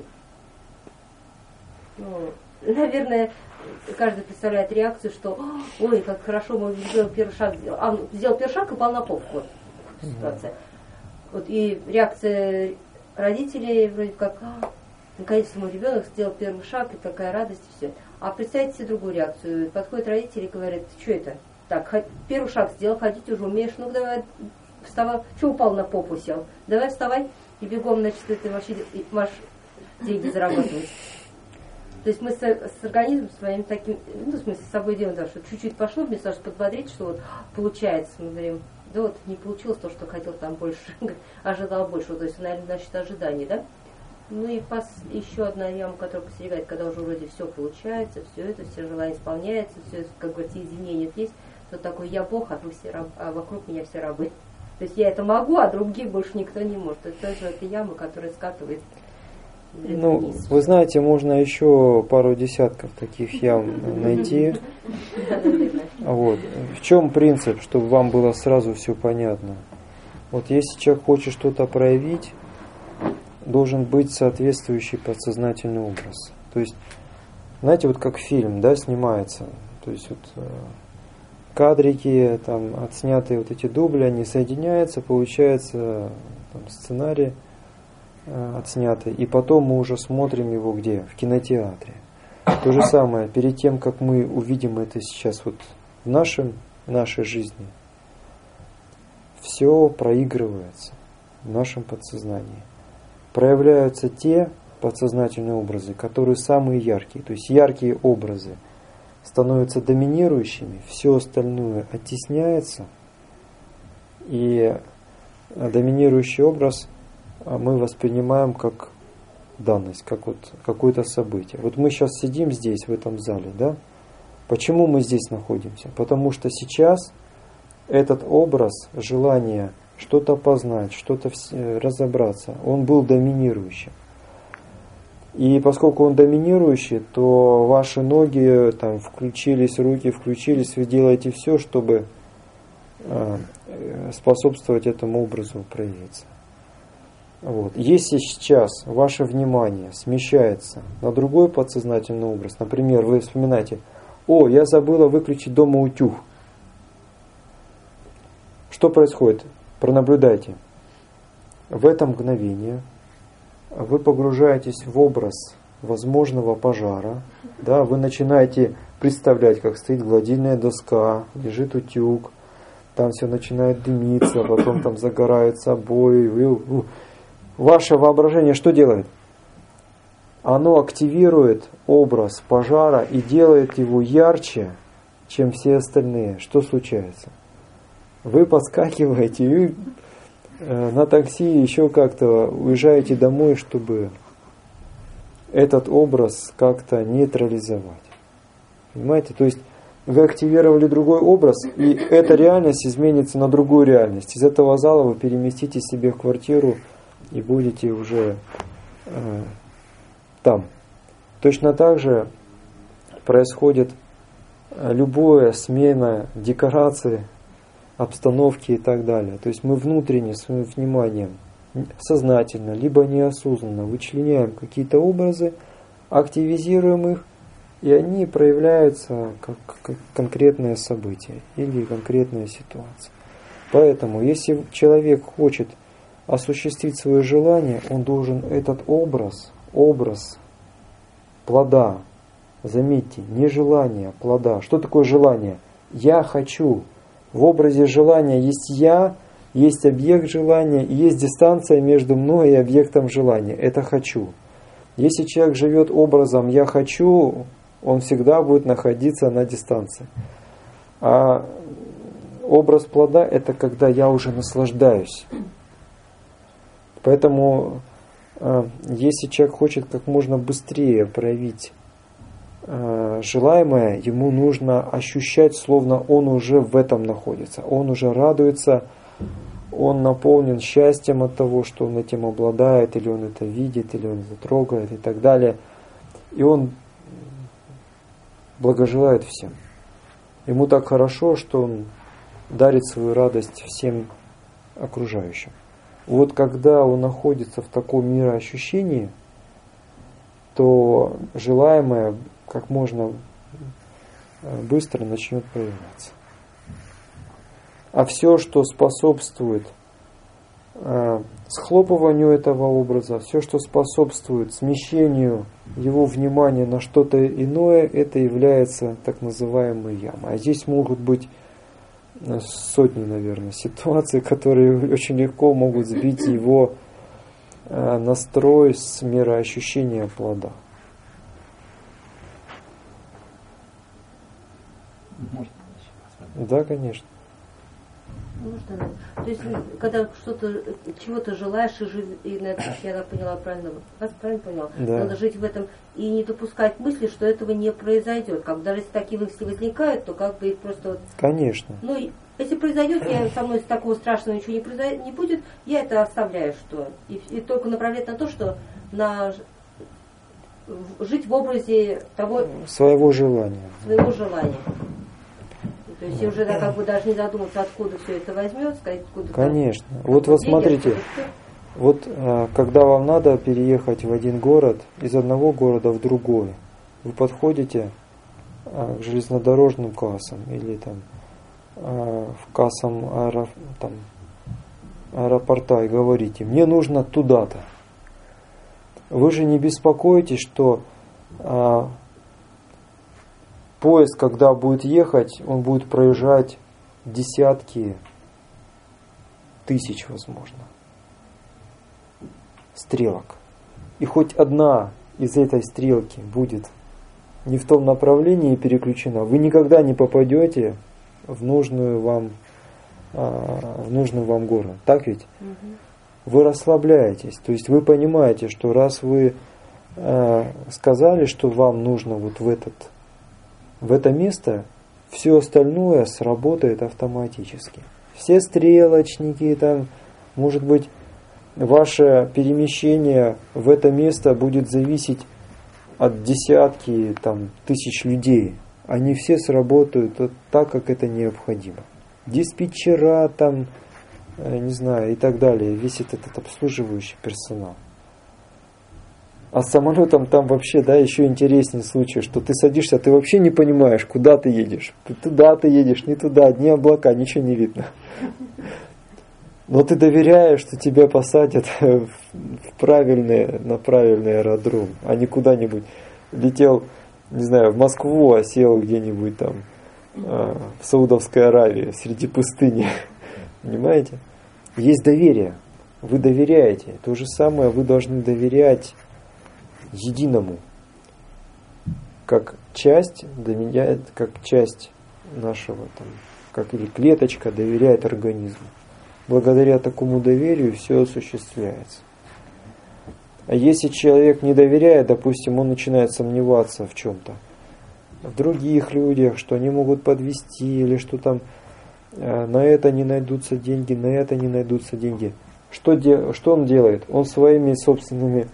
Ну, наверное, каждый представляет реакцию, что ой, как хорошо, мой ребенок первый шаг сделал. Сделал первый шаг и упал на попку. ситуация. Вот и реакция родителей вроде как, наконец-то мой ребенок сделал первый шаг, и такая радость, и все. А представьте себе другую реакцию. Подходят родители и говорят: что это? Так, первый шаг сделал, ходить уже умеешь, ну давай вставай. Что упал на попу сел? Давай вставай и бегом, значит, ты вообще можешь деньги зарабатывать. То есть мы с организмом своим таким, ну, в смысле, с собой делаем, да, что чуть-чуть пошло, мне сразу подбодрить, что вот получается. Мы говорим: да вот не получилось то, что хотел там больше, ожидал больше. То есть, наверное, значит, ожидание, да? Ну и еще одна яма, которая постерегает, когда уже вроде все получается, все это, все желания исполняются, все, как говорится, единение есть, то такой: я Бог, а вокруг меня все рабы. То есть я это могу, а других больше никто не может. Это тоже эта яма, которая скатывает. Ну, вы знаете, можно еще пару десятков таких ям найти. Вот. В чем принцип, чтобы вам было сразу все понятно? Вот если человек хочет что-то проявить, должен быть соответствующий подсознательный образ. То есть, знаете, вот как фильм, да, снимается. То есть вот кадрики, там отснятые вот эти дубли, они соединяются, получается там сценарий отснятый, и потом мы уже смотрим его где? В кинотеатре. То же самое, перед тем, как мы увидим это сейчас вот в нашей жизни, все проигрывается в нашем подсознании. Проявляются те подсознательные образы, которые самые яркие. То есть яркие образы становятся доминирующими, все остальное оттесняется, и доминирующий образ мы воспринимаем как данность, как вот какое-то событие. Вот мы сейчас сидим здесь, в этом зале, да? Почему мы здесь находимся? Потому что сейчас этот образ, желание что-то познать, что-то разобраться, он был доминирующим. И поскольку он доминирующий, то ваши ноги там включились, руки включились, вы делаете все, чтобы способствовать этому образу проявиться. Вот. Если сейчас ваше внимание смещается на другой подсознательный образ, например, вы вспоминаете: «О, я забыла выключить дома утюг». Что происходит? Пронаблюдайте. В это мгновение вы погружаетесь в образ возможного пожара, да, вы начинаете представлять, как стоит гладильная доска, лежит утюг, там все начинает дымиться, потом там загораются обои. Ваше воображение что делает? Оно активирует образ пожара и делает его ярче, чем все остальные. Что случается? Вы подскакиваете и на такси еще как-то уезжаете домой, чтобы этот образ как-то нейтрализовать. Понимаете? То есть вы активировали другой образ, и эта реальность изменится на другую реальность. Из этого зала вы переместите себе в квартиру и будете уже там. Точно так же происходит любая смена декорации, обстановки и так далее. То есть мы внутренне своим вниманием сознательно, либо неосознанно вычленяем какие-то образы, активизируем их, и они проявляются как конкретное событие или конкретная ситуация. Поэтому, если человек хочет осуществить свое желание, он должен этот образ плода, заметьте, не желание, плода. Что такое желание? Я хочу. В образе желания есть я, есть объект желания, и есть дистанция между мной и объектом желания. Это хочу. Если человек живет образом «я хочу», он всегда будет находиться на дистанции. А образ плода – это когда я уже наслаждаюсь. Поэтому, если человек хочет как можно быстрее проявить желаемое, ему нужно ощущать, словно он уже в этом находится. Он уже радуется, он наполнен счастьем от того, что он этим обладает, или он это видит, или он это трогает и так далее. И он благожелает всем. Ему так хорошо, что он дарит свою радость всем окружающим. Вот когда он находится в таком мироощущении, то желаемое как можно быстро начнет проявляться. А все, что способствует схлопыванию этого образа, все, что способствует смещению его внимания на что-то иное, это является так называемой ямой. А здесь могут быть сотни, наверное, ситуаций, которые очень легко могут сбить его настрой с мироощущения плода. Можно? Да, конечно. Можно, да. То есть, когда что-то, чего-то желаешь, и я так поняла правильно, вас правильно поняла? Да. Надо жить в этом и не допускать мысли, что этого не произойдет. Как даже если такие мысли возникают, то как бы их просто вот... Конечно. Ну, если произойдет, со мной такого страшного ничего не будет, я это оставляю, что и только направлять на то, что жить в образе того своего желания. То есть уже как бы даже не задуматься, откуда все это возьмется, откуда. Конечно. Вот смотрите, вот когда вам надо переехать в один город, из одного города в другой, вы подходите к железнодорожным кассам или там в кассам аэропорта и говорите: мне нужно туда-то. Вы же не беспокоитесь, что поезд, когда будет ехать, он будет проезжать десятки тысяч, возможно, стрелок. И хоть одна из этой стрелки будет не в том направлении переключена, вы никогда не попадете в нужный вам город. Так ведь? Вы расслабляетесь. То есть вы понимаете, что раз вы сказали, что вам нужно вот в это место, все остальное сработает автоматически. Все стрелочники, там, может быть, ваше перемещение в это место будет зависеть от десятки тысяч людей. Они все сработают так, как это необходимо. Диспетчера, не знаю, и так далее, весь этот обслуживающий персонал. А с самолетом там вообще, еще интереснее случай, что ты садишься, ты вообще не понимаешь, куда ты едешь. Туда ты едешь, не туда, одни облака, ничего не видно. Но ты доверяешь, что тебя посадят на правильный аэродром, а не куда-нибудь летел, не знаю, в Москву, а сел где-нибудь там в Саудовской Аравии, среди пустыни. Понимаете? Есть доверие. Вы доверяете. То же самое вы должны доверять единому. Как часть доверяет, как часть нашего, или клеточка доверяет организму. Благодаря такому доверию все осуществляется. А если человек не доверяет, допустим, он начинает сомневаться в чем-то, в других людях, что они могут подвести, или что на это не найдутся деньги, на это не найдутся деньги. Что он делает? Он своими собственными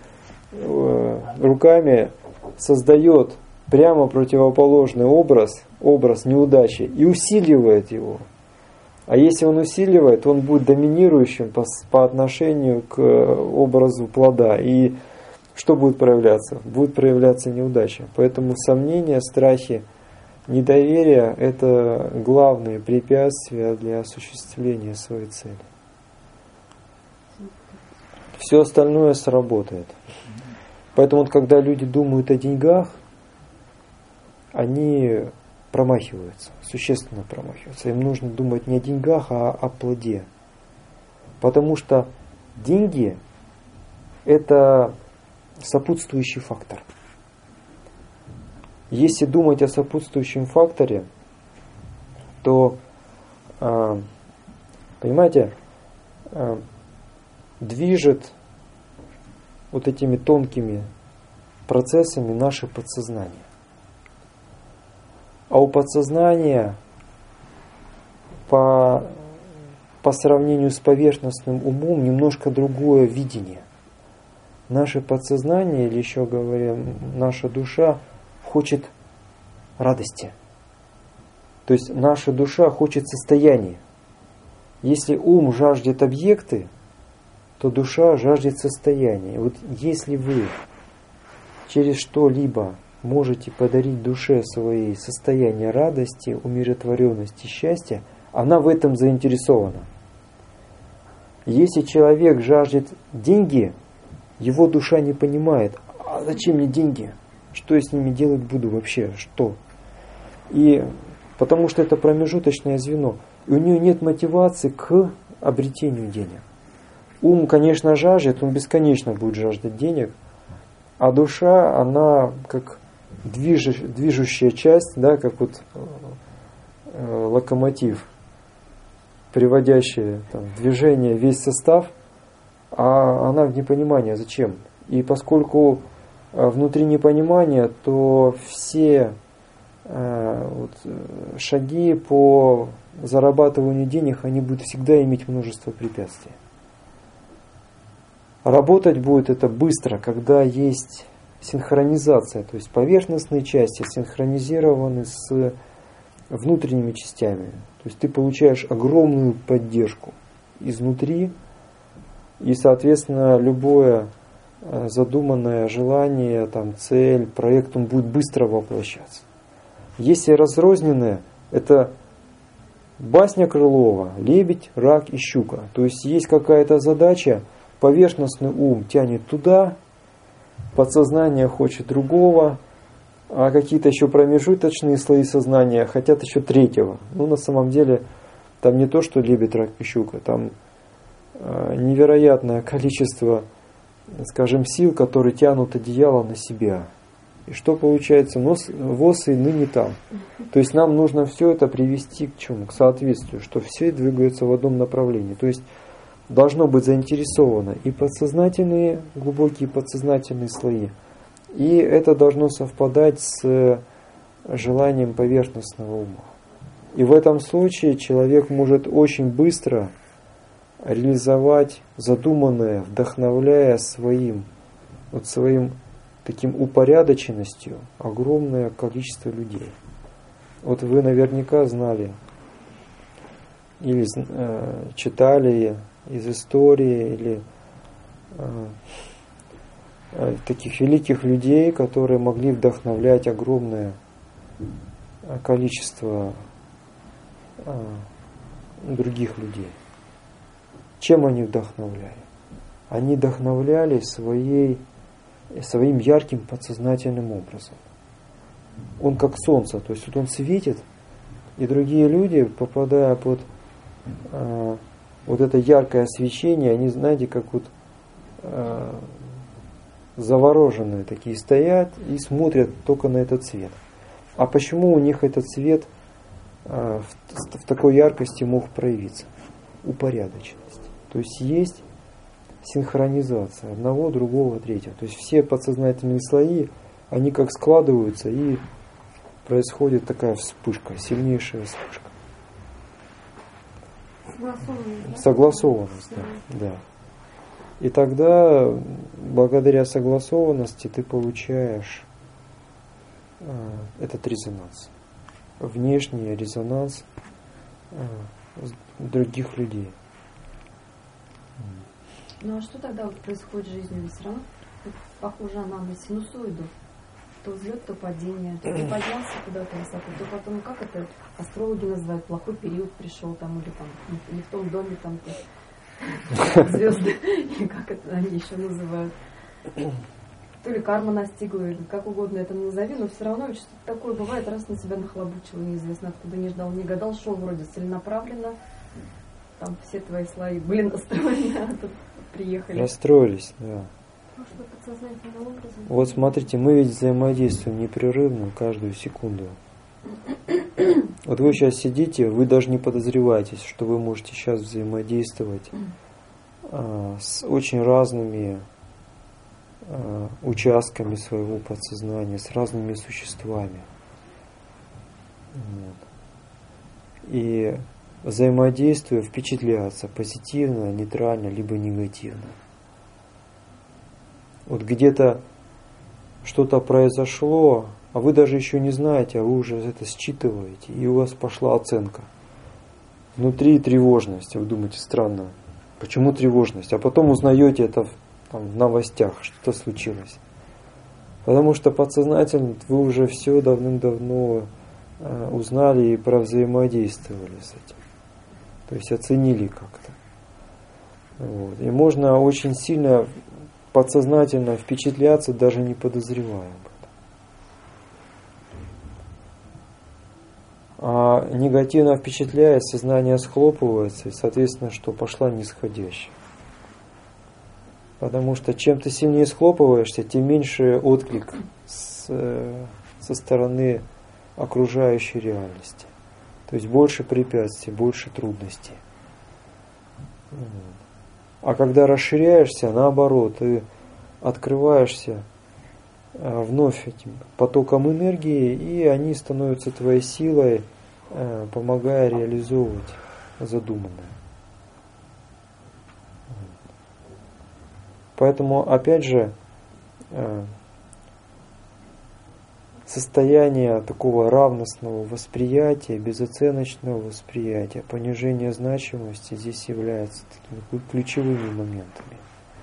руками создает прямо противоположный образ неудачи и усиливает его. А если он усиливает, он будет доминирующим по отношению к образу плода. И что будет проявляться? Будет проявляться неудача. Поэтому сомнения, страхи, недоверие – это главные препятствия для осуществления своей цели. Все остальное сработает. Поэтому когда люди думают о деньгах, они промахиваются, существенно промахиваются. Им нужно думать не о деньгах, а о плоде. Потому что деньги – это сопутствующий фактор. Если думать о сопутствующем факторе, то, понимаете, движет вот этими тонкими процессами наше подсознание. А у подсознания по сравнению с поверхностным умом немножко другое видение. Наше подсознание, или еще говоря, наша душа хочет радости. То есть наша душа хочет состояния. Если ум жаждет объекты, то душа жаждет состояния. Вот если вы через что-либо можете подарить душе своей состояние радости, умиротворенности, счастья, она в этом заинтересована. Если человек жаждет деньги, его душа не понимает, а зачем мне деньги? Что я с ними делать буду вообще? Что? И потому что это промежуточное звено. И у нее нет мотивации к обретению денег. Ум, конечно, жаждет, он бесконечно будет жаждать денег, а душа, она как движущая часть, да, как вот локомотив, приводящий там, в движение весь состав, а она в непонимании, зачем? И поскольку внутри непонимания, то все шаги по зарабатыванию денег, они будут всегда иметь множество препятствий. Работать будет это быстро, когда есть синхронизация, то есть поверхностные части синхронизированы с внутренними частями. То есть ты получаешь огромную поддержку изнутри, и, соответственно, любое задуманное желание, там, цель, проект, он будет быстро воплощаться. Если разрозненное, это басня Крылова, лебедь, рак и щука. То есть есть какая-то задача, поверхностный ум тянет туда, подсознание хочет другого, а какие-то еще промежуточные слои сознания хотят еще третьего. Ну, на самом деле, там не то, что лебедь, рак и щука, там невероятное количество, скажем, сил, которые тянут одеяло на себя. И что получается? ВОЗ и ныне там. То есть нам нужно все это привести к чему? К соответствию, что все двигаются в одном направлении. То есть должно быть заинтересовано и подсознательные, глубокие подсознательные слои. И это должно совпадать с желанием поверхностного ума. И в этом случае человек может очень быстро реализовать задуманное, вдохновляя своим таким упорядоченностью огромное количество людей. Вот вы наверняка знали или читали из истории или таких великих людей, которые могли вдохновлять огромное количество других людей. Чем они вдохновляли? Они вдохновляли своим ярким подсознательным образом. Он как солнце, то есть вот он светит, и другие люди, попадая под вот это яркое освещение, они, знаете, как вот завороженные такие стоят и смотрят только на этот цвет. А почему у них этот цвет в такой яркости мог проявиться? Упорядоченность. То есть синхронизация одного, другого, третьего. То есть все подсознательные слои, они как складываются, и происходит такая вспышка, сильнейшая вспышка. Согласованность, да. И тогда, благодаря согласованности, ты получаешь этот резонанс. Внешний резонанс других людей. Ну а что тогда вот происходит в жизни? Все равно похоже она на синусоиду. То взлет, то падение. То ты поднялся куда-то высоко, то потом, как это астрологи называют, плохой период пришел там, или там не в том доме, там звезды, и как это они еще называют. То ли карма настигла, или как угодно это назови, но все равно что-то такое бывает, раз на себя нахлобучило, неизвестно откуда, не ждал, не гадал, шел вроде целенаправленно, там все твои слои были настроены, а тут приехали. Расстроились, да. Вот смотрите, мы ведь взаимодействуем непрерывно каждую секунду. Вот вы сейчас сидите, вы даже не подозреваете, что вы можете сейчас взаимодействовать с очень разными участками своего подсознания, с разными существами. Вот. И взаимодействие впечатляется позитивно, нейтрально, либо негативно. Вот где-то что-то произошло, а вы даже еще не знаете, а вы уже это считываете, и у вас пошла оценка. Внутри тревожность. Вы думаете, странно, почему тревожность? А потом узнаете это в новостях, что случилось. Потому что подсознательно вы уже все давным-давно узнали и провзаимодействовали с этим. То есть оценили как-то. Вот. И можно очень сильно подсознательно впечатляться, даже не подозревая об этом. А негативно впечатляясь, сознание схлопывается, и, соответственно, что пошла нисходящая. Потому что чем ты сильнее схлопываешься, тем меньше отклик со стороны окружающей реальности. То есть больше препятствий, больше трудностей. А когда расширяешься, наоборот, ты открываешься вновь этим потоком энергии, и они становятся твоей силой, помогая реализовывать задуманное. Поэтому, опять же, состояние такого равностного восприятия, безоценочного восприятия, понижение значимости здесь является такими ключевыми моментами.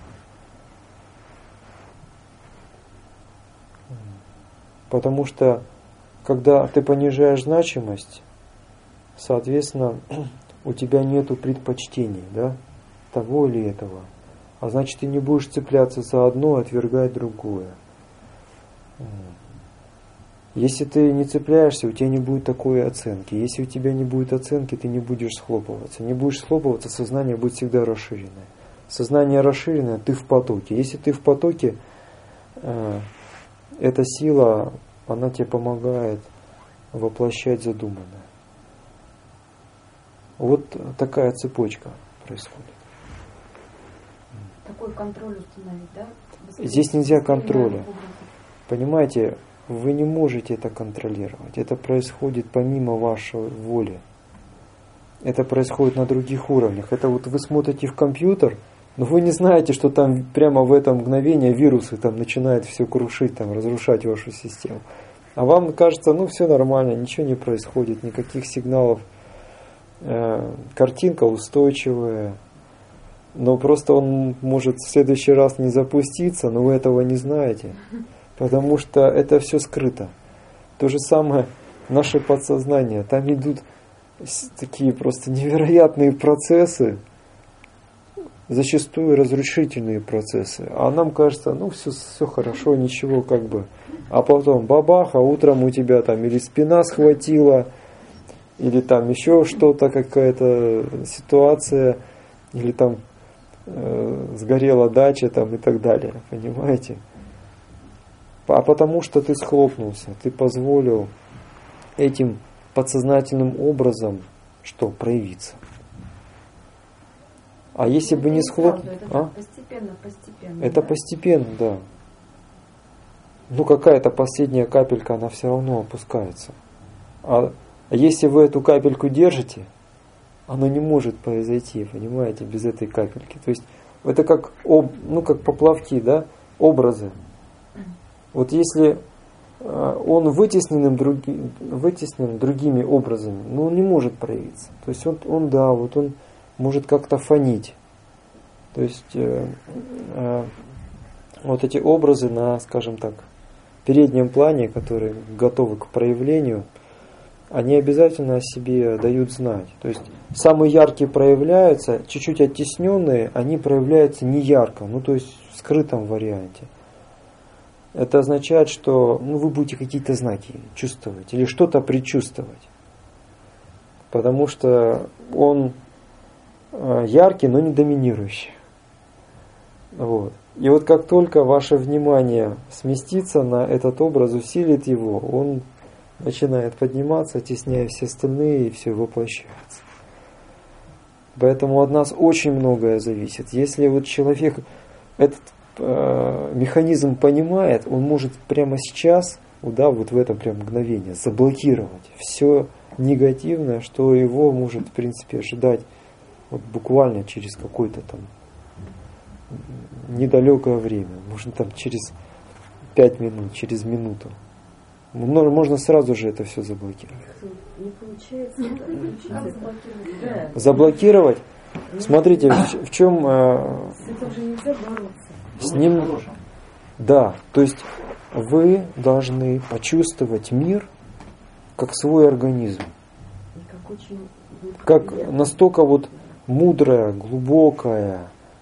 Потому что, когда ты понижаешь значимость, соответственно, у тебя нету предпочтений, да, того или этого. А значит, ты не будешь цепляться за одно, отвергать другое. Если ты не цепляешься, у тебя не будет такой оценки. Если у тебя не будет оценки, ты не будешь схлопываться. Не будешь схлопываться, сознание будет всегда расширенное. Сознание расширенное, ты в потоке. Если ты в потоке, эта сила, она тебе помогает воплощать задуманное. Вот такая цепочка происходит. Такой контроль установить, да? Здесь нельзя контроля. Понимаете, вы не можете это контролировать. Это происходит помимо вашей воли. Это происходит на других уровнях. Это вот вы смотрите в компьютер, но вы не знаете, что там прямо в это мгновение вирусы там начинают все крушить, там, разрушать вашу систему. А вам кажется, ну все нормально, ничего не происходит, никаких сигналов. Картинка устойчивая. Но просто он может в следующий раз не запуститься, но вы этого не знаете. Потому что это все скрыто. То же самое наше подсознание. Там идут такие просто невероятные процессы, зачастую разрушительные процессы. А нам кажется, ну все хорошо, ничего как бы. А потом бабах, а утром у тебя там или спина схватила, или там еще что-то, какая-то ситуация, или там сгорела дача там и так далее. Понимаете? А потому что ты схлопнулся, ты позволил этим подсознательным образом что проявиться. А если бы не схлопнулся... Это постепенно. Это постепенно, да. Ну какая-то последняя капелька, она все равно опускается. А если вы эту капельку держите, оно не может произойти, понимаете, без этой капельки. То есть это как, как поплавки, да, образы. Вот если он вытеснен другими образами, но он не может проявиться. То есть он может как-то фонить. То есть вот эти образы на, скажем так, переднем плане, которые готовы к проявлению, они обязательно о себе дают знать. То есть самые яркие проявляются, чуть-чуть оттесненные, они проявляются не ярко, то есть в скрытом варианте. Это означает, что вы будете какие-то знаки чувствовать или что-то предчувствовать. Потому что он яркий, но не доминирующий. Вот. И вот как только ваше внимание сместится на этот образ, усилит его, он начинает подниматься, теснее все остальные, и все воплощается. Поэтому от нас очень многое зависит. Если вот человек этот механизм понимает, он может прямо сейчас, вот в это прям мгновение, заблокировать все негативное, что его может, в принципе, ожидать буквально через какое-то там недалекое время. Можно там через 5 минут, через минуту. Можно сразу же это все заблокировать. Не получается. Заблокировать? Смотрите, в чем... С этим же нельзя бороться. С ним... Да, то есть вы должны почувствовать мир как свой организм. Как очень... Как настолько мудрая, глубокая,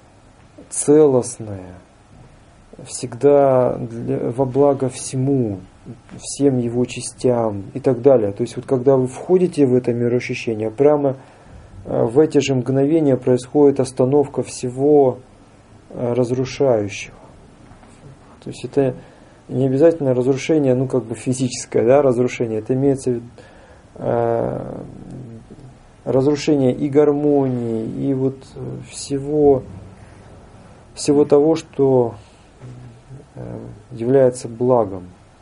целостное, всегда во благо всему, всем его частям и так далее. То есть вот когда вы входите в это мироощущение, прямо в эти же мгновения происходит остановка всего разрушающего. То есть это не обязательно разрушение, ну как бы физическое, да, разрушение. Это имеется в виду разрушение и гармонии, и вот всего того, что является благом.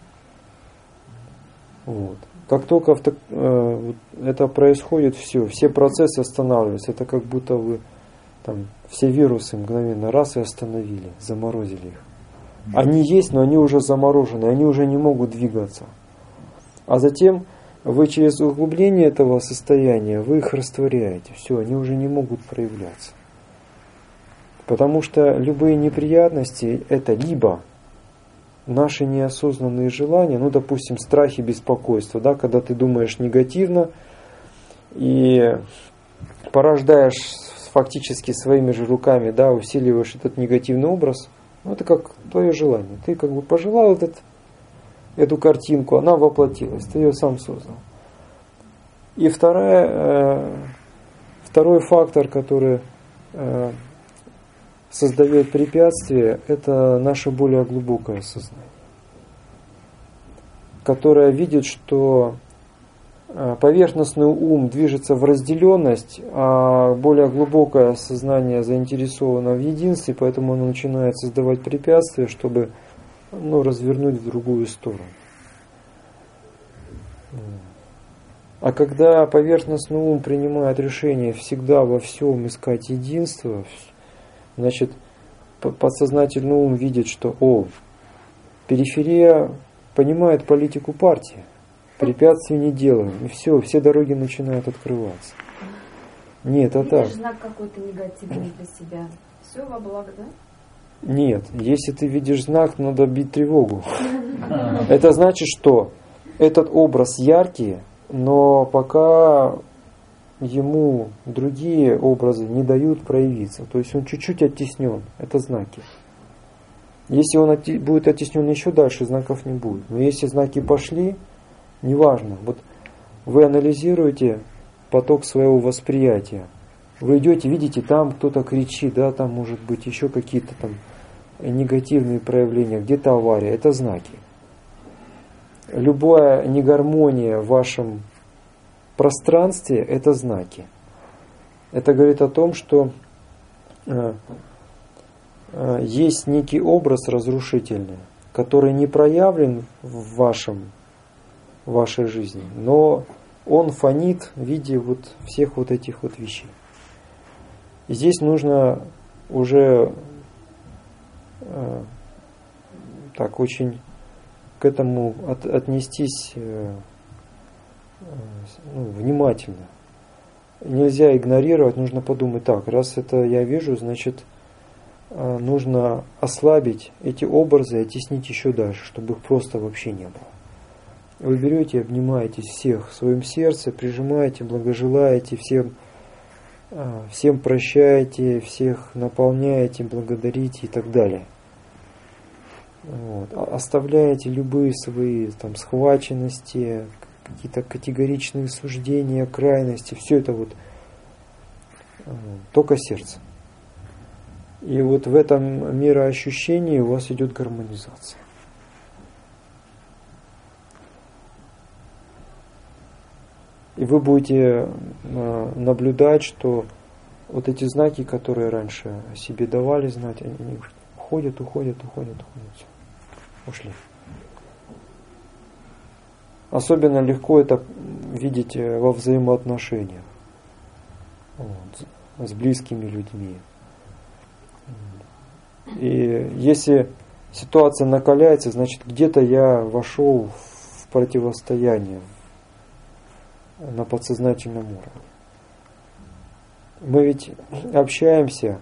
Вот. Как только это происходит, все процессы останавливаются. Это как будто вы там все вирусы мгновенно раз и остановили, заморозили их. Они есть, но они уже заморожены, они уже не могут двигаться. А затем вы через углубление этого состояния, вы их растворяете. Все, они уже не могут проявляться. Потому что любые неприятности это либо наши неосознанные желания, ну, допустим, страхи, беспокойство, да, когда ты думаешь негативно и порождаешь фактически своими же руками, да, усиливаешь этот негативный образ, ну, это как твое желание. Ты как бы пожелал эту картинку, она воплотилась, ты ее сам создал. И второй фактор, который создает препятствие, это наше более глубокое сознание, которое видит, что поверхностный ум движется в разделенность, а более глубокое сознание заинтересовано в единстве, поэтому оно начинает создавать препятствия, чтобы развернуть в другую сторону. А когда поверхностный ум принимает решение всегда во всем искать единство, значит, подсознательный ум видит, что периферия понимает политику партии, препятствий не делаем, и все дороги начинают открываться. Нет, а так. Видишь знак какой-то негативный для себя, все во благо, да? Нет, если ты видишь знак, надо бить тревогу. Это значит, что этот образ яркий, но пока ему другие образы не дают проявиться. То есть он чуть-чуть оттеснен. Это знаки. Если он будет оттеснен еще дальше, знаков не будет. Но если знаки пошли, неважно. Вот вы анализируете поток своего восприятия. Вы идете, видите, там кто-то кричит, да, там может быть еще какие-то там негативные проявления, где-то авария. Это знаки. Любая негармония в вашем пространстве – это знаки. Это говорит о том, что есть некий образ разрушительный, который не проявлен в вашей жизни, но он фонит в виде всех этих вещей. И здесь нужно уже так очень к этому отнестись внимательно. Нельзя игнорировать, нужно подумать, так, раз это я вижу, значит, нужно ослабить эти образы, оттеснить еще дальше, чтобы их просто вообще не было. Вы берете, обнимаете всех в своем сердце, прижимаете, благожелаете, всем прощаете, всех наполняете, благодарите и так далее. Оставляете любые свои схваченности, какие-то категоричные суждения, крайности, все это только сердце. И в этом мироощущении у вас идет гармонизация. И вы будете наблюдать, что эти знаки, которые раньше себе давали знать, они уходят. Все, ушли. Особенно легко это видеть во взаимоотношениях с близкими людьми. И если ситуация накаляется, значит где-то я вошел в противостояние на подсознательном уровне. Мы ведь общаемся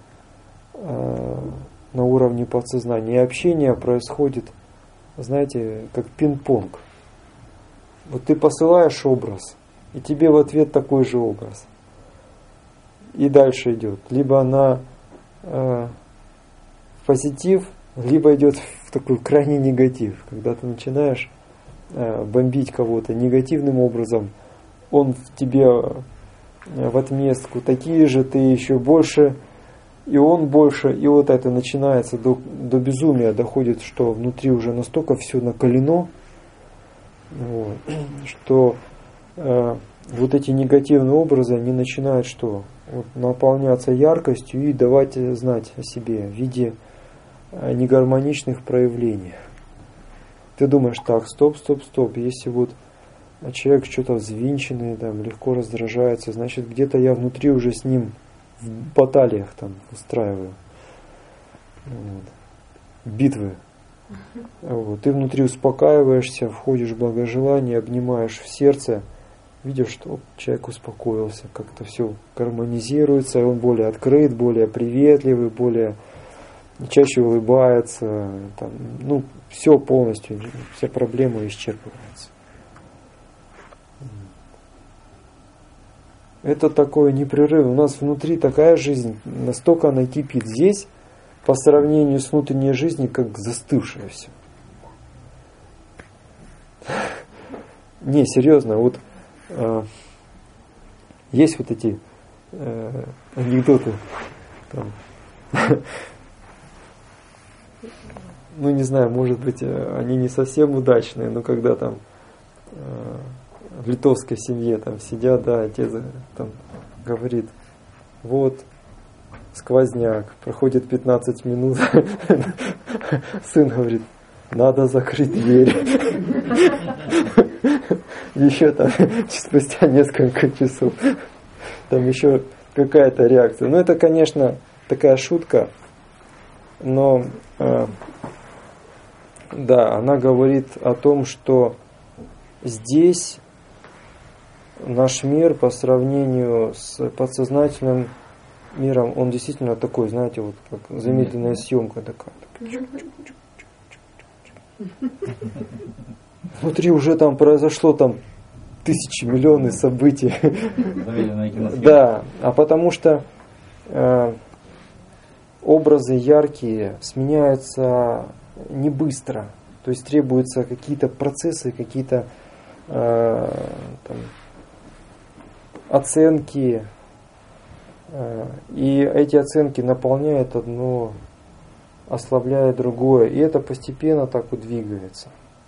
на уровне подсознания, и общение происходит, знаете, как пинг-понг. Ты посылаешь образ, и тебе в ответ такой же образ. И дальше идет. Либо она позитив, либо идет в такой крайний негатив. Когда ты начинаешь бомбить кого-то негативным образом, он в тебе в отместку такие же, ты еще больше, и он больше, и вот это начинается до безумия, доходит, что внутри уже настолько все накалено, вот, что вот эти негативные образы, они начинают что? Вот, наполняться яркостью и давать знать о себе в виде негармоничных проявлений. Ты думаешь, так, стоп, если вот человек что-то взвинченный, там, легко раздражается, значит, где-то я внутри уже с ним в баталиях там устраиваю, вот, битвы. Вот. Ты внутри успокаиваешься, входишь в благожелание, обнимаешь в сердце, видишь, что человек успокоился, как-то все гармонизируется, он более открыт, более приветливый, более чаще улыбается, там, ну, все полностью, все проблемы исчерпываются. Это такое непрерывное. У нас внутри такая жизнь, настолько она кипит здесь, по сравнению с внутренней жизнью, как застывшее все. Не, серьезно, вот есть вот эти анекдоты, там, ну не знаю, может быть, они не совсем удачные, но когда там в литовской семье там сидят, да, отец там говорит, вот сквозняк, проходит 15 минут, сын говорит, надо закрыть дверь. Еще там спустя несколько часов там еще какая-то реакция. Ну это, конечно, такая шутка, но да, она говорит о том, что здесь наш мир по сравнению с подсознательным миром, он действительно такой, знаете, вот как замедленная съемка такая. Внутри уже там произошло там тысячи, миллионы событий. Да, а потому что образы яркие сменяются не быстро. То есть требуются какие-то процессы, какие-то там, оценки. И эти оценки наполняют одно, ослабляют другое. И это постепенно так вот двигается.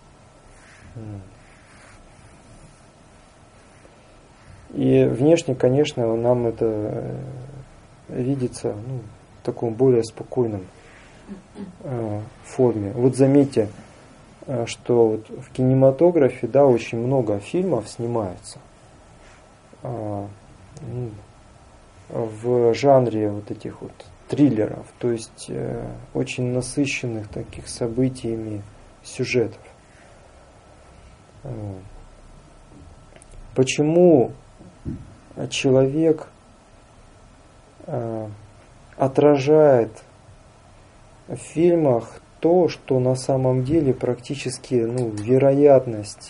И внешне, конечно, нам это видится в таком более спокойном форме. Вот заметьте, что вот в кинематографе, да, очень много фильмов снимается в жанре вот этих вот триллеров, то есть очень насыщенных таких событиями сюжетов. Почему человек отражает в фильмах то, что на самом деле практически вероятность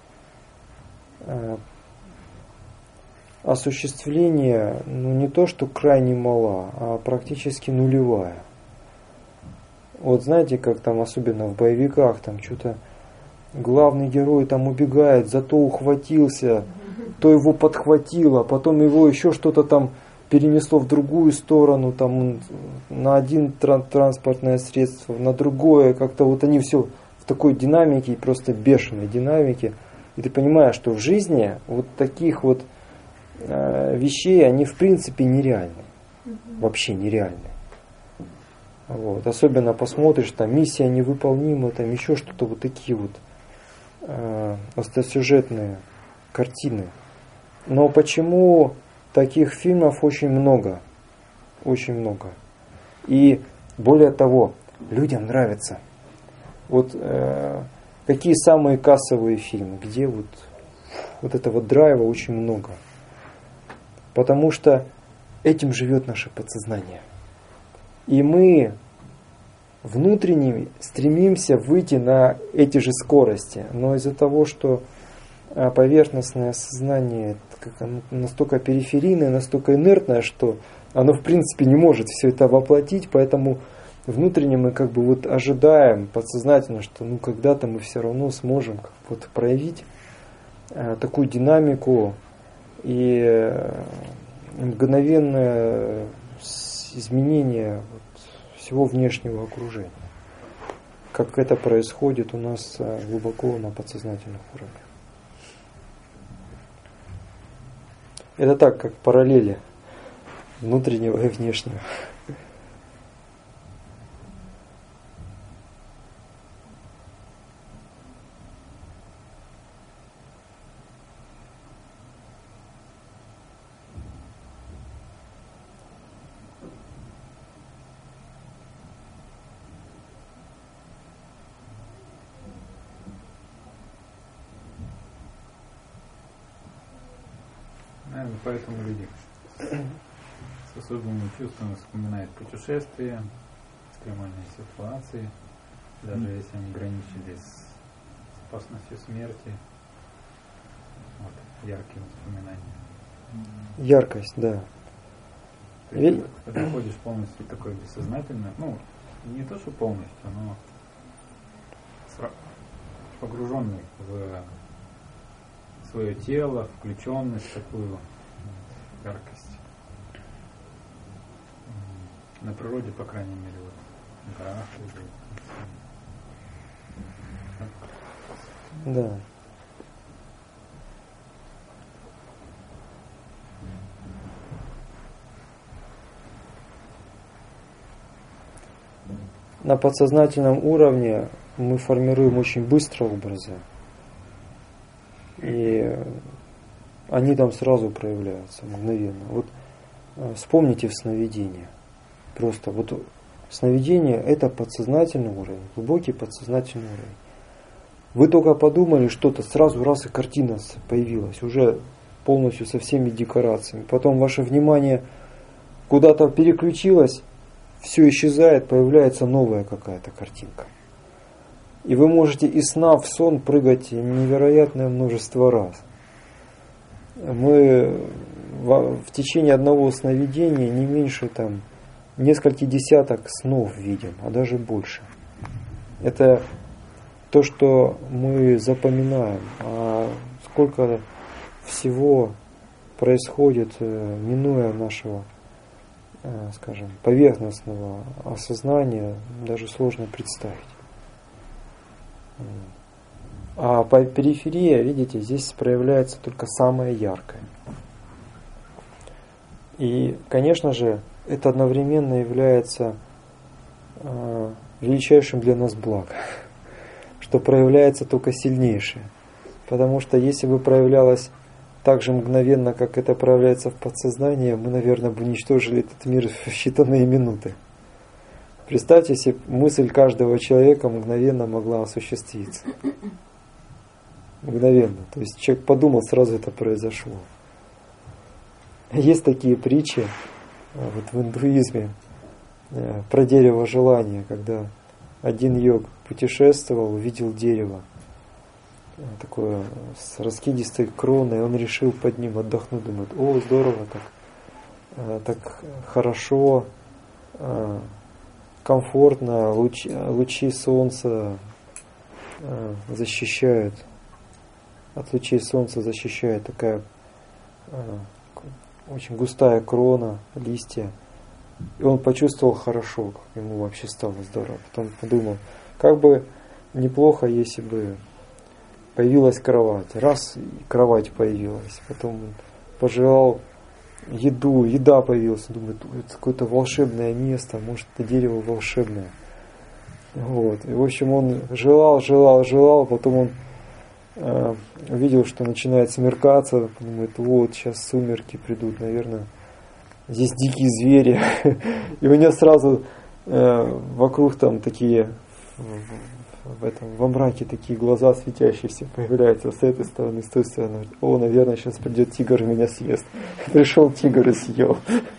осуществления не то что крайне мала, а практически нулевая. Вот знаете, как там особенно в боевиках, там что-то главный герой там убегает, зато ухватился, то его подхватило, потом его еще что-то там перенесло в другую сторону, там на один транспортное средство, на другое, как-то вот они все в такой динамике, просто бешеной динамике. И ты понимаешь, что в жизни вот таких вот вещей, они в принципе нереальны. Вообще нереальны. Вот. Особенно посмотришь, там миссия невыполнима, там еще что-то, вот такие вот остросюжетные картины. Но почему таких фильмов очень много? Очень много. И более того, людям нравится. Вот какие самые кассовые фильмы, где вот этого драйва очень много. Потому что этим живет наше подсознание. И мы внутренне стремимся выйти на эти же скорости. Но из-за того, что поверхностное сознание оно настолько периферийное, настолько инертное, что оно в принципе не может все это воплотить, поэтому внутренне мы как бы вот ожидаем подсознательно, что ну когда-то мы все равно сможем вот проявить такую динамику и мгновенное изменение всего внешнего окружения, как это происходит у нас глубоко на подсознательных уровнях. Это так, как параллели внутреннего и внешнего. Наверное, поэтому люди с особыми чувствами вспоминают путешествия, экстремальные ситуации, даже если они граничили с опасностью смерти. Вот, яркие воспоминания. Яркость, да. То есть, когда ходишь полностью такой бессознательно, ну, не то, что полностью, но погруженный в свое тело, включенность, такую яркость. На природе, по крайней мере, вот, в горах. Да. На подсознательном уровне мы формируем очень быстро образы. И они там сразу проявляются, мгновенно. Вот вспомните сновидение. Просто вот сновидение — это подсознательный уровень, глубокий подсознательный уровень. Вы только подумали что-то, сразу раз и картина появилась, уже полностью со всеми декорациями. Потом ваше внимание куда-то переключилось, все исчезает, появляется новая какая-то картинка. И вы можете из сна в сон прыгать невероятное множество раз. Мы в течение одного сновидения не меньше нескольких десяток снов видим, а даже больше. Это то, что мы запоминаем. А сколько всего происходит, минуя нашего, скажем, поверхностного осознания, даже сложно представить. А по периферии, видите, здесь проявляется только самое яркое. И, конечно же, это одновременно является величайшим для нас благом, что проявляется только сильнейшее. Потому что если бы проявлялось так же мгновенно, как это проявляется в подсознании, мы, наверное, бы уничтожили этот мир в считанные минуты. Представьте себе, мысль каждого человека мгновенно могла осуществиться. Мгновенно. То есть человек подумал, сразу это произошло. Есть такие притчи вот в индуизме про дерево желания, когда один йог путешествовал, увидел дерево такое с раскидистой кроной, он решил под ним отдохнуть, думает: о, здорово, так хорошо, комфортно, лучи солнца защищают, от лучей солнца защищает такая очень густая крона, листья. И он почувствовал хорошо, как ему вообще стало здорово. Потом подумал, как бы неплохо, если бы появилась кровать. Раз, и кровать появилась. Потом он пожелал еда появилась. Думает, это какое-то волшебное место, может, это дерево волшебное. Вот. И, в общем, он желал, потом он увидел, что начинает смеркаться, думает, вот, сейчас сумерки придут, наверное, здесь дикие звери. И у него сразу вокруг там такие, во мраке такие глаза светящиеся появляются с этой стороны, с той стороны. О, наверное, сейчас придет тигр и меня съест. Пришел тигр и съел.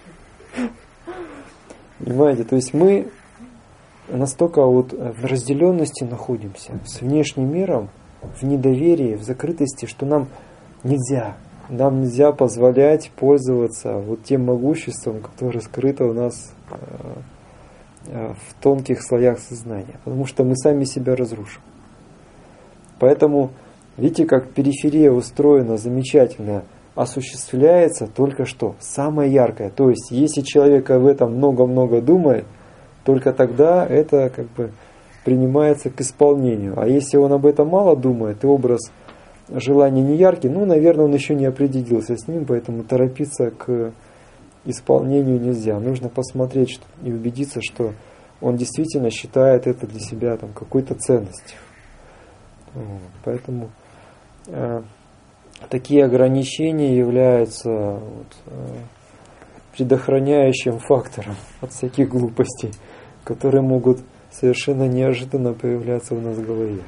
Понимаете, то есть мы настолько вот в разделенности находимся с внешним миром, в недоверии, в закрытости, что нам нельзя позволять пользоваться вот тем могуществом, которое скрыто у нас в тонких слоях сознания, потому что мы сами себя разрушим. Поэтому, видите, как периферия устроена замечательно, осуществляется только что, самое яркое. То есть, если человек об этом много-много думает, только тогда это как бы принимается к исполнению. А если он об этом мало думает, и образ желания не яркий, наверное, он еще не определился с ним, поэтому торопиться к исполнению нельзя. Нужно посмотреть и убедиться, что он действительно считает это для себя какой-то ценностью. Поэтому такие ограничения являются предохраняющим фактором от всяких глупостей, которые могут совершенно неожиданно появляться у нас в голове.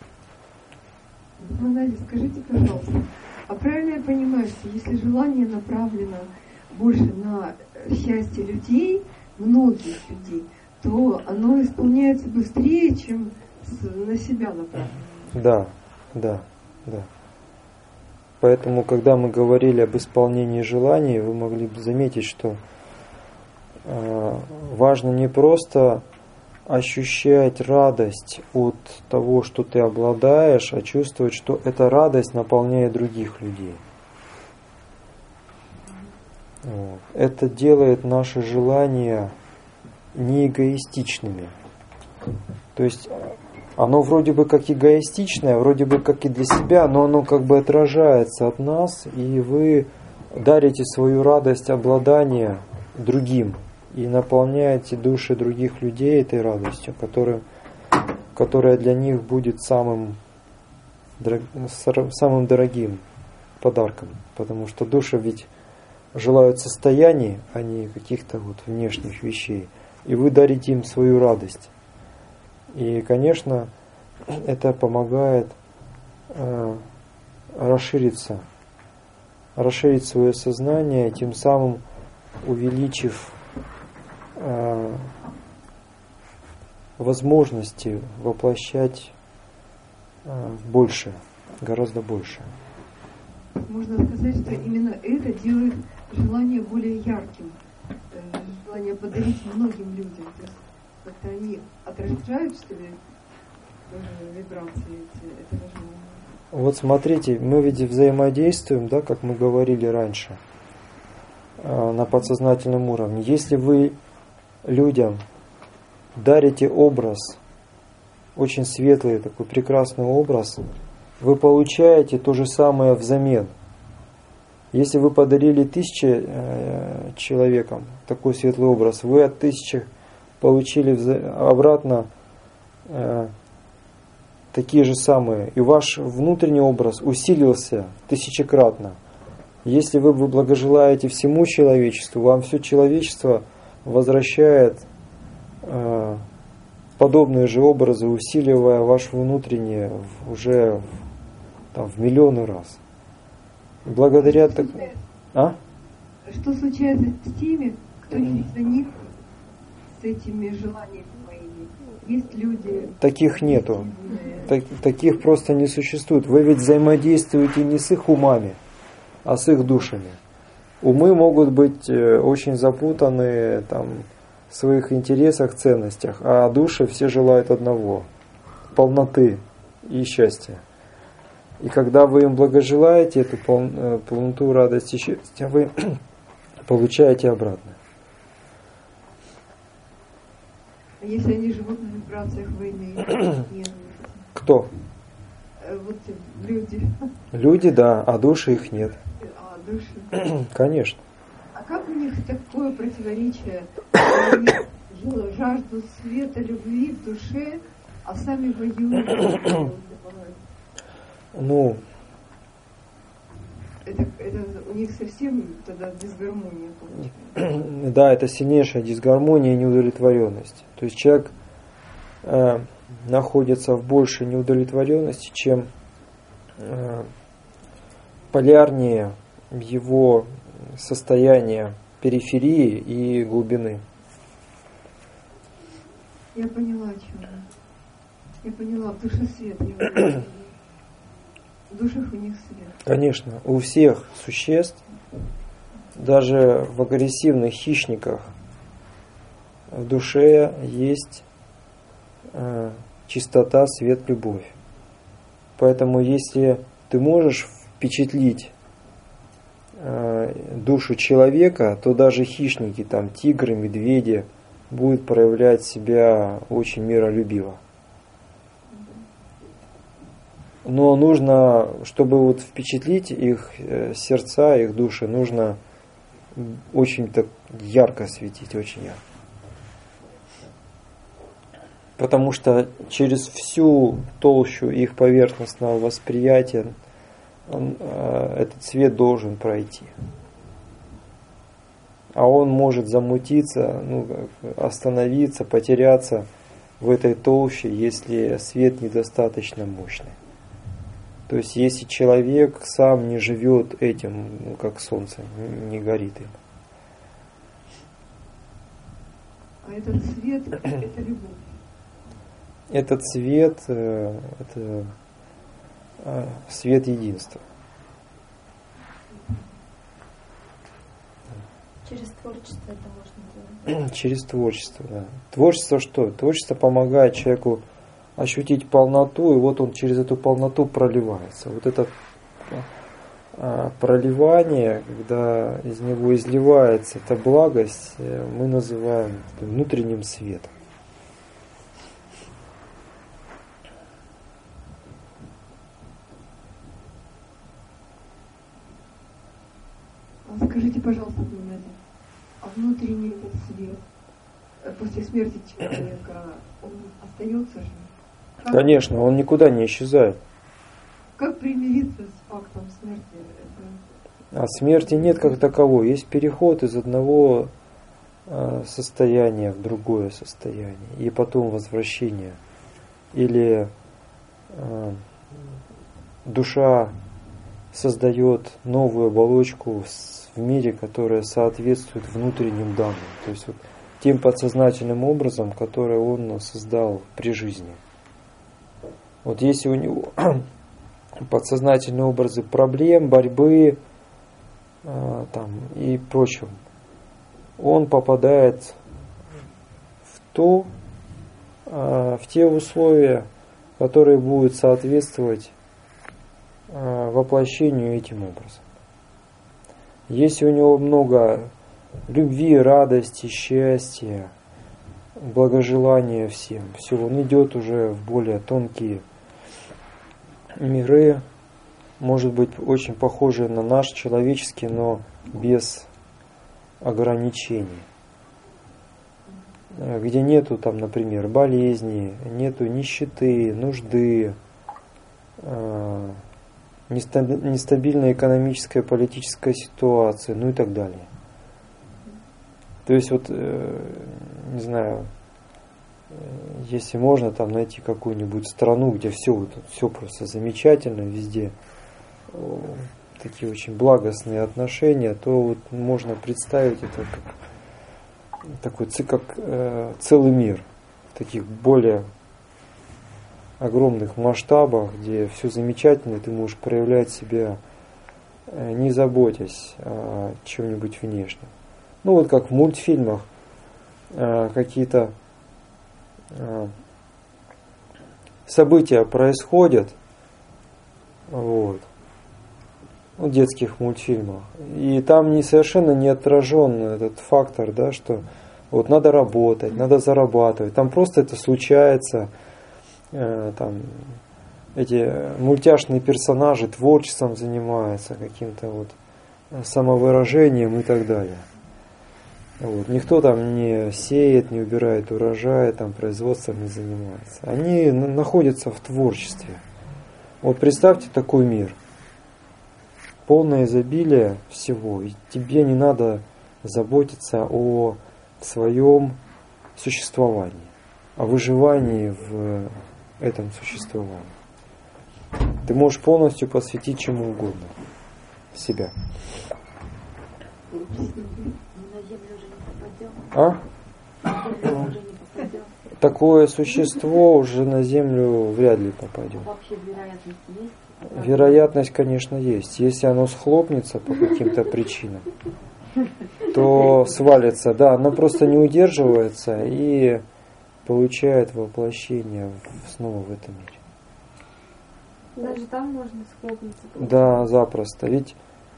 Надя, скажите, пожалуйста, а правильно я понимаю, что если желание направлено больше на счастье людей, многих людей, то оно исполняется быстрее, чем на себя направлено? Да. Поэтому, когда мы говорили об исполнении желаний, вы могли бы заметить, что важно не просто ощущать радость от того, что ты обладаешь, а чувствовать, что эта радость наполняет других людей. Это делает наши желания не эгоистичными. То есть оно вроде бы как эгоистичное, вроде бы как и для себя, но оно как бы отражается от нас, и вы дарите свою радость обладания другим и наполняете души других людей этой радостью, которая для них будет самым дорогим подарком. Потому что души ведь желают состояний, а не каких-то внешних вещей. И вы дарите им свою радость. И, конечно, это помогает расширить свое сознание, тем самым увеличив возможности воплощать больше, гораздо больше. Можно сказать, что именно это делает желание более ярким, желание подарить многим людям. То есть как-то они отражают, что ли, вибрации этого желания. Вот смотрите, мы ведь взаимодействуем, да, как мы говорили раньше, на подсознательном уровне. Если вы людям дарите образ, очень светлый, такой прекрасный образ, вы получаете то же самое взамен. Если вы подарили 1000 человекам такой светлый образ, вы от 1000 получили обратно такие же самые. И ваш внутренний образ усилился 1000-кратно. Если вы благожелаете всему человечеству, вам все человечество возвращает подобные же образы, усиливая ваше внутреннее уже в миллионы раз. Благодаря Что случается с теми, кто не проник с этими желаниями моими? Есть люди... Таких нету. Таких просто не существует. Вы ведь взаимодействуете не с их умами, а с их душами. Умы могут быть очень запутаны в своих интересах, ценностях, а души все желают одного – полноты и счастья. И когда вы им благожелаете эту полноту, радость и счастья, вы получаете обратно. А если они живут на вибрациях войны и ненависти? Кто? Вот люди. Люди, да, а души их нет. А души? Конечно. А как у них такое противоречие? Они жаждут света, любви в душе, а сами воюют. Это у них совсем тогда дисгармония получается. Да, это сильнейшая дисгармония и неудовлетворенность. То есть человек находится в большей неудовлетворенности, чем полярнее его состояние периферии и глубины. Я поняла, о чем. Я поняла, в душе свет. В душах у них свет. Конечно, у всех существ, даже в агрессивных хищниках, в душе есть чистота, свет, любовь. Поэтому если ты можешь впечатлить душу человека, то даже хищники, там, тигры, медведи, будут проявлять себя очень миролюбиво. Но нужно, чтобы вот впечатлить их сердца, их души, нужно очень так ярко светить, очень ярко. Потому что через всю толщу их поверхностного восприятия этот свет должен пройти. А он может замутиться, остановиться, потеряться в этой толще, если свет недостаточно мощный. То есть, если человек сам не живет этим, как солнце, не горит им. А этот свет – это любовь. Этот свет – это свет единства. Через творчество это можно делать? Через творчество, да. Творчество что? Творчество помогает человеку ощутить полноту, и вот он через эту полноту проливается. Вот это проливание, когда из него изливается эта благость, мы называем внутренним светом. Скажите, пожалуйста, Геннадий, а внутренний этот свет после смерти человека, он остается же? Конечно, он никуда не исчезает. Как примириться с фактом смерти? А смерти нет как таковой. Есть переход из одного состояния в другое состояние. И потом возвращение. Или душа создает новую оболочку в мире, которая соответствует внутренним данным. То есть вот тем подсознательным образом, который он создал при жизни. Вот если у него подсознательные образы проблем, борьбы и прочего, он попадает в те условия, которые будут соответствовать воплощению этим образом. Если у него много любви, радости, счастья, благожелания всем, все, он идет уже в более тонкие миры, может быть, очень похожие на наш человеческий, но без ограничений. Где нету там, например, болезней, нету нищеты, нужды, нестабильная экономическая, политическая ситуация, и так далее. То есть вот, не знаю, если можно там найти какую-нибудь страну, где все просто замечательно, везде такие очень благостные отношения, то вот можно представить это как целый мир в таких более огромных масштабах, где все замечательно, и ты можешь проявлять себя, не заботясь о чем-нибудь внешнем. Вот как в мультфильмах какие-то события происходят, детских мультфильмах, и там совершенно не отражен этот фактор, да, что вот надо работать, надо зарабатывать, там просто это случается, там эти мультяшные персонажи творчеством занимаются, каким-то самовыражением и так далее. Никто там не сеет, не убирает урожай, там производством не занимается. Они находятся в творчестве. Представьте такой мир. Полное изобилие всего. И тебе не надо заботиться о своем существовании, о выживании в этом существовании. Ты можешь полностью посвятить чему угодно себя. Такое существо уже на Землю вряд ли попадет. Вообще вероятность есть? Вероятность, конечно, есть. Если оно схлопнется по каким-то причинам, то свалится. Да, оно просто не удерживается и получает воплощение снова в этом мире. Даже там можно схлопнуться. Да, запросто. Ведь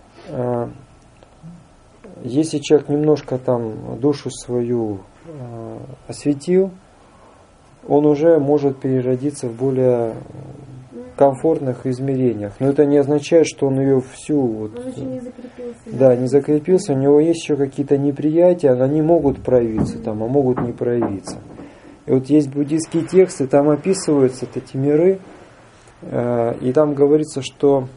если человек немножко там душу свою осветил, он уже может переродиться в более комфортных измерениях. Но это не означает, что он ее всю... Вот, он еще не закрепился. Да, не закрепился. У него есть еще какие-то неприятия, они могут проявиться там, а могут не проявиться. И вот есть буддийские тексты, там описываются эти миры, и там говорится, что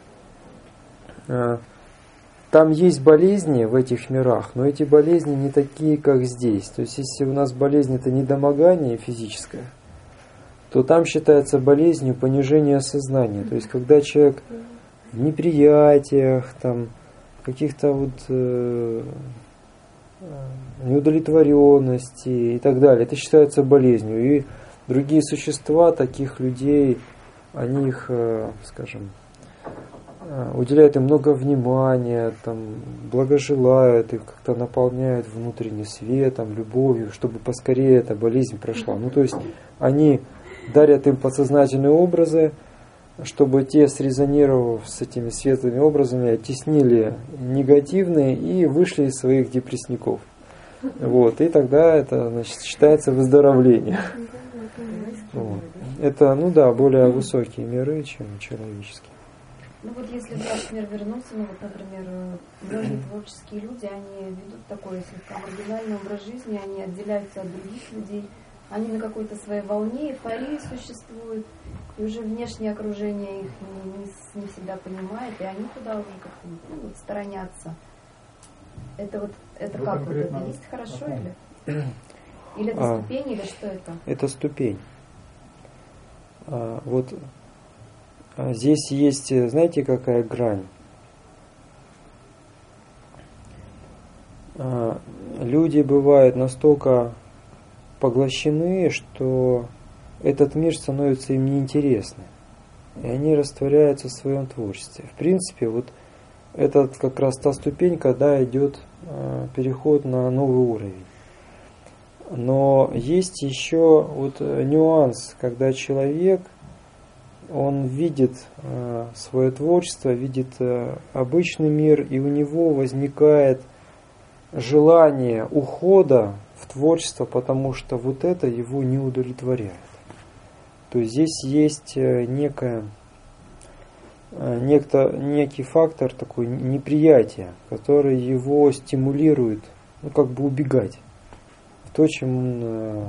там есть болезни в этих мирах, но эти болезни не такие, как здесь. То есть, если у нас болезнь это недомогание физическое, то там считается болезнью понижение сознания. То есть, когда человек в неприятиях, там, каких-то вот неудовлетворенности и так далее, это считается болезнью. И другие существа таких людей, они их, скажем, уделяют им много внимания, там, благожелают, их как-то наполняют внутренним светом, любовью, чтобы поскорее эта болезнь прошла. Ну, то есть они дарят им подсознательные образы, чтобы те, срезонировав с этими светлыми образами, оттеснили негативные и вышли из своих депрессников. Вот, и тогда это, значит, считается выздоровлением. Вот. Это, ну да, более высокие миры, чем человеческие. Ну вот если в наш мир вернуться, ну вот, например, многие творческие люди, они ведут такой слегка маргинальный образ жизни, они отделяются от других людей, они на какой-то своей волне, эйфории существуют, и уже внешнее окружение их не всегда понимает, и они туда уже как-то вот, сторонятся. Это вот, это как вот, это есть хорошо или это ступень, или что это? Это ступень. Вот здесь есть, знаете, какая грань? Люди бывают настолько поглощены, что этот мир становится им неинтересным. И они растворяются в своем творчестве. В принципе, вот это как раз та ступень, когда идет переход на новый уровень. Но есть еще вот нюанс, когда человек, он видит свое творчество, видит обычный мир, и у него возникает желание ухода в творчество, потому что вот это его не удовлетворяет. То есть здесь есть некий фактор такой неприятия, который его стимулирует, ну, как бы убегать в то, чем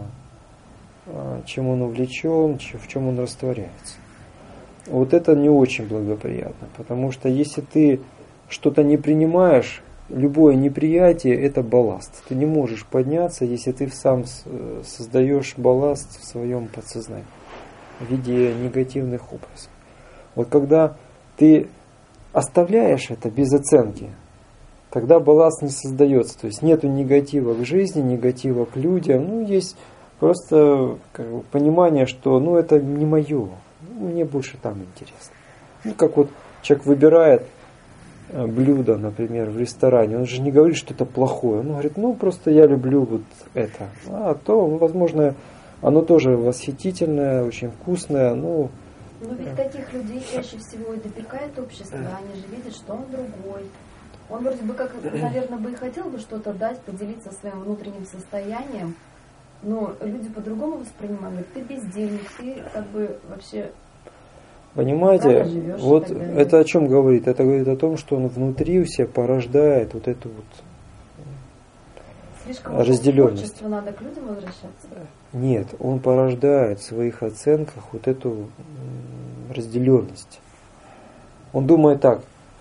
он увлечен, в чем он растворяется. Вот это не очень благоприятно, потому что если ты что-то не принимаешь, любое неприятие – это балласт. Ты не можешь подняться, если ты сам создаешь балласт в своем подсознании в виде негативных образов. Вот когда ты оставляешь это без оценки, тогда балласт не создается. То есть нету негатива к жизни, негатива к людям. Ну, есть просто как бы понимание, что ну, это не мое. Мне больше там интересно. Ну, как вот человек выбирает блюдо, например, в ресторане, он же не говорит, что это плохое. Он говорит, ну, просто я люблю вот это. А то, возможно, оно тоже восхитительное, очень вкусное, но... Но ведь таких людей чаще всего и допекает общество. Они же видят, что он другой. Он вроде бы как, наверное, бы и хотел бы что-то дать, поделиться своим внутренним состоянием, но люди по-другому воспринимают. Ты бездельник, ты как бы вообще... Понимаете, вот это о чем говорит? Это говорит о том, что он внутри у себя порождает вот эту вот слишком разделенность. Надо к людям возвращаться? Нет, он порождает в своих оценках вот эту разделенность. Он думает так: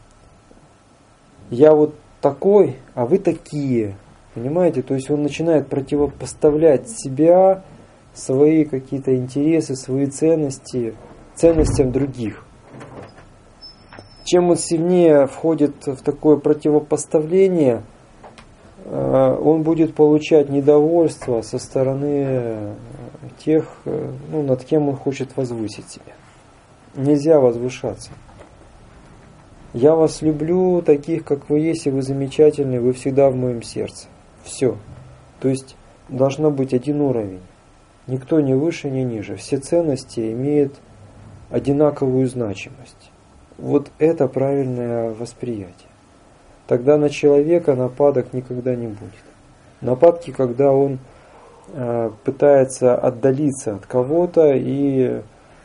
я вот такой, а вы такие. Понимаете? То есть он начинает противопоставлять себя, свои какие-то интересы, свои ценности ценностям других. Чем он сильнее входит в такое противопоставление, он будет получать недовольство со стороны тех, ну, над кем он хочет возвысить себя. Нельзя возвышаться. Я вас люблю таких, как вы есть, и вы замечательны, вы всегда в моем сердце. Все. То есть должно быть один уровень. Никто не выше, ни ниже. Все ценности имеют одинаковую значимость. Вот это правильное восприятие. Тогда на человека нападок никогда не будет. Нападки, когда он пытается отдалиться от кого-то и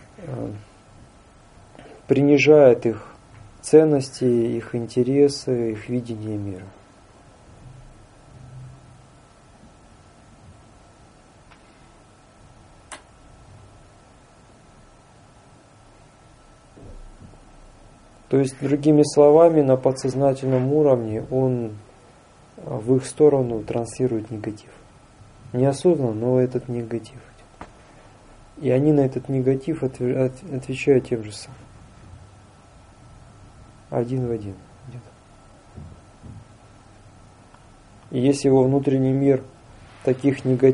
принижает их ценности, их интересы, их видение мира. То есть, другими словами, на подсознательном уровне он в их сторону транслирует негатив. Неосознанно, но этот негатив. И они на этот негатив отвечают тем же самым. Один в один. И если его внутренний мир такие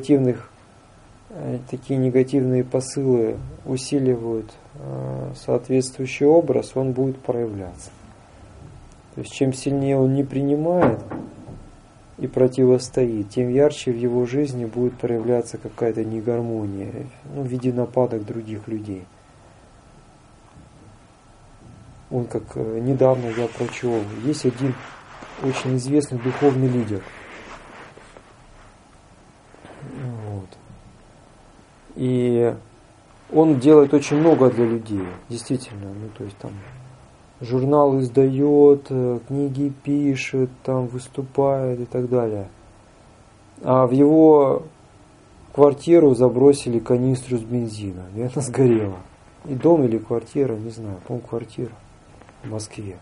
негативные посылы усиливают соответствующий образ, он будет проявляться. То есть чем сильнее он не принимает и противостоит, тем ярче в его жизни будет проявляться какая-то негармония, в виде нападок других людей. Он как недавно я прочел, есть один очень известный духовный лидер. Вот. И он делает очень много для людей, действительно. То есть там журнал издает, книги пишет, там выступает и так далее. А в его квартиру забросили канистру с бензином, и она сгорела. И дом или квартира, не знаю, по-моему, квартира в Москве.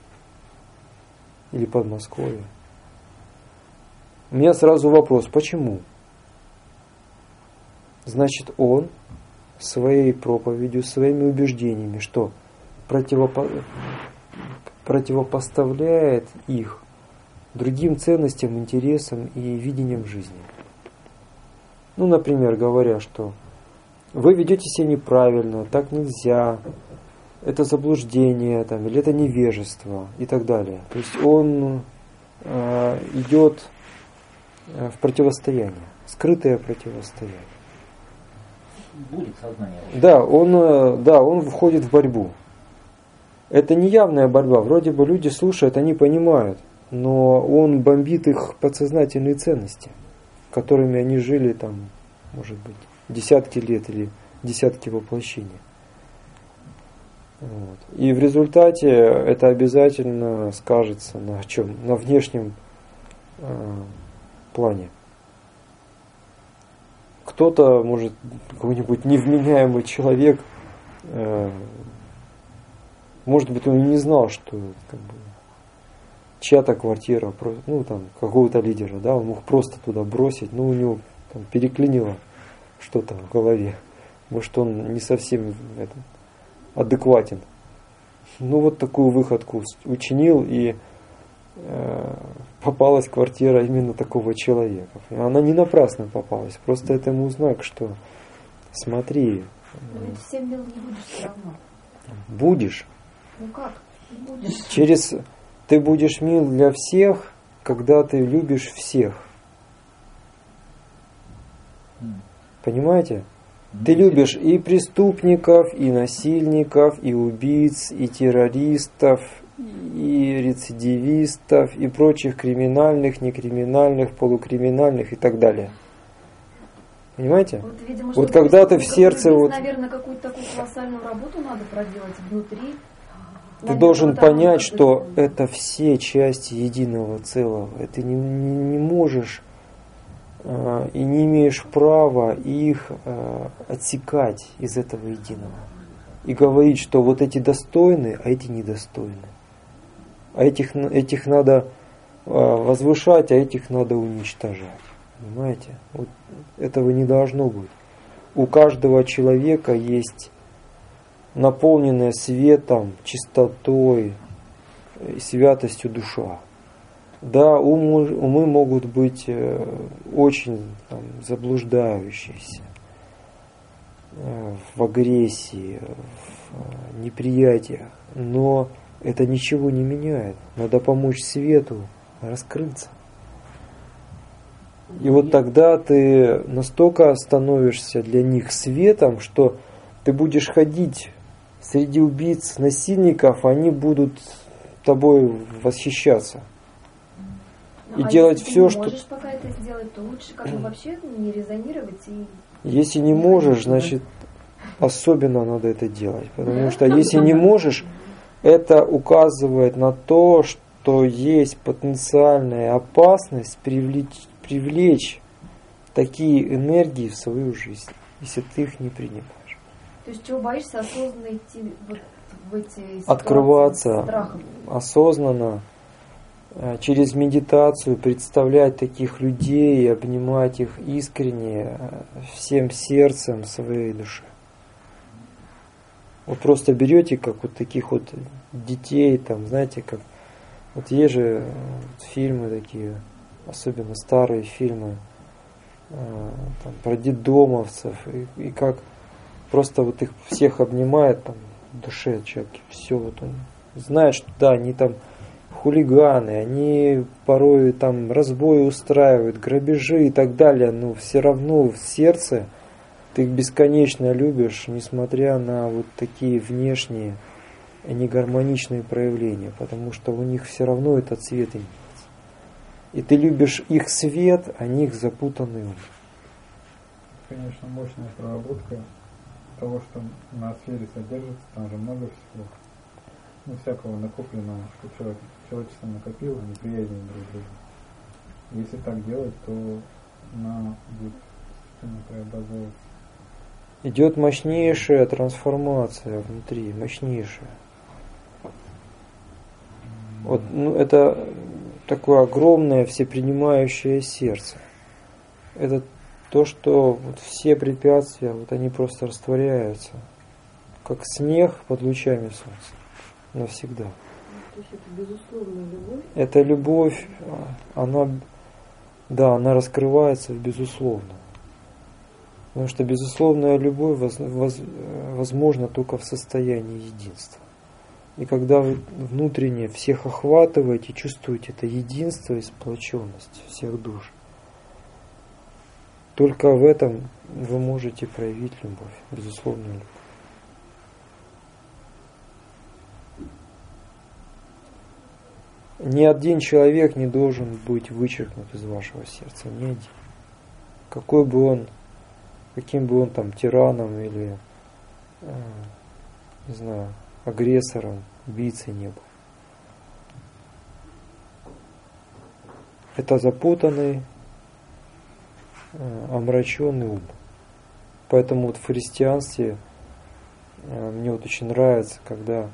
Или Подмосковье. У меня сразу вопрос, почему? Значит, он своей проповедью, своими убеждениями, что противопоставляет их другим ценностям, интересам и видениям жизни. Например, говоря, что вы ведете себя неправильно, так нельзя, это заблуждение, или это невежество и так далее. То есть он идет в противостояние, скрытое противостояние. Будет сознание. Да, он входит в борьбу. Это не явная борьба. Вроде бы люди слушают, они понимают, но он бомбит их подсознательные ценности, которыми они жили может быть, десятки лет или десятки воплощений. Вот. И в результате это обязательно скажется на чем? На внешнем плане. Кто-то, может, какой-нибудь невменяемый человек, может быть, он и не знал, что чья-то квартира, какого-то лидера, да, он мог просто туда бросить, но у него переклинило что-то в голове. Может, он не совсем адекватен. Вот такую выходку учинил, и попалась квартира именно такого человека. Она не напрасно попалась, просто это ему знак, что смотри. Но ведь всем мил не будешь все равно. Будешь. Как? Будешь. Ты будешь мил для всех, когда ты любишь всех. Понимаете? Ты любишь и преступников, и насильников, и убийц, и террористов, и рецидивистов, и прочих криминальных, некриминальных, полукриминальных и так далее. Понимаете? Видимо, когда ты в сердце... наверное, какую-то такую колоссальную работу надо проделать внутри. Ты должен понять, что это все части единого целого. Ты не можешь и не имеешь права их отсекать из этого единого. И говорить, что вот эти достойны, а эти недостойны. А этих надо возвышать, а этих надо уничтожать. Понимаете? Вот этого не должно быть. У каждого человека есть наполненная светом, чистотой, святостью душа. Да, умы могут быть очень заблуждающиеся в агрессии, в неприятиях, но это ничего не меняет. Надо помочь свету раскрыться. И вот тогда ты настолько становишься для них светом, что ты будешь ходить среди убийц, насильников, они будут тобой восхищаться. И делать все, что... Если ты не можешь пока это сделать, то лучше как бы вообще не резонировать. И Если не можешь, значит, особенно надо это делать. Потому что если не можешь, это указывает на то, что есть потенциальная опасность привлечь такие энергии в свою жизнь, если ты их не принимаешь. То есть чего боишься осознанно идти вот в эти ситуации Открываться с страхом? осознанно, через медитацию представлять таких людей, обнимать их искренне, всем сердцем своей души. Вот просто берете, как вот таких вот детей, там, знаете, как вот есть же фильмы такие, особенно старые фильмы там, про детдомовцев, и как просто вот их всех обнимает там в душе человек, все вот он знает, что да, они там хулиганы, они порой там разбои устраивают, грабежи и так далее, но все равно в сердце ты их бесконечно любишь, несмотря на вот такие внешние негармоничные проявления, потому что у них все равно этот свет имеется. И ты любишь их свет, а не их запутанный ум. Конечно, мощная проработка того, что на сфере содержится, там же много всего. Ну, всякого накопленного, что человечество накопило, неприязнь друг к другу. Если так делать, то она будет постепенно преобразовываться. Идет мощнейшая трансформация внутри, мощнейшая. Вот, ну, это такое огромное всепринимающее сердце. Это то, что вот все препятствия, вот они просто растворяются, как снег под лучами солнца, навсегда. То есть это безусловная любовь? Эта любовь, она раскрывается в безусловном. Потому что безусловная любовь возможна только в состоянии единства. И когда вы внутренне всех охватываете, чувствуете это единство и сплоченность всех душ, только в этом вы можете проявить любовь, безусловную любовь. Ни один человек не должен быть вычеркнут из вашего сердца, ни один. Каким бы он там тираном или, не знаю, агрессором, убийцей не был. Это запутанный, омраченный ум. Поэтому вот в христианстве мне вот очень нравится, когда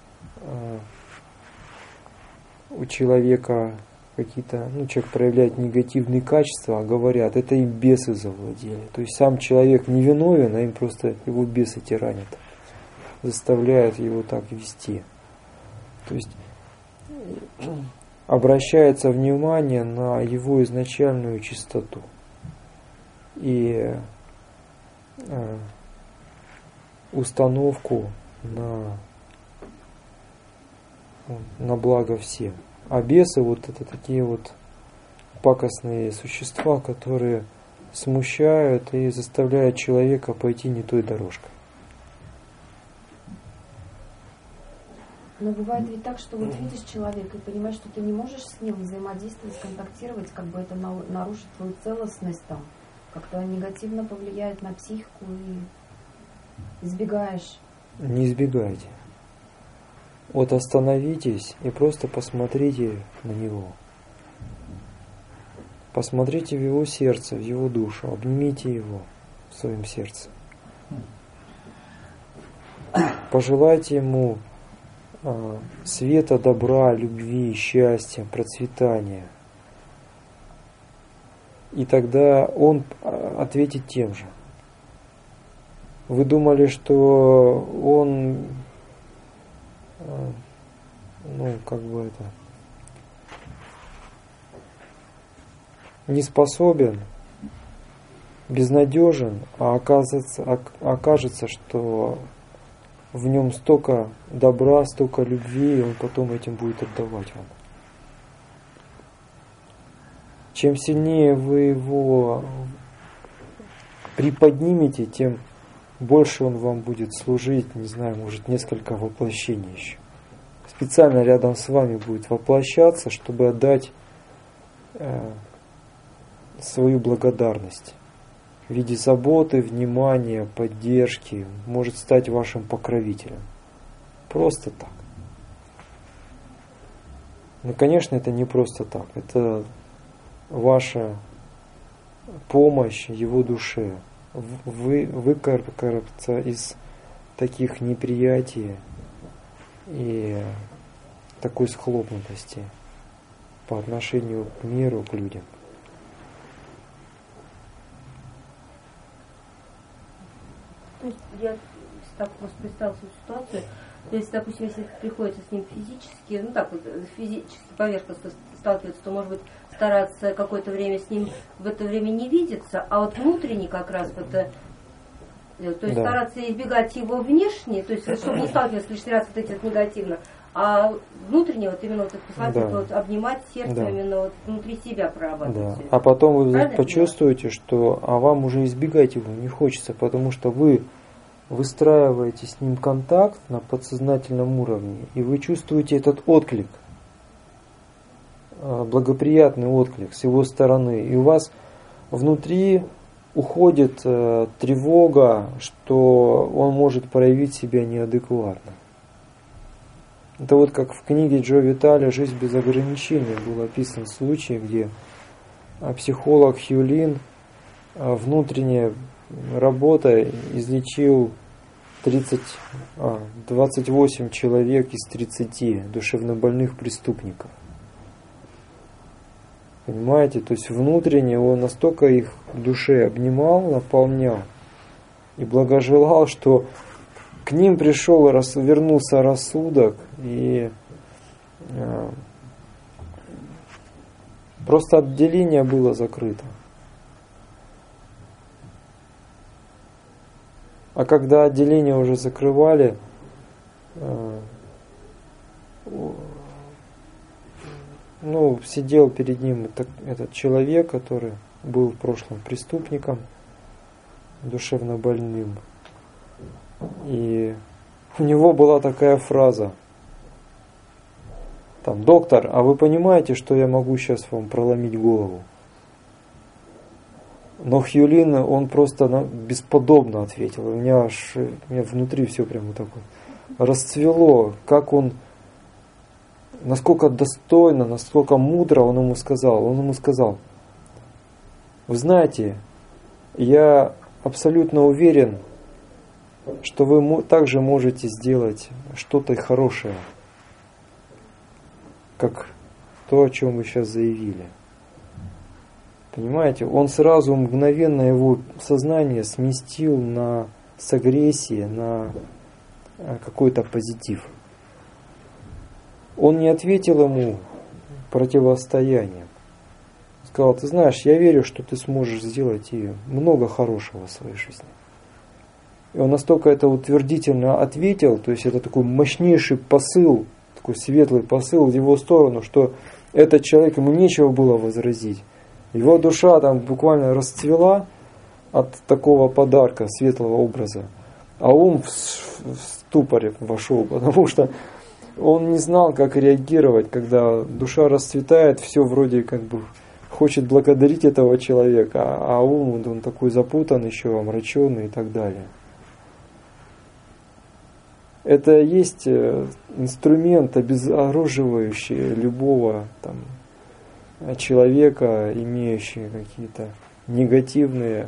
у человека какие-то, человек проявляет негативные качества, а говорят, это им бесы завладели. То есть сам человек не виновен, а им просто его бесы тиранят, заставляют его так вести. То есть обращается внимание на его изначальную чистоту и установку на благо всем. А бесы вот это такие вот пакостные существа, которые смущают и заставляют человека пойти не той дорожкой. Но бывает ведь так, что вот видишь человека и понимаешь, что ты не можешь с ним взаимодействовать, контактировать, как бы это нарушит твою целостность там, как-то негативно повлияет на психику и избегаешь. Не избегайте. Вот остановитесь и просто посмотрите на него. Посмотрите в его сердце, в его душу, обнимите его в своем сердце. Пожелайте ему света, добра, любви, счастья, процветания. И тогда он ответит тем же. Вы думали, что он не способен, безнадежен, а окажется, что в нем столько добра, столько любви, и он потом этим будет отдавать вам. Чем сильнее вы его приподнимете, тем больше он вам будет служить, не знаю, может, несколько воплощений еще. Специально рядом с вами будет воплощаться, чтобы отдать свою благодарность в виде заботы, внимания, поддержки, может стать вашим покровителем. Просто так. Но, конечно, это не просто так. Это ваша помощь его душе. Выкарабкаться из таких неприятий и такой схлопнутости по отношению к миру, к людям. То есть я так просто представила свою ситуацию. То есть, допустим, если приходится с ним физически, ну так вот, физически поверхностно сталкиваться, то, может быть, стараться какое-то время с ним в это время не видеться, а вот внутренне как раз вот, то есть стараться избегать его внешне, то есть чтобы не сталкиваться лишний раз вот этим негативно, а внутренне вот именно вот вот обнимать сердце, именно вот внутри себя прорабатывать. А потом вы почувствуете, что вам уже избегать его не хочется, потому что вы выстраиваете с ним контакт на подсознательном уровне, и вы чувствуете этот отклик, благоприятный отклик с его стороны, и у вас внутри уходит тревога, что он может проявить себя неадекватно. Это вот как в книге Джо Виталя «Жизнь без ограничений» был описан случай, где психолог Хью Лин, внутренняя работа, излечил 28 человек из 30 душевнобольных преступников. Понимаете? То есть внутренне он настолько их в душе обнимал, наполнял и благожелал, что к ним вернулся рассудок, и просто отделение было закрыто. А когда отделение уже закрывали, сидел перед ним этот человек, который был в прошлом преступником, душевно больным. И у него была такая фраза: доктор, а вы понимаете, что я могу сейчас вам проломить голову? Но Хью Лин, он просто бесподобно ответил. У меня внутри все прямо такое расцвело, как он, насколько достойно, насколько мудро он ему сказал. Он ему сказал: вы знаете, я абсолютно уверен, что вы также можете сделать что-то хорошее, как то, о чем вы сейчас заявили. Понимаете, он сразу мгновенно его сознание сместил с агрессии на какой-то позитив. Он не ответил ему противостоянием. Сказал: ты знаешь, я верю, что ты сможешь сделать и много хорошего в своей жизни. И он настолько это утвердительно ответил, то есть это такой мощнейший посыл, такой светлый посыл в его сторону, что этот человек, ему нечего было возразить. Его душа там буквально расцвела от такого подарка, светлого образа. А ум в ступоре вошел, потому что он не знал, как реагировать, когда душа расцветает, все вроде как бы хочет благодарить этого человека, а ум, он такой запутан еще, омраченный и так далее. Это есть инструмент, обезоруживающий любого человека, имеющий какие-то негативные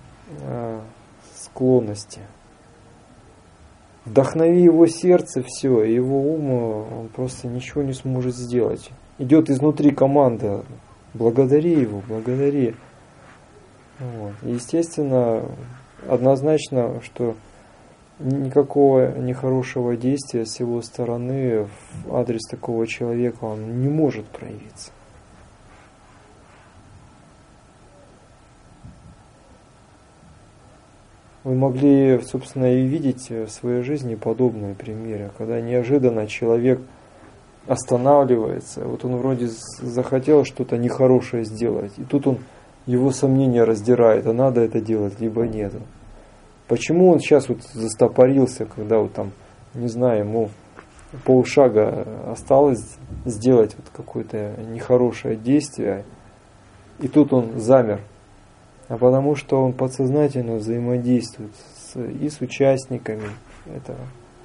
склонности. Вдохнови его сердце, все, и его ум, он просто ничего не сможет сделать. Идет изнутри команда: благодари его, благодари. Вот. И естественно, однозначно, что никакого нехорошего действия с его стороны в адрес такого человека он не может проявиться. Вы могли, собственно, и видеть в своей жизни подобные примеры, когда неожиданно человек останавливается, вот он вроде захотел что-то нехорошее сделать, и тут его сомнения раздирает, а надо это делать, либо нет. Почему он сейчас вот застопорился, когда вот там, не знаю, ему полшага осталось сделать вот какое-то нехорошее действие, и тут он замер? А потому что он подсознательно взаимодействует и с участниками этого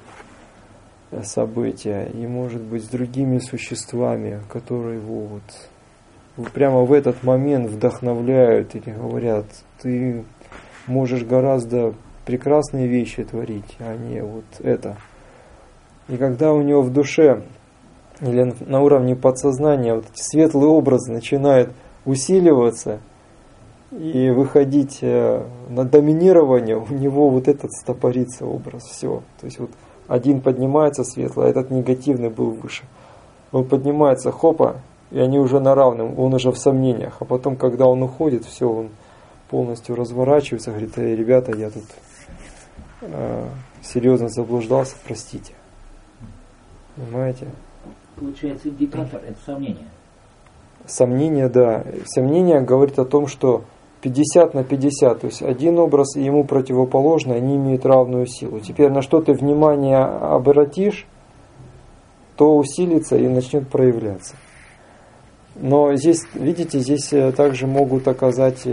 события, и, может быть, с другими существами, которые его вот прямо в этот момент вдохновляют или говорят: ты можешь гораздо прекрасные вещи творить, а не вот это. И когда у него в душе или на уровне подсознания вот светлый образ начинает усиливаться и выходить на доминирование, у него вот этот стопорится образ, все. То есть вот один поднимается светлый, а этот негативный был выше. Он поднимается, хопа, и они уже на равном, он уже в сомнениях. А потом, когда он уходит, все, он полностью разворачивается, говорит: эй, ребята, я тут серьезно заблуждался, простите. Понимаете? Получается, индикатор – это сомнение. Сомнение, да. Сомнение говорит о том, что 50 на 50, то есть один образ и ему противоположный, они имеют равную силу. Теперь на что ты внимание обратишь, то усилится и начнет проявляться. Но здесь, видите, здесь также могут оказать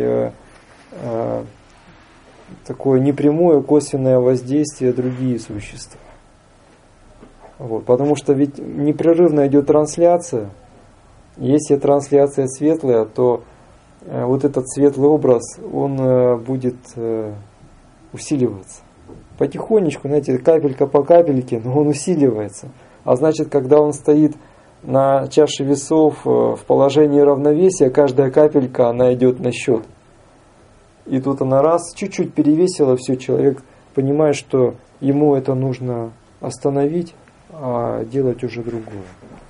такое непрямое косвенное воздействие другие существа. Вот, потому что ведь непрерывно идет трансляция. Если трансляция светлая, то вот этот светлый образ, он будет усиливаться. Потихонечку, знаете, капелька по капельке, но он усиливается. А значит, когда он стоит на чаше весов в положении равновесия, каждая капелька, она идет на счет. И тут она раз, чуть-чуть перевесила, все, человек понимает, что ему это нужно остановить, а делать уже другое.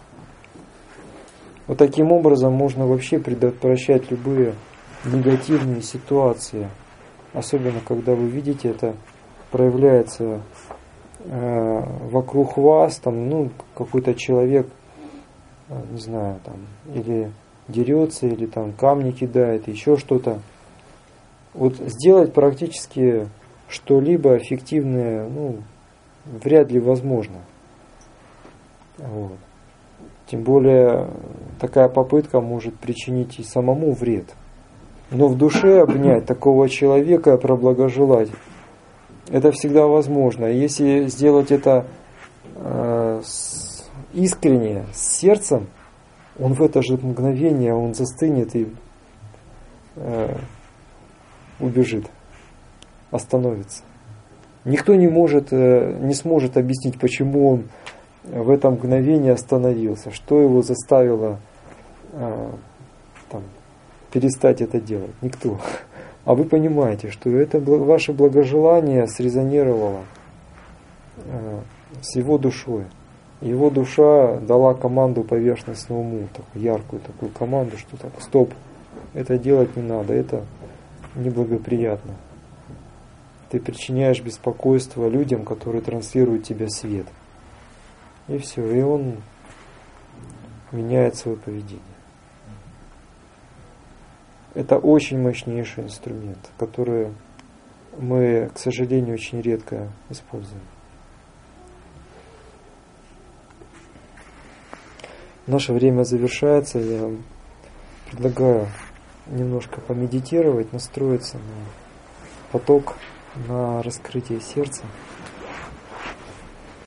Вот таким образом можно вообще предотвращать любые негативные ситуации. Особенно, когда вы видите, это проявляется вокруг вас, там, какой-то человек, не знаю, там, или дерется, или там камни кидает, еще что-то. Вот сделать практически что-либо эффективное, вряд ли возможно. Вот. Тем более, такая попытка может причинить и самому вред. Но в душе обнять такого человека, проблагожелать, это всегда возможно. Если сделать это искренне, с сердцем, он в это же мгновение он застынет и убежит, остановится. Никто не сможет объяснить, почему он в это мгновение остановился, что его заставило перестать это делать. Никто. А вы понимаете, что это ваше благожелание срезонировало с его душой. Его душа дала команду поверхностному уму, такую яркую такую команду, что так, стоп, это делать не надо, это неблагоприятно. Ты причиняешь беспокойство людям, которые транслируют тебе свет. И все, и он меняет свое поведение. Это очень мощнейший инструмент, который мы, к сожалению, очень редко используем. Наше время завершается. Я предлагаю немножко помедитировать, настроиться на поток, на раскрытие сердца.